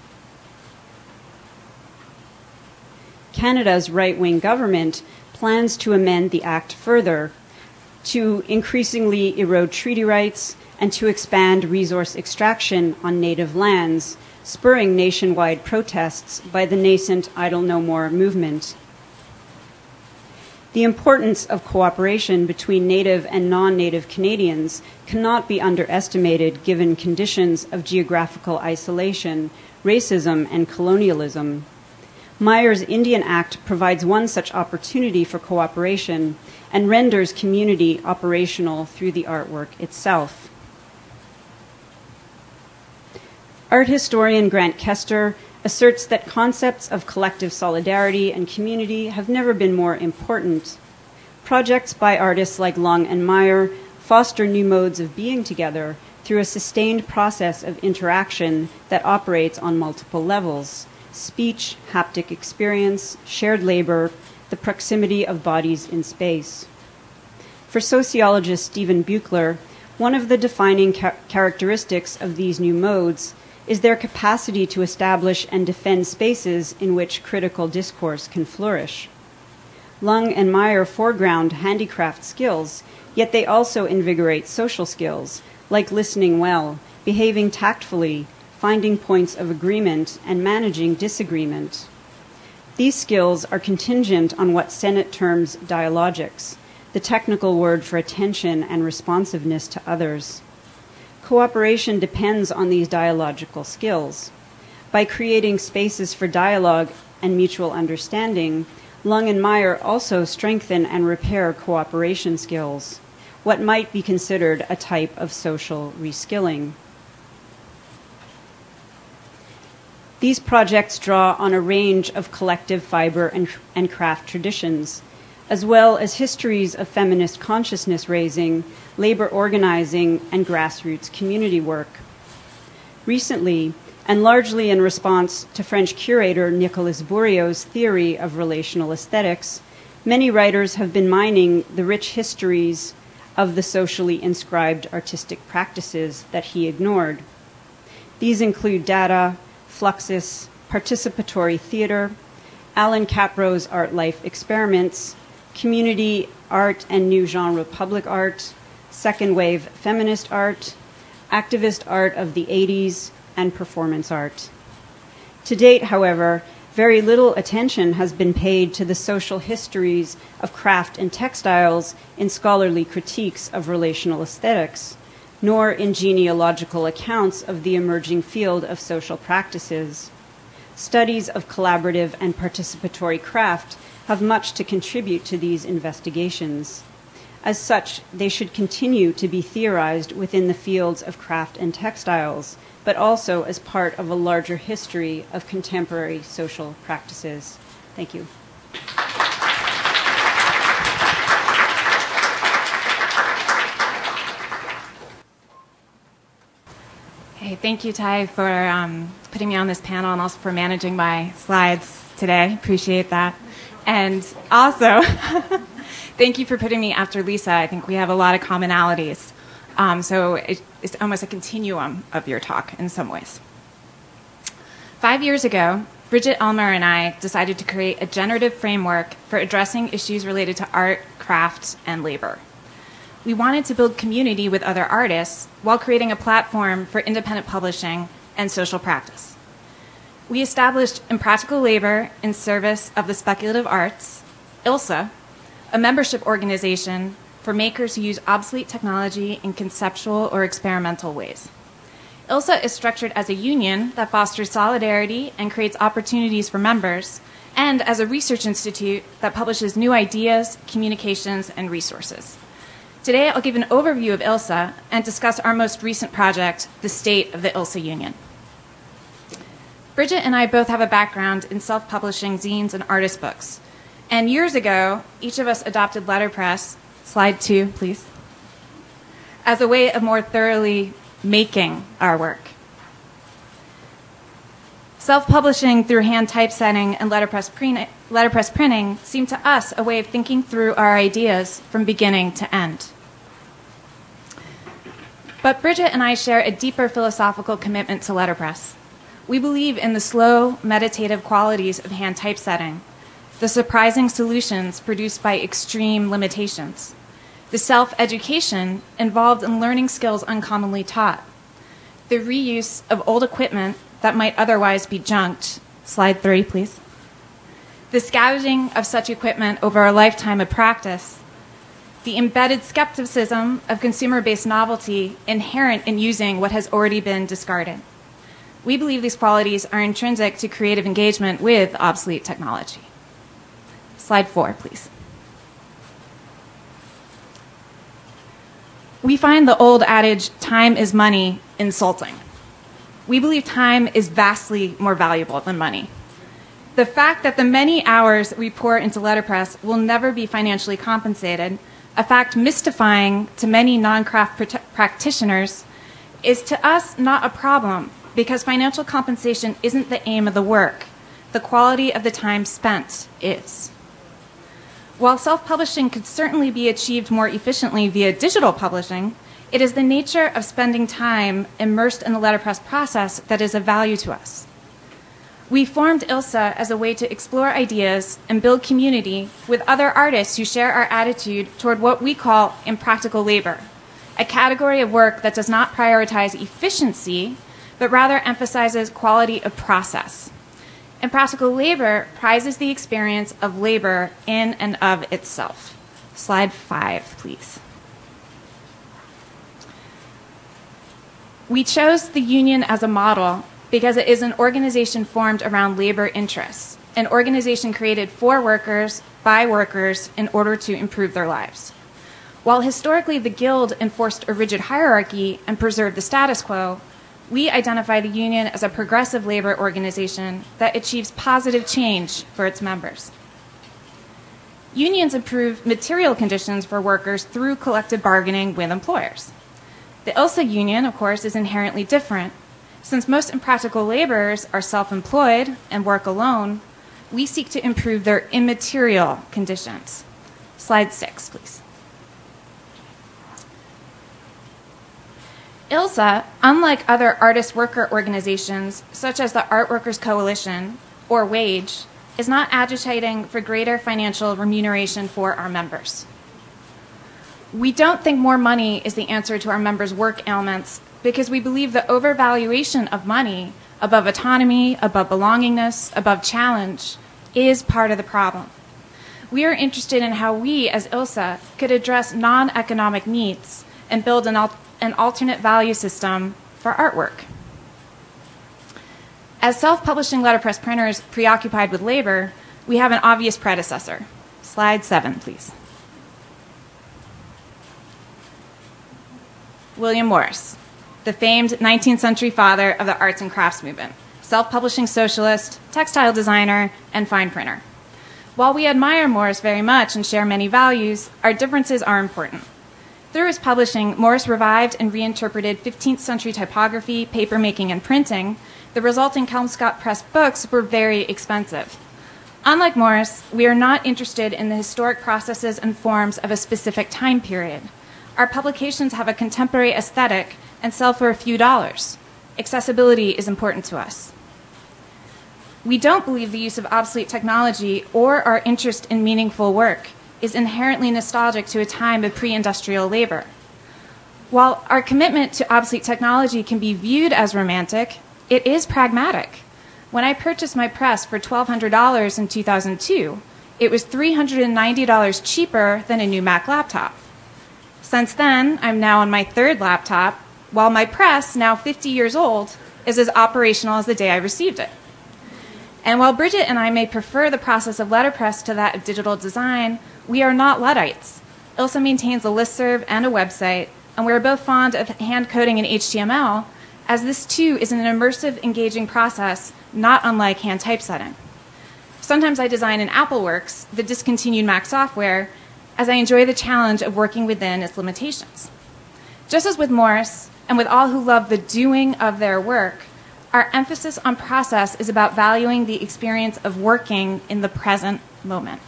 Canada's right-wing government plans to amend the Act further to increasingly erode treaty rights and to expand resource extraction on native lands, spurring nationwide protests by the nascent Idle No More movement. The importance of cooperation between Native and non-Native Canadians cannot be underestimated given conditions of geographical isolation, racism, and colonialism. Meyer's Indian Act provides one such opportunity for cooperation and renders community operational through the artwork itself. Art historian Grant Kester asserts that concepts of collective solidarity and community have never been more important. Projects by artists like Lung and Meyer foster new modes of being together through a sustained process of interaction that operates on multiple levels: speech, haptic experience, shared labor, the proximity of bodies in space. For sociologist Stephen Buechler, one of the defining characteristics of these new modes is their capacity to establish and defend spaces in which critical discourse can flourish. Lung and Meyer foreground handicraft skills, yet they also invigorate social skills, like listening well, behaving tactfully, finding points of agreement, and managing disagreement. These skills are contingent on what Sennett terms dialogics, the technical word for attention and responsiveness to others. Cooperation depends on these dialogical skills. By creating spaces for dialogue and mutual understanding, Lung and Meyer also strengthen and repair cooperation skills, what might be considered a type of social reskilling. These projects draw on a range of collective fiber and craft traditions, as well as histories of feminist consciousness raising, labor organizing, and grassroots community work. Recently, and largely in response to French curator Nicolas Bourriaud's theory of relational aesthetics, many writers have been mining the rich histories of the socially inscribed artistic practices that he ignored. These include Dada, Fluxus, participatory theater, Alan Capro's art life experiments, community art and new genre public art, second wave feminist art, activist art of the 80s, and performance art. To date, however, very little attention has been paid to the social histories of craft and textiles in scholarly critiques of relational aesthetics, nor in genealogical accounts of the emerging field of social practices. Studies of collaborative and participatory craft have much to contribute to these investigations. As such, they should continue to be theorized within the fields of craft and textiles, but also as part of a larger history of contemporary social practices. Thank you. Hey, thank you, Ty, for putting me on this panel and also for managing my slides today. Appreciate that. And also, thank you for putting me after Lisa. I think we have a lot of commonalities. So it's almost a continuum of your talk in some ways. 5 years ago, Bridget Elmer and I decided to create a generative framework for addressing issues related to art, craft, and labor. We wanted to build community with other artists while creating a platform for independent publishing and social practice. We established Impractical Labor in service of the speculative arts, ILSA, a membership organization for makers who use obsolete technology in conceptual or experimental ways. ILSA is structured as a union that fosters solidarity and creates opportunities for members, and as a research institute that publishes new ideas, communications, and resources. Today, I'll give an overview of ILSA and discuss our most recent project, the state of the ILSA Union. Bridget and I both have a background in self-publishing zines and artist books. And years ago, each of us adopted letterpress, slide 2, please, as a way of more thoroughly making our work. Self-publishing through hand typesetting and letterpress printing seemed to us a way of thinking through our ideas from beginning to end. But Bridget and I share a deeper philosophical commitment to letterpress. We believe in the slow, meditative qualities of hand typesetting, the surprising solutions produced by extreme limitations, the self-education involved in learning skills uncommonly taught, the reuse of old equipment that might otherwise be junked, slide 3, please, the scavenging of such equipment over a lifetime of practice, the embedded skepticism of consumer-based novelty inherent in using what has already been discarded. We believe these qualities are intrinsic to creative engagement with obsolete technology. Slide 4, please. We find the old adage, time is money, insulting. We believe time is vastly more valuable than money. The fact that the many hours we pour into letterpress will never be financially compensated, a fact mystifying to many non-craft practitioners, is to us not a problem because financial compensation isn't the aim of the work. The quality of the time spent is. While self-publishing could certainly be achieved more efficiently via digital publishing, it is the nature of spending time immersed in the letterpress process that is of value to us. We formed ILSA as a way to explore ideas and build community with other artists who share our attitude toward what we call impractical labor, a category of work that does not prioritize efficiency, but rather emphasizes quality of process. Impractical labor prizes the experience of labor in and of itself. Slide 5, please. We chose the union as a model because it is an organization formed around labor interests, an organization created for workers, by workers, in order to improve their lives. While historically the Guild enforced a rigid hierarchy and preserved the status quo, we identify the union as a progressive labor organization that achieves positive change for its members. Unions improve material conditions for workers through collective bargaining with employers. The ILSA union, of course, is inherently different. Since most impractical laborers are self-employed and work alone, we seek to improve their immaterial conditions. Slide 6, please. ILSA, unlike other artist-worker organizations, such as the Art Workers Coalition or WAGE, is not agitating for greater financial remuneration for our members. We don't think more money is the answer to our members' work ailments because we believe the overvaluation of money above autonomy, above belongingness, above challenge is part of the problem. We are interested in how we, as ILSA, could address non-economic needs and build an alternate value system for artwork. As self-publishing letterpress printers preoccupied with labor, we have an obvious predecessor. Slide 7, please. William Morris, the famed 19th century father of the arts and crafts movement, self-publishing socialist, textile designer, and fine printer. While we admire Morris very much and share many values, our differences are important. Through his publishing, Morris revived and reinterpreted 15th century typography, papermaking, and printing. The resulting Kelmscott Press books were very expensive. Unlike Morris, we are not interested in the historic processes and forms of a specific time period. Our publications have a contemporary aesthetic and sell for a few dollars. Accessibility is important to us. We don't believe the use of obsolete technology or our interest in meaningful work is inherently nostalgic to a time of pre-industrial labor. While our commitment to obsolete technology can be viewed as romantic, it is pragmatic. When I purchased my press for $1,200 in 2002, it was $390 cheaper than a new Mac laptop. Since then, I'm now on my third laptop, while my press, now 50 years old, is as operational as the day I received it. And while Bridget and I may prefer the process of letterpress to that of digital design, we are not Luddites. ILSA maintains a listserv and a website, and we are both fond of hand coding in HTML, as this too is an immersive, engaging process, not unlike hand typesetting. Sometimes I design in AppleWorks, the discontinued Mac software, as I enjoy the challenge of working within its limitations. Just as with Morris, and with all who love the doing of their work, our emphasis on process is about valuing the experience of working in the present moment.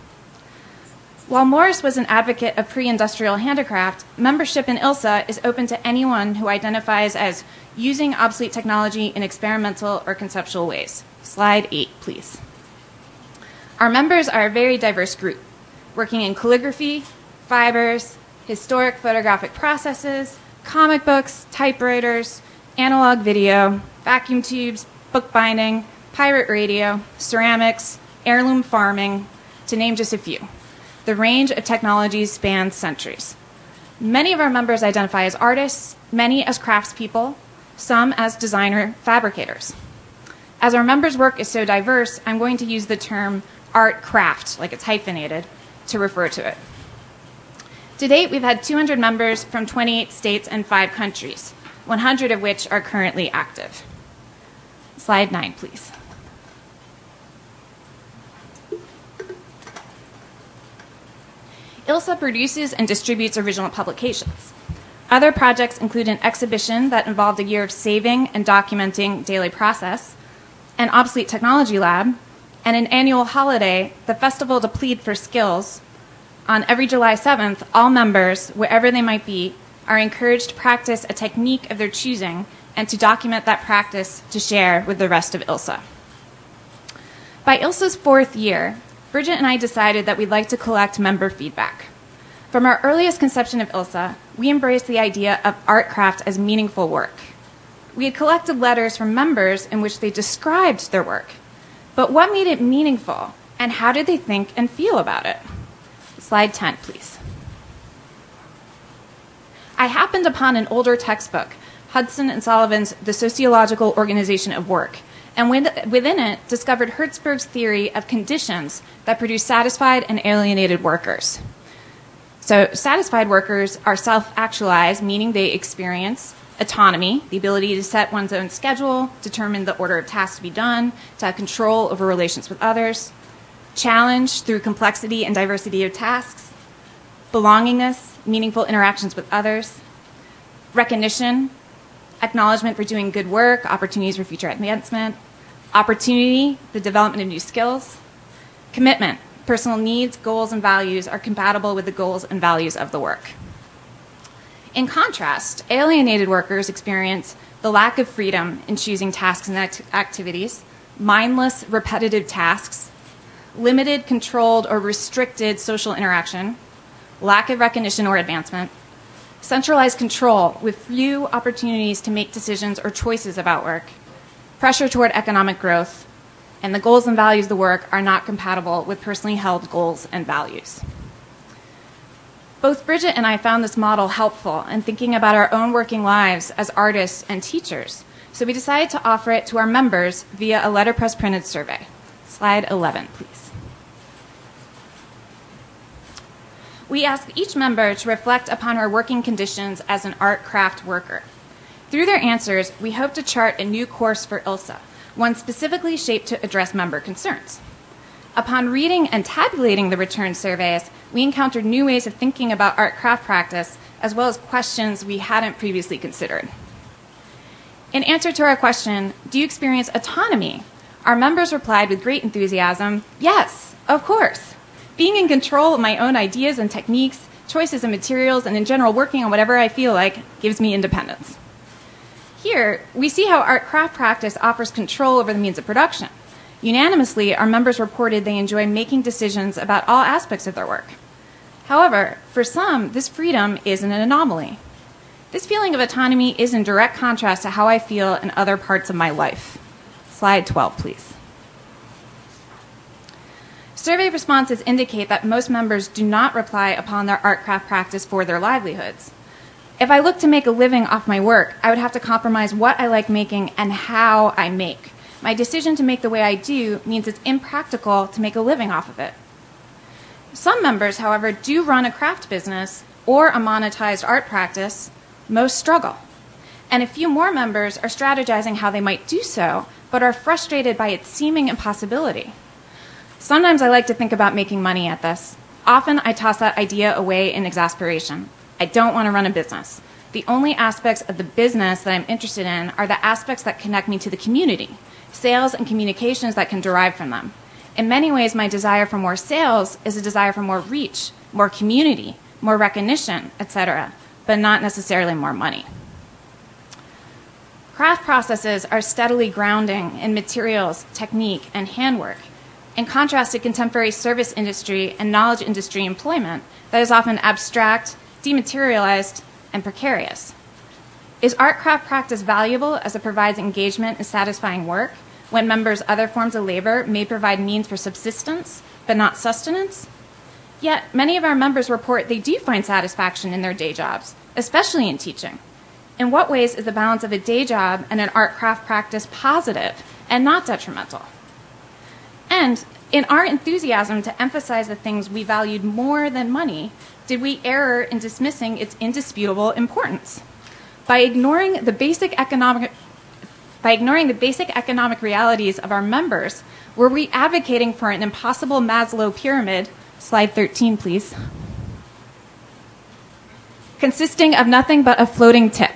While Morris was an advocate of pre-industrial handicraft, membership in ILSA is open to anyone who identifies as using obsolete technology in experimental or conceptual ways. Slide 8, please. Our members are a very diverse group, working in calligraphy, fibers, historic photographic processes, comic books, typewriters, analog video, vacuum tubes, bookbinding, pirate radio, ceramics, heirloom farming, to name just a few. The range of technologies spans centuries. Many of our members identify as artists, many as craftspeople, some as designer fabricators. As our members' work is so diverse, I'm going to use the term art craft, like it's hyphenated, to refer to it. To date, we've had 200 members from 28 states and 5 countries, 100 of which are currently active. Slide 9, please. ILSA produces and distributes original publications. Other projects include an exhibition that involved a year of saving and documenting daily process, an obsolete technology lab, and an annual holiday, the Festival to Plead for Skills. On every July 7th, all members, wherever they might be, are encouraged to practice a technique of their choosing and to document that practice to share with the rest of ILSA. By ILSA's 4th year, Bridget and I decided that we'd like to collect member feedback. From our earliest conception of ILSA, we embraced the idea of art craft as meaningful work. We had collected letters from members in which they described their work. But what made it meaningful, and how did they think and feel about it? Slide 10, please. I happened upon an older textbook, Hudson and Sullivan's The Sociological Organization of Work, and within it discovered Hertzberg's theory of conditions that produce satisfied and alienated workers. So satisfied workers are self-actualized, meaning they experience autonomy, the ability to set one's own schedule, determine the order of tasks to be done, to have control over relations with others, challenge through complexity and diversity of tasks, belongingness, meaningful interactions with others, recognition, acknowledgement for doing good work, opportunities for future advancement, opportunity, the development of new skills, commitment, personal needs, goals, and values are compatible with the goals and values of the work. In contrast, alienated workers experience the lack of freedom in choosing tasks and activities, mindless, repetitive tasks, limited, controlled, or restricted social interaction, lack of recognition or advancement, centralized control with few opportunities to make decisions or choices about work, pressure toward economic growth, and the goals and values of the work are not compatible with personally held goals and values. Both Bridget and I found this model helpful in thinking about our own working lives as artists and teachers, so we decided to offer it to our members via a letterpress printed survey. Slide 11, please. We asked each member to reflect upon her working conditions as an art craft worker. Through their answers, we hope to chart a new course for ILSA, one specifically shaped to address member concerns. Upon reading and tabulating the return surveys, we encountered new ways of thinking about art craft practice, as well as questions we hadn't previously considered. In answer to our question, do you experience autonomy? Our members replied with great enthusiasm, yes, of course. Being in control of my own ideas and techniques, choices and materials, and in general working on whatever I feel like gives me independence. Here, we see how art craft practice offers control over the means of production. Unanimously, our members reported they enjoy making decisions about all aspects of their work. However, for some, this freedom is an anomaly. This feeling of autonomy is in direct contrast to how I feel in other parts of my life. Slide 12, please. Survey responses indicate that most members do not rely upon their art craft practice for their livelihoods. If I look to make a living off my work, I would have to compromise what I like making and how I make. My decision to make the way I do means it's impractical to make a living off of it. Some members, however, do run a craft business or a monetized art practice. Most struggle. And a few more members are strategizing how they might do so, but are frustrated by its seeming impossibility. Sometimes I like to think about making money at this. Often I toss that idea away in exasperation. I don't want to run a business. The only aspects of the business that I'm interested in are the aspects that connect me to the community, sales and communications that can derive from them. In many ways, my desire for more sales is a desire for more reach, more community, more recognition, etc., but not necessarily more money. Craft processes are steadily grounding in materials, technique, and handwork, in contrast to contemporary service industry and knowledge industry employment that is often abstract, dematerialized, and precarious. Is art craft practice valuable as it provides engagement and satisfying work when members' other forms of labor may provide means for subsistence but not sustenance? Yet, many of our members report they do find satisfaction in their day jobs, especially in teaching. In what ways is the balance of a day job and an art craft practice positive and not detrimental? And in our enthusiasm to emphasize the things we valued more than money, did we err in dismissing its indisputable importance? By ignoring the basic economic realities of our members, were we advocating for an impossible Maslow pyramid, slide 13 please, consisting of nothing but a floating tip?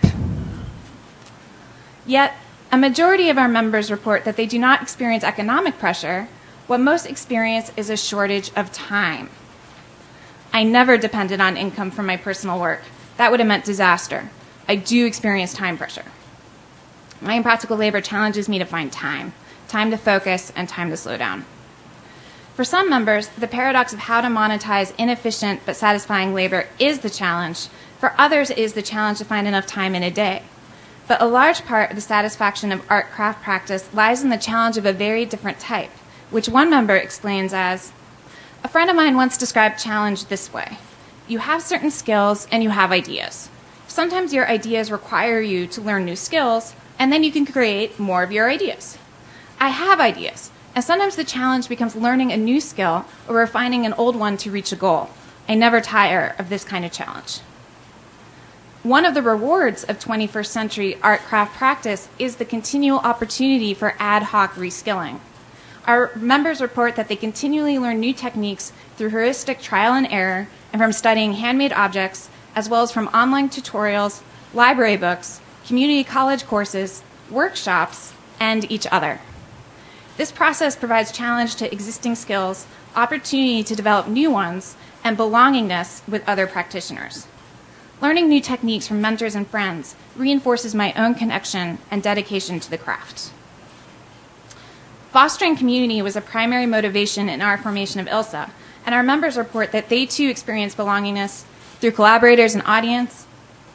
Yet, a majority of our members report that they do not experience economic pressure. What most experience is a shortage of time. I never depended on income from my personal work. That would have meant disaster. I do experience time pressure. My impractical labor challenges me to find time to focus, and time to slow down. For some members, the paradox of how to monetize inefficient but satisfying labor is the challenge. For others, it is the challenge to find enough time in a day. But a large part of the satisfaction of art craft practice lies in the challenge of a very different type, which one member explains as, a friend of mine once described challenge this way. You have certain skills and you have ideas. Sometimes your ideas require you to learn new skills, and then you can create more of your ideas. I have ideas, and sometimes the challenge becomes learning a new skill or refining an old one to reach a goal. I never tire of this kind of challenge. One of the rewards of 21st century art craft practice is the continual opportunity for ad hoc reskilling. Our members report that they continually learn new techniques through heuristic trial and error and from studying handmade objects, as well as from online tutorials, library books, community college courses, workshops, and each other. This process provides challenge to existing skills, opportunity to develop new ones, and belongingness with other practitioners. Learning new techniques from mentors and friends reinforces my own connection and dedication to the craft. Fostering community was a primary motivation in our formation of ILSA, and our members report that they too experience belongingness through collaborators and audience,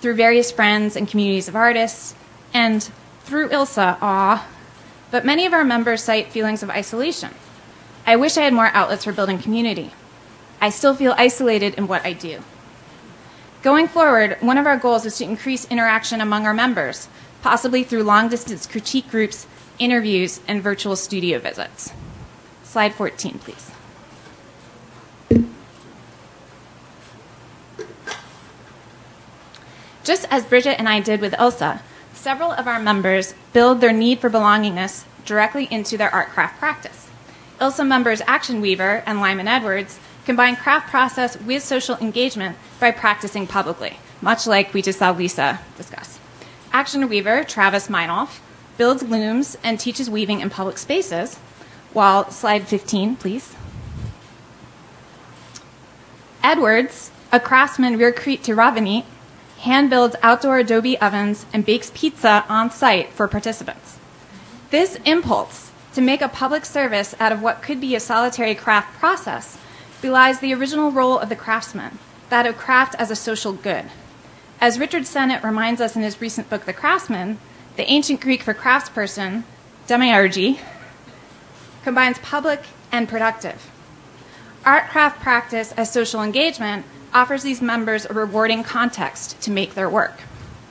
through various friends and communities of artists, and through ILSA, but many of our members cite feelings of isolation. I wish I had more outlets for building community. I still feel isolated in what I do. Going forward, one of our goals is to increase interaction among our members, possibly through long-distance critique groups, interviews, and virtual studio visits. Slide 14, please. Just as Bridget and I did with ILSA, several of our members build their need for belongingness directly into their art craft practice. ILSA members Action Weaver and Lyman Edwards combine craft process with social engagement by practicing publicly, much like we just saw Lisa discuss. Action Weaver, Travis Meinolf, builds looms and teaches weaving in public spaces, while, slide 15, please. Edwards, a craftsman Virkrete to Ravenit, hand builds outdoor adobe ovens and bakes pizza on site for participants. This impulse to make a public service out of what could be a solitary craft process belies the original role of the craftsman, that of craft as a social good. As Richard Sennett reminds us in his recent book, The Craftsman, the ancient Greek for craftsperson, demiurgy, combines public and productive. Art craft practice as social engagement offers these members a rewarding context to make their work.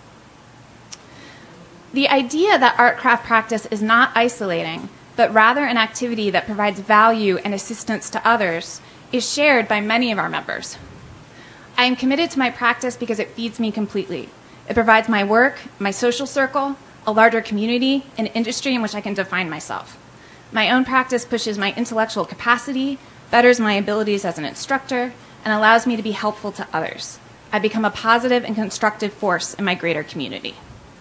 The idea that art craft practice is not isolating, but rather an activity that provides value and assistance to others is shared by many of our members. I am committed to my practice because it feeds me completely. It provides my work, my social circle, a larger community, an industry in which I can define myself. My own practice pushes my intellectual capacity, betters my abilities as an instructor, and allows me to be helpful to others. I become a positive and constructive force in my greater community.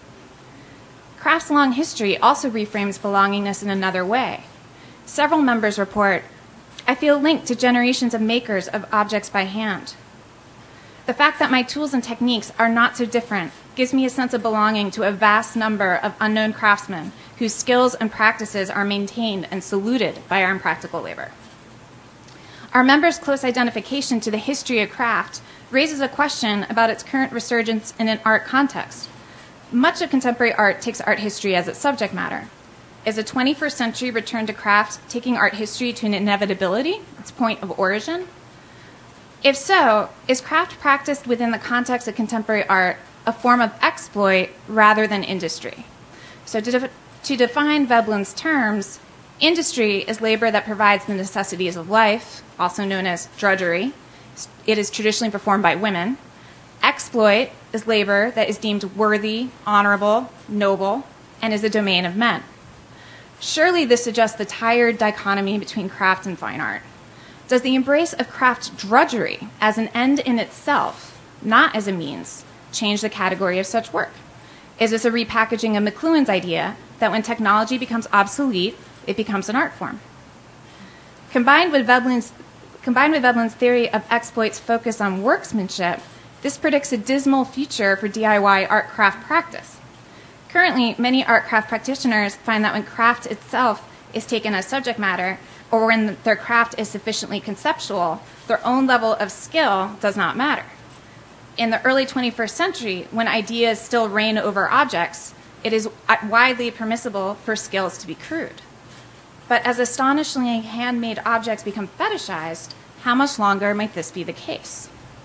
Craft's long history also reframes belongingness in another way. Several members report, I feel linked to generations of makers of objects by hand. The fact that my tools and techniques are not so different gives me a sense of belonging to a vast number of unknown craftsmen whose skills and practices are maintained and saluted by our impractical labor. Our members' close identification to the history of craft raises a question about its current resurgence in an art context. Much of contemporary art takes art history as its subject matter. Is a 21st century return to craft taking art history to an inevitability, its point of origin? If so, is craft practiced within the context of contemporary art a form of exploit rather than industry? So to define Veblen's terms, industry is labor that provides the necessities of life, also known as drudgery. It is traditionally performed by women. Exploit is labor that is deemed worthy, honorable, noble, and is the domain of men. Surely this suggests the tired dichotomy between craft and fine art. Does the embrace of craft drudgery as an end in itself, not as a means, change the category of such work? Is this a repackaging of McLuhan's idea that when technology becomes obsolete, it becomes an art form? Combined with Veblen's theory of exploit's focus on workmanship, this predicts a dismal future for DIY art craft practice. Currently, many art craft practitioners find that when craft itself is taken as subject matter, or when their craft is sufficiently conceptual, their own level of skill does not matter. In the early 21st century, when ideas still reign over objects, it is widely permissible for skills to be crude. But as astonishingly handmade objects become fetishized, how much longer might this be the case?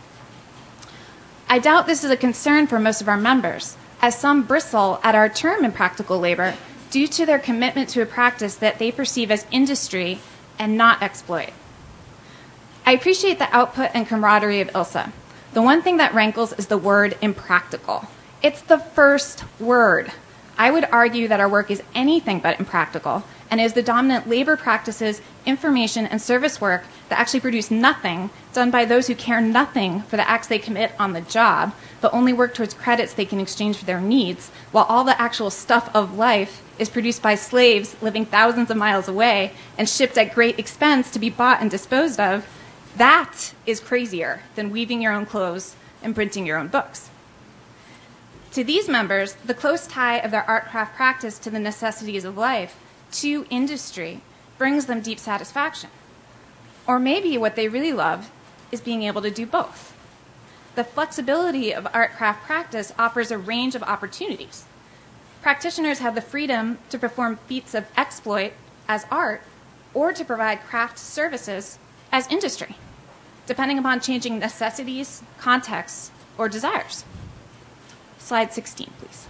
I doubt this is a concern for most of our members, as some bristle at our term impractical labor due to their commitment to a practice that they perceive as industry and not exploit. I appreciate the output and camaraderie of ILSA. The one thing that rankles is the word impractical. It's the first word. I would argue that our work is anything but impractical and is the dominant labor practices, information, and service work that actually produce nothing, done by those who care nothing for the acts they commit on the job, but only work towards credits they can exchange for their needs, while all the actual stuff of life is produced by slaves living thousands of miles away and shipped at great expense to be bought and disposed of. That is crazier than weaving your own clothes and printing your own books. To these members, the close tie of their art craft practice to the necessities of life, to industry, brings them deep satisfaction. Or maybe what they really love is being able to do both. the flexibility of art craft practice offers a range of opportunities. Practitioners have the freedom to perform feats of exploit as art or to provide craft services as industry, depending upon changing necessities, contexts, or desires. Slide 16, please.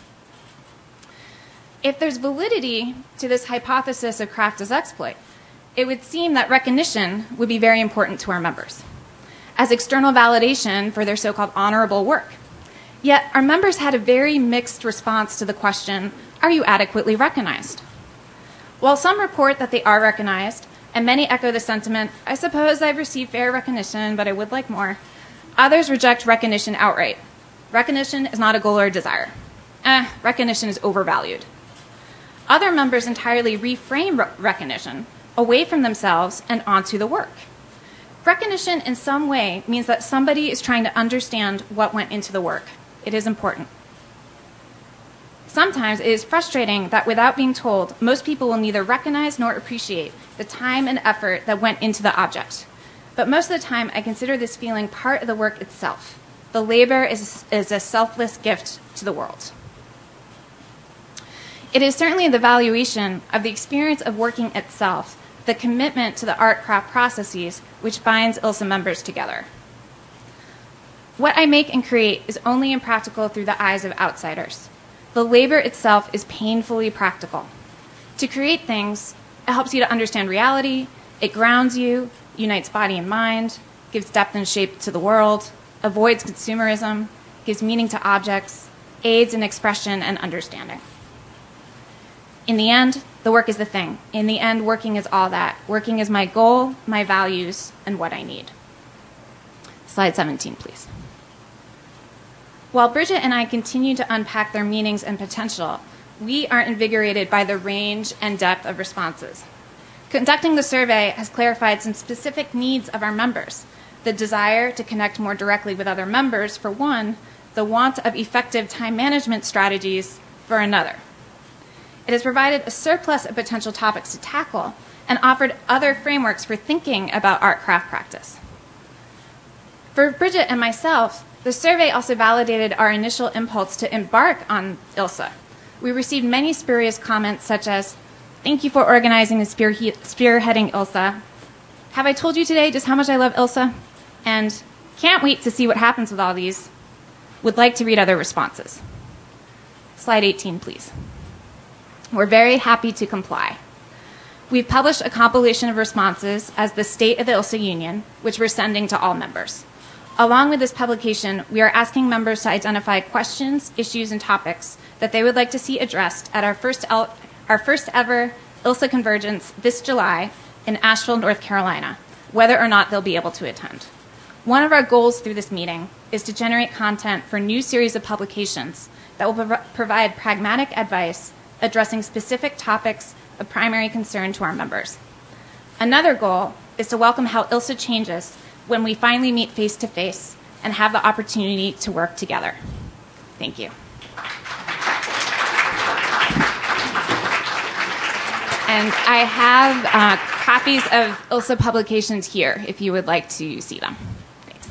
If there's validity to this hypothesis of craft as exploit, it would seem that recognition would be very important to our members as external validation for their so-called honorable work. Yet our members had a very mixed response to the question, are you adequately recognized? While some report that they are recognized, and many echo the sentiment, I suppose I've received fair recognition, but I would like more, others reject recognition outright. Recognition is not a goal or a desire. Recognition is overvalued. Other members entirely reframe recognition away from themselves and onto the work. Recognition in some way means that somebody is trying to understand what went into the work. It is important. Sometimes it is frustrating that without being told, most people will neither recognize nor appreciate the time and effort that went into the object. But most of the time, I consider this feeling part of the work itself. The labor is a selfless gift to the world. It is certainly the valuation of the experience of working itself, the commitment to the art craft processes, which binds ILSA members together. What I make and create is only impractical through the eyes of outsiders. The labor itself is painfully practical. To create things, it helps you to understand reality, it grounds you, unites body and mind, gives depth and shape to the world, avoids consumerism, gives meaning to objects, aids in expression and understanding. In the end, the work is the thing. In the end, working is all that. Working is my goal, my values, and what I need. Slide 17, please. While Bridget and I continue to unpack their meanings and potential, we are invigorated by the range and depth of responses. Conducting the survey has clarified some specific needs of our members. The desire to connect more directly with other members, for one, the want of effective time management strategies, for another. It has provided a surplus of potential topics to tackle and offered other frameworks for thinking about art craft practice. For Bridget and myself, the survey also validated our initial impulse to embark on ILSA. We received many spurious comments such as, thank you for organizing and spearheading ILSA. Have I told you today just how much I love ILSA? And can't wait to see what happens with all these. Would like to read other responses. Slide 18, please. We're very happy to comply. We've published a compilation of responses as the State of the ILSA Union, which we're sending to all members. Along with this publication, we are asking members to identify questions, issues, and topics that they would like to see addressed at our first ever ILSA Convergence this July in Asheville, North Carolina, whether or not they'll be able to attend. One of our goals through this meeting is to generate content for a new series of publications that will provide pragmatic advice addressing specific topics of primary concern to our members. Another goal is to welcome how ILSA changes when we finally meet face-to-face and have the opportunity to work together. Thank you. And I have copies of ILSA publications here if you would like to see them. Thanks.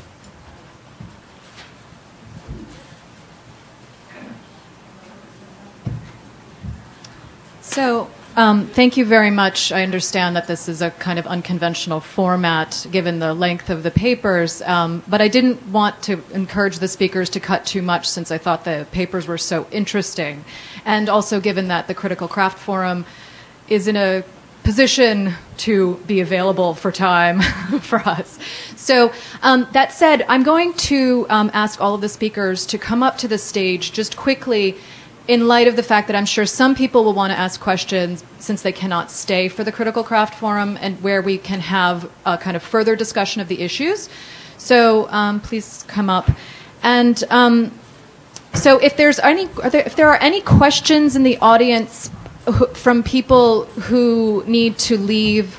So, thank you very much. I understand that this is a kind of unconventional format given the length of the papers, but I didn't want to encourage the speakers to cut too much since I thought the papers were so interesting. And also given that the Critical Craft Forum is in a position to be available for time for us. So that said, I'm going to ask all of the speakers to come up to the stage just quickly in light of the fact that I'm sure some people will want to ask questions since they cannot stay for the Critical Craft Forum and where we can have a kind of further discussion of the issues. So please come up. And so if there are any questions in the audience from people who need to leave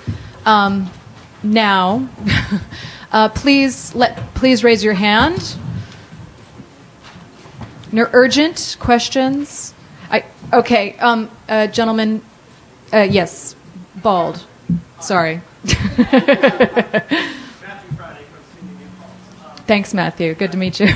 now, please raise your hand. No urgent questions? Okay, gentlemen, yes, bald. Sorry. Matthew Friday from Senior Impulse. Thanks, Matthew. Good to meet you.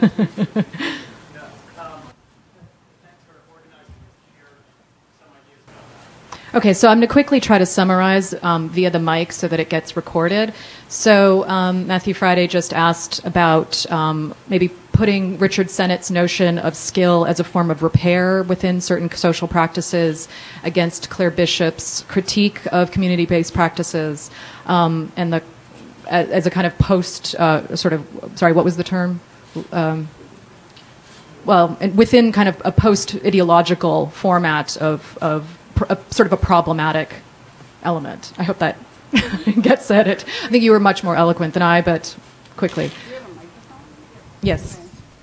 Okay, so I'm going to quickly try to summarize via the mic so that it gets recorded. So Matthew Friday just asked about maybe putting Richard Sennett's notion of skill as a form of repair within certain social practices against Claire Bishop's critique of community-based practices and the as a kind of post sort of, sorry, what was the term? Well, within kind of a post-ideological format of sort of a problematic element. I hope that gets at it. I think you were much more eloquent than I, but quickly. Do you have a microphone? Yes.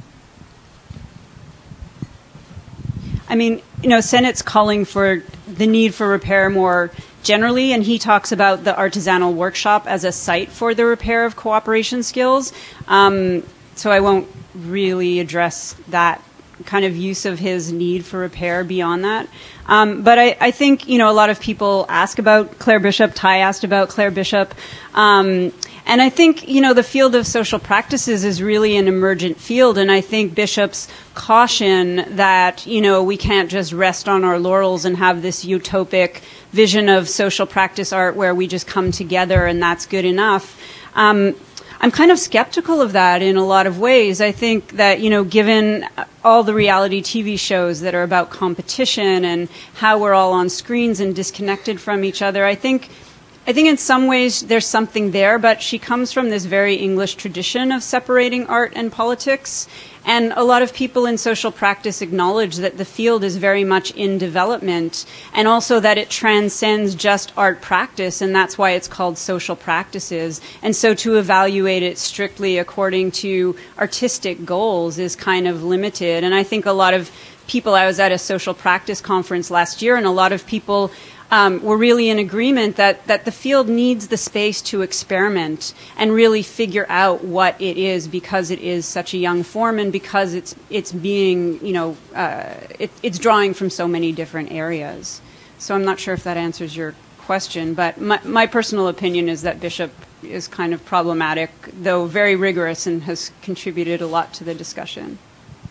I mean, Sennett's calling for the need for repair more generally, and he talks about the artisanal workshop as a site for the repair of cooperation skills. So I won't really address that kind of use of his need for repair beyond that. But I think, a lot of people ask about Claire Bishop. Ty asked about Claire Bishop. And I think, the field of social practices is really an emergent field. And I think Bishop's caution that, we can't just rest on our laurels and have this utopic vision of social practice art where we just come together and that's good enough. I'm kind of skeptical of that in a lot of ways. I think that, given all the reality TV shows that are about competition and how we're all on screens and disconnected from each other, I think in some ways there's something there, but she comes from this very English tradition of separating art and politics. And a lot of people in social practice acknowledge that the field is very much in development and also that it transcends just art practice, and that's why it's called social practices. And so to evaluate it strictly according to artistic goals is kind of limited. And I think a lot of people, I was at a social practice conference last year, and a lot of people were really in agreement that the field needs the space to experiment and really figure out what it is, because it is such a young form and because it's being, it's drawing from so many different areas. So I'm not sure if that answers your question, but my personal opinion is that Bishop is kind of problematic, though very rigorous, and has contributed a lot to the discussion.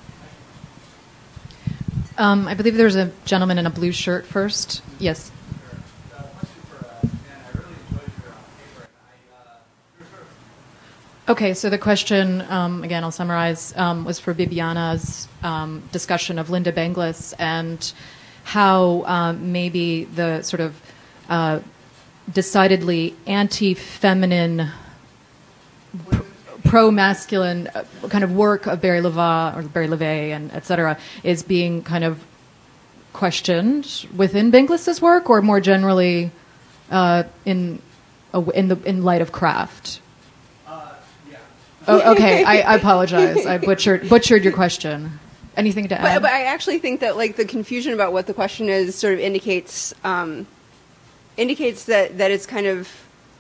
I believe there's a gentleman in a blue shirt first. Yes. Okay, so the question, again, I'll summarize, was for Bibiana's discussion of Linda Benglis and how maybe the sort of decidedly anti-feminine, pro-masculine kind of work of Barry LeVay and et cetera is being kind of questioned within Benglis's work, or more generally in light of craft. Oh, okay. I apologize. I butchered your question. Anything to add? But I actually think that the confusion about what the question is sort of indicates that it's kind of.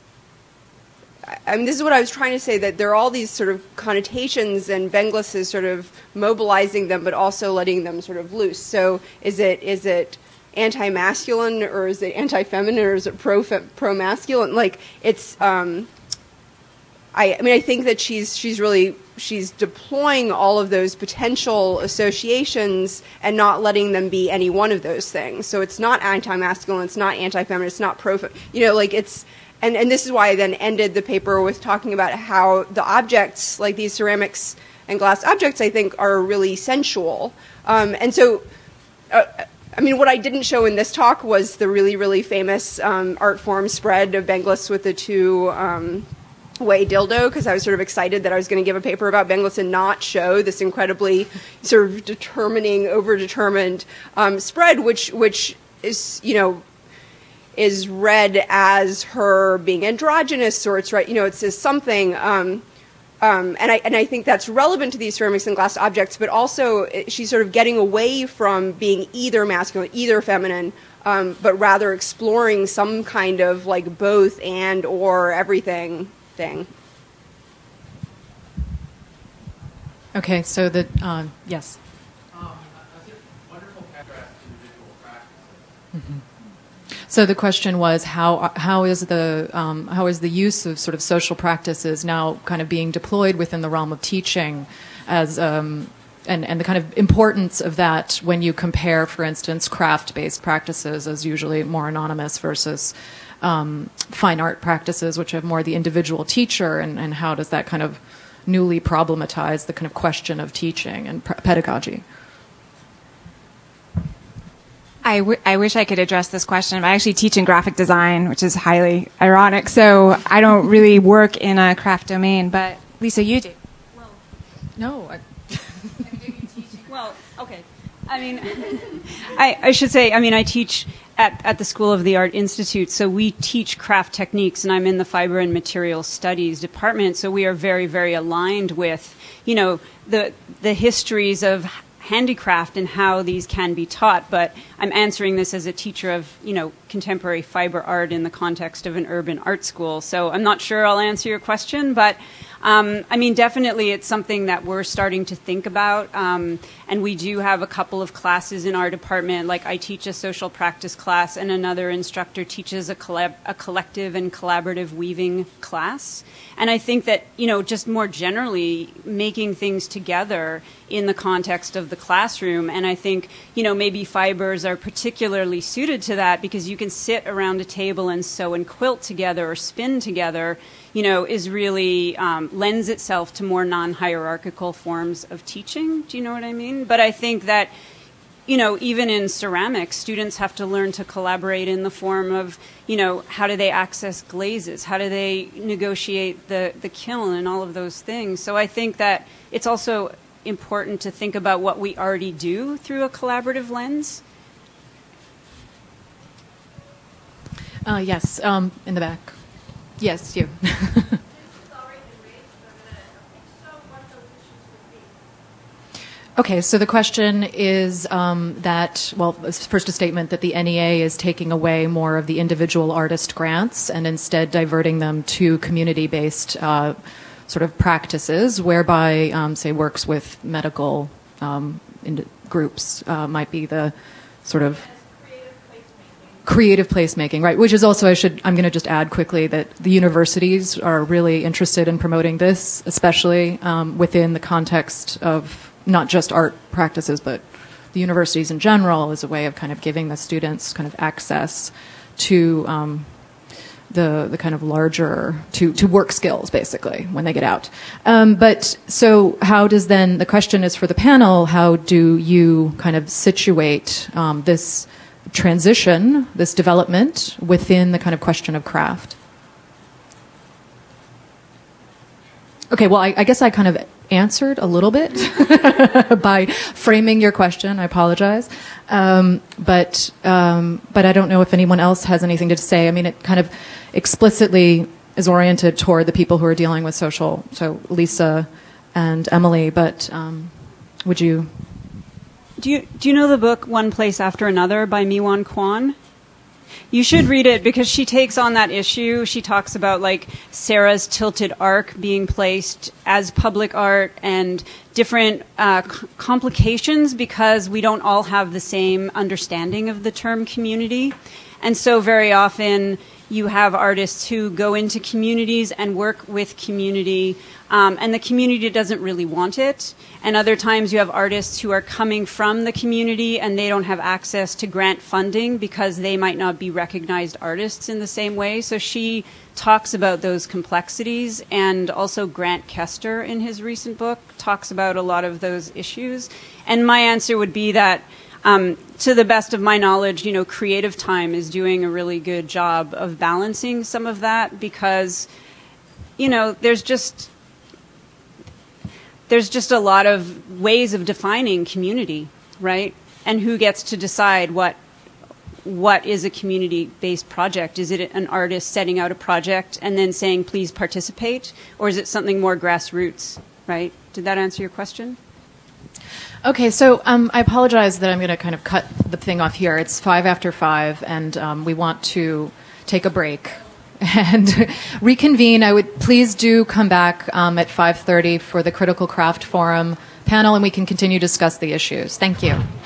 I mean, this is what I was trying to say, that there are all these sort of connotations, and Benglis is sort of mobilizing them, but also letting them sort of loose. So is it anti-masculine, or is it anti-feminine, or is it pro-masculine? It's. I think that she's deploying all of those potential associations and not letting them be any one of those things. So it's not anti-masculine, it's not anti-feminine, it's not it's. And this is why I then ended the paper with talking about how the objects, like these ceramics and glass objects, I think are really sensual. And so, what I didn't show in this talk was the really, really famous art form spread of Benglis with the two-way dildo, because I was sort of excited that I was going to give a paper about Benglis and not show this incredibly sort of over-determined spread, which is, is read as her being androgynous, or it's right, it says something, and I think that's relevant to these ceramics and glass objects, but also she's sort of getting away from being either masculine, either feminine, but rather exploring some kind of both and or everything thing. Okay, so yes. So the question was how is the use of sort of social practices now kind of being deployed within the realm of teaching as and the kind of importance of that when you compare, for instance, craft-based practices as usually more anonymous versus fine art practices, which have more the individual teacher, and how does that kind of newly problematize the kind of question of teaching and pedagogy? I wish I could address this question, but I actually teach in graphic design, which is highly ironic. So I don't really work in a craft domain, but Lisa, you do. Well, no. Well, okay. I mean, I should say, I mean, I teach at the School of the Art Institute, so we teach craft techniques, and I'm in the Fiber and Materials Studies department, so we are very, very aligned with, you know, the histories of handicraft and how these can be taught. But I'm answering this as a teacher of, you know, contemporary fiber art in the context of an urban art school. So I'm not sure I'll answer your question, but I mean, definitely it's something that we're starting to think about. And we do have a couple of classes in our department. Like I teach a social practice class, and another instructor teaches a collective and collaborative weaving class. And I think that, you know, just more generally making things together in the context of the classroom. And I think, you know, maybe fibers are particularly suited to that because you can sit around a table and sew and quilt together or spin together, you know, is really lends itself to more non-hierarchical forms of teaching. Do you know what I mean? But I think that, you know, even in ceramics, students have to learn to collaborate in the form of, you know, how do they access glazes? How do they negotiate the kiln and all of those things? So I think that it's also important to think about what we already do through a collaborative lens. Yes, in the back. Yes, you. Okay, so the question is that, well, first a statement that the NEA is taking away more of the individual artist grants and instead diverting them to community-based sort of practices, whereby, say, works with medical groups might be the sort of creative placemaking, right? Which is also, I'm going to just add quickly that the universities are really interested in promoting this, especially within the context of not just art practices, but the universities in general, as a way of kind of giving the students kind of access to the kind of larger, to work skills, basically, when they get out. But so how does then, the question is for the panel, how do you kind of situate this transition, this development, within the kind of question of craft? Okay, well, I guess I kind of answered a little bit by framing your question. I apologize. But I don't know if anyone else has anything to say. I mean, it kind of explicitly is oriented toward the people who are dealing with social, so Lisa and Emily, but would you... Do you know the book One Place After Another by Mi-Wan Kwan? You should read it because she takes on that issue. She talks about like Sarah's tilted arc being placed as public art and different complications because we don't all have the same understanding of the term community. And so very often you have artists who go into communities and work with community, and the community doesn't really want it. And other times you have artists who are coming from the community and they don't have access to grant funding because they might not be recognized artists in the same way. So she talks about those complexities, and also Grant Kester in his recent book talks about a lot of those issues. And my answer would be that to the best of my knowledge, you know, Creative Time is doing a really good job of balancing some of that because, you know, there's just a lot of ways of defining community, right? And who gets to decide what is a community-based project? Is it an artist setting out a project and then saying, please participate? Or is it something more grassroots, right? Did that answer your question? Okay, so I apologize that I'm going to kind of cut the thing off here. It's 5 after 5, and we want to take a break and reconvene. I would please do come back at 5:30 for the Critical Craft Forum panel, and we can continue to discuss the issues. Thank you.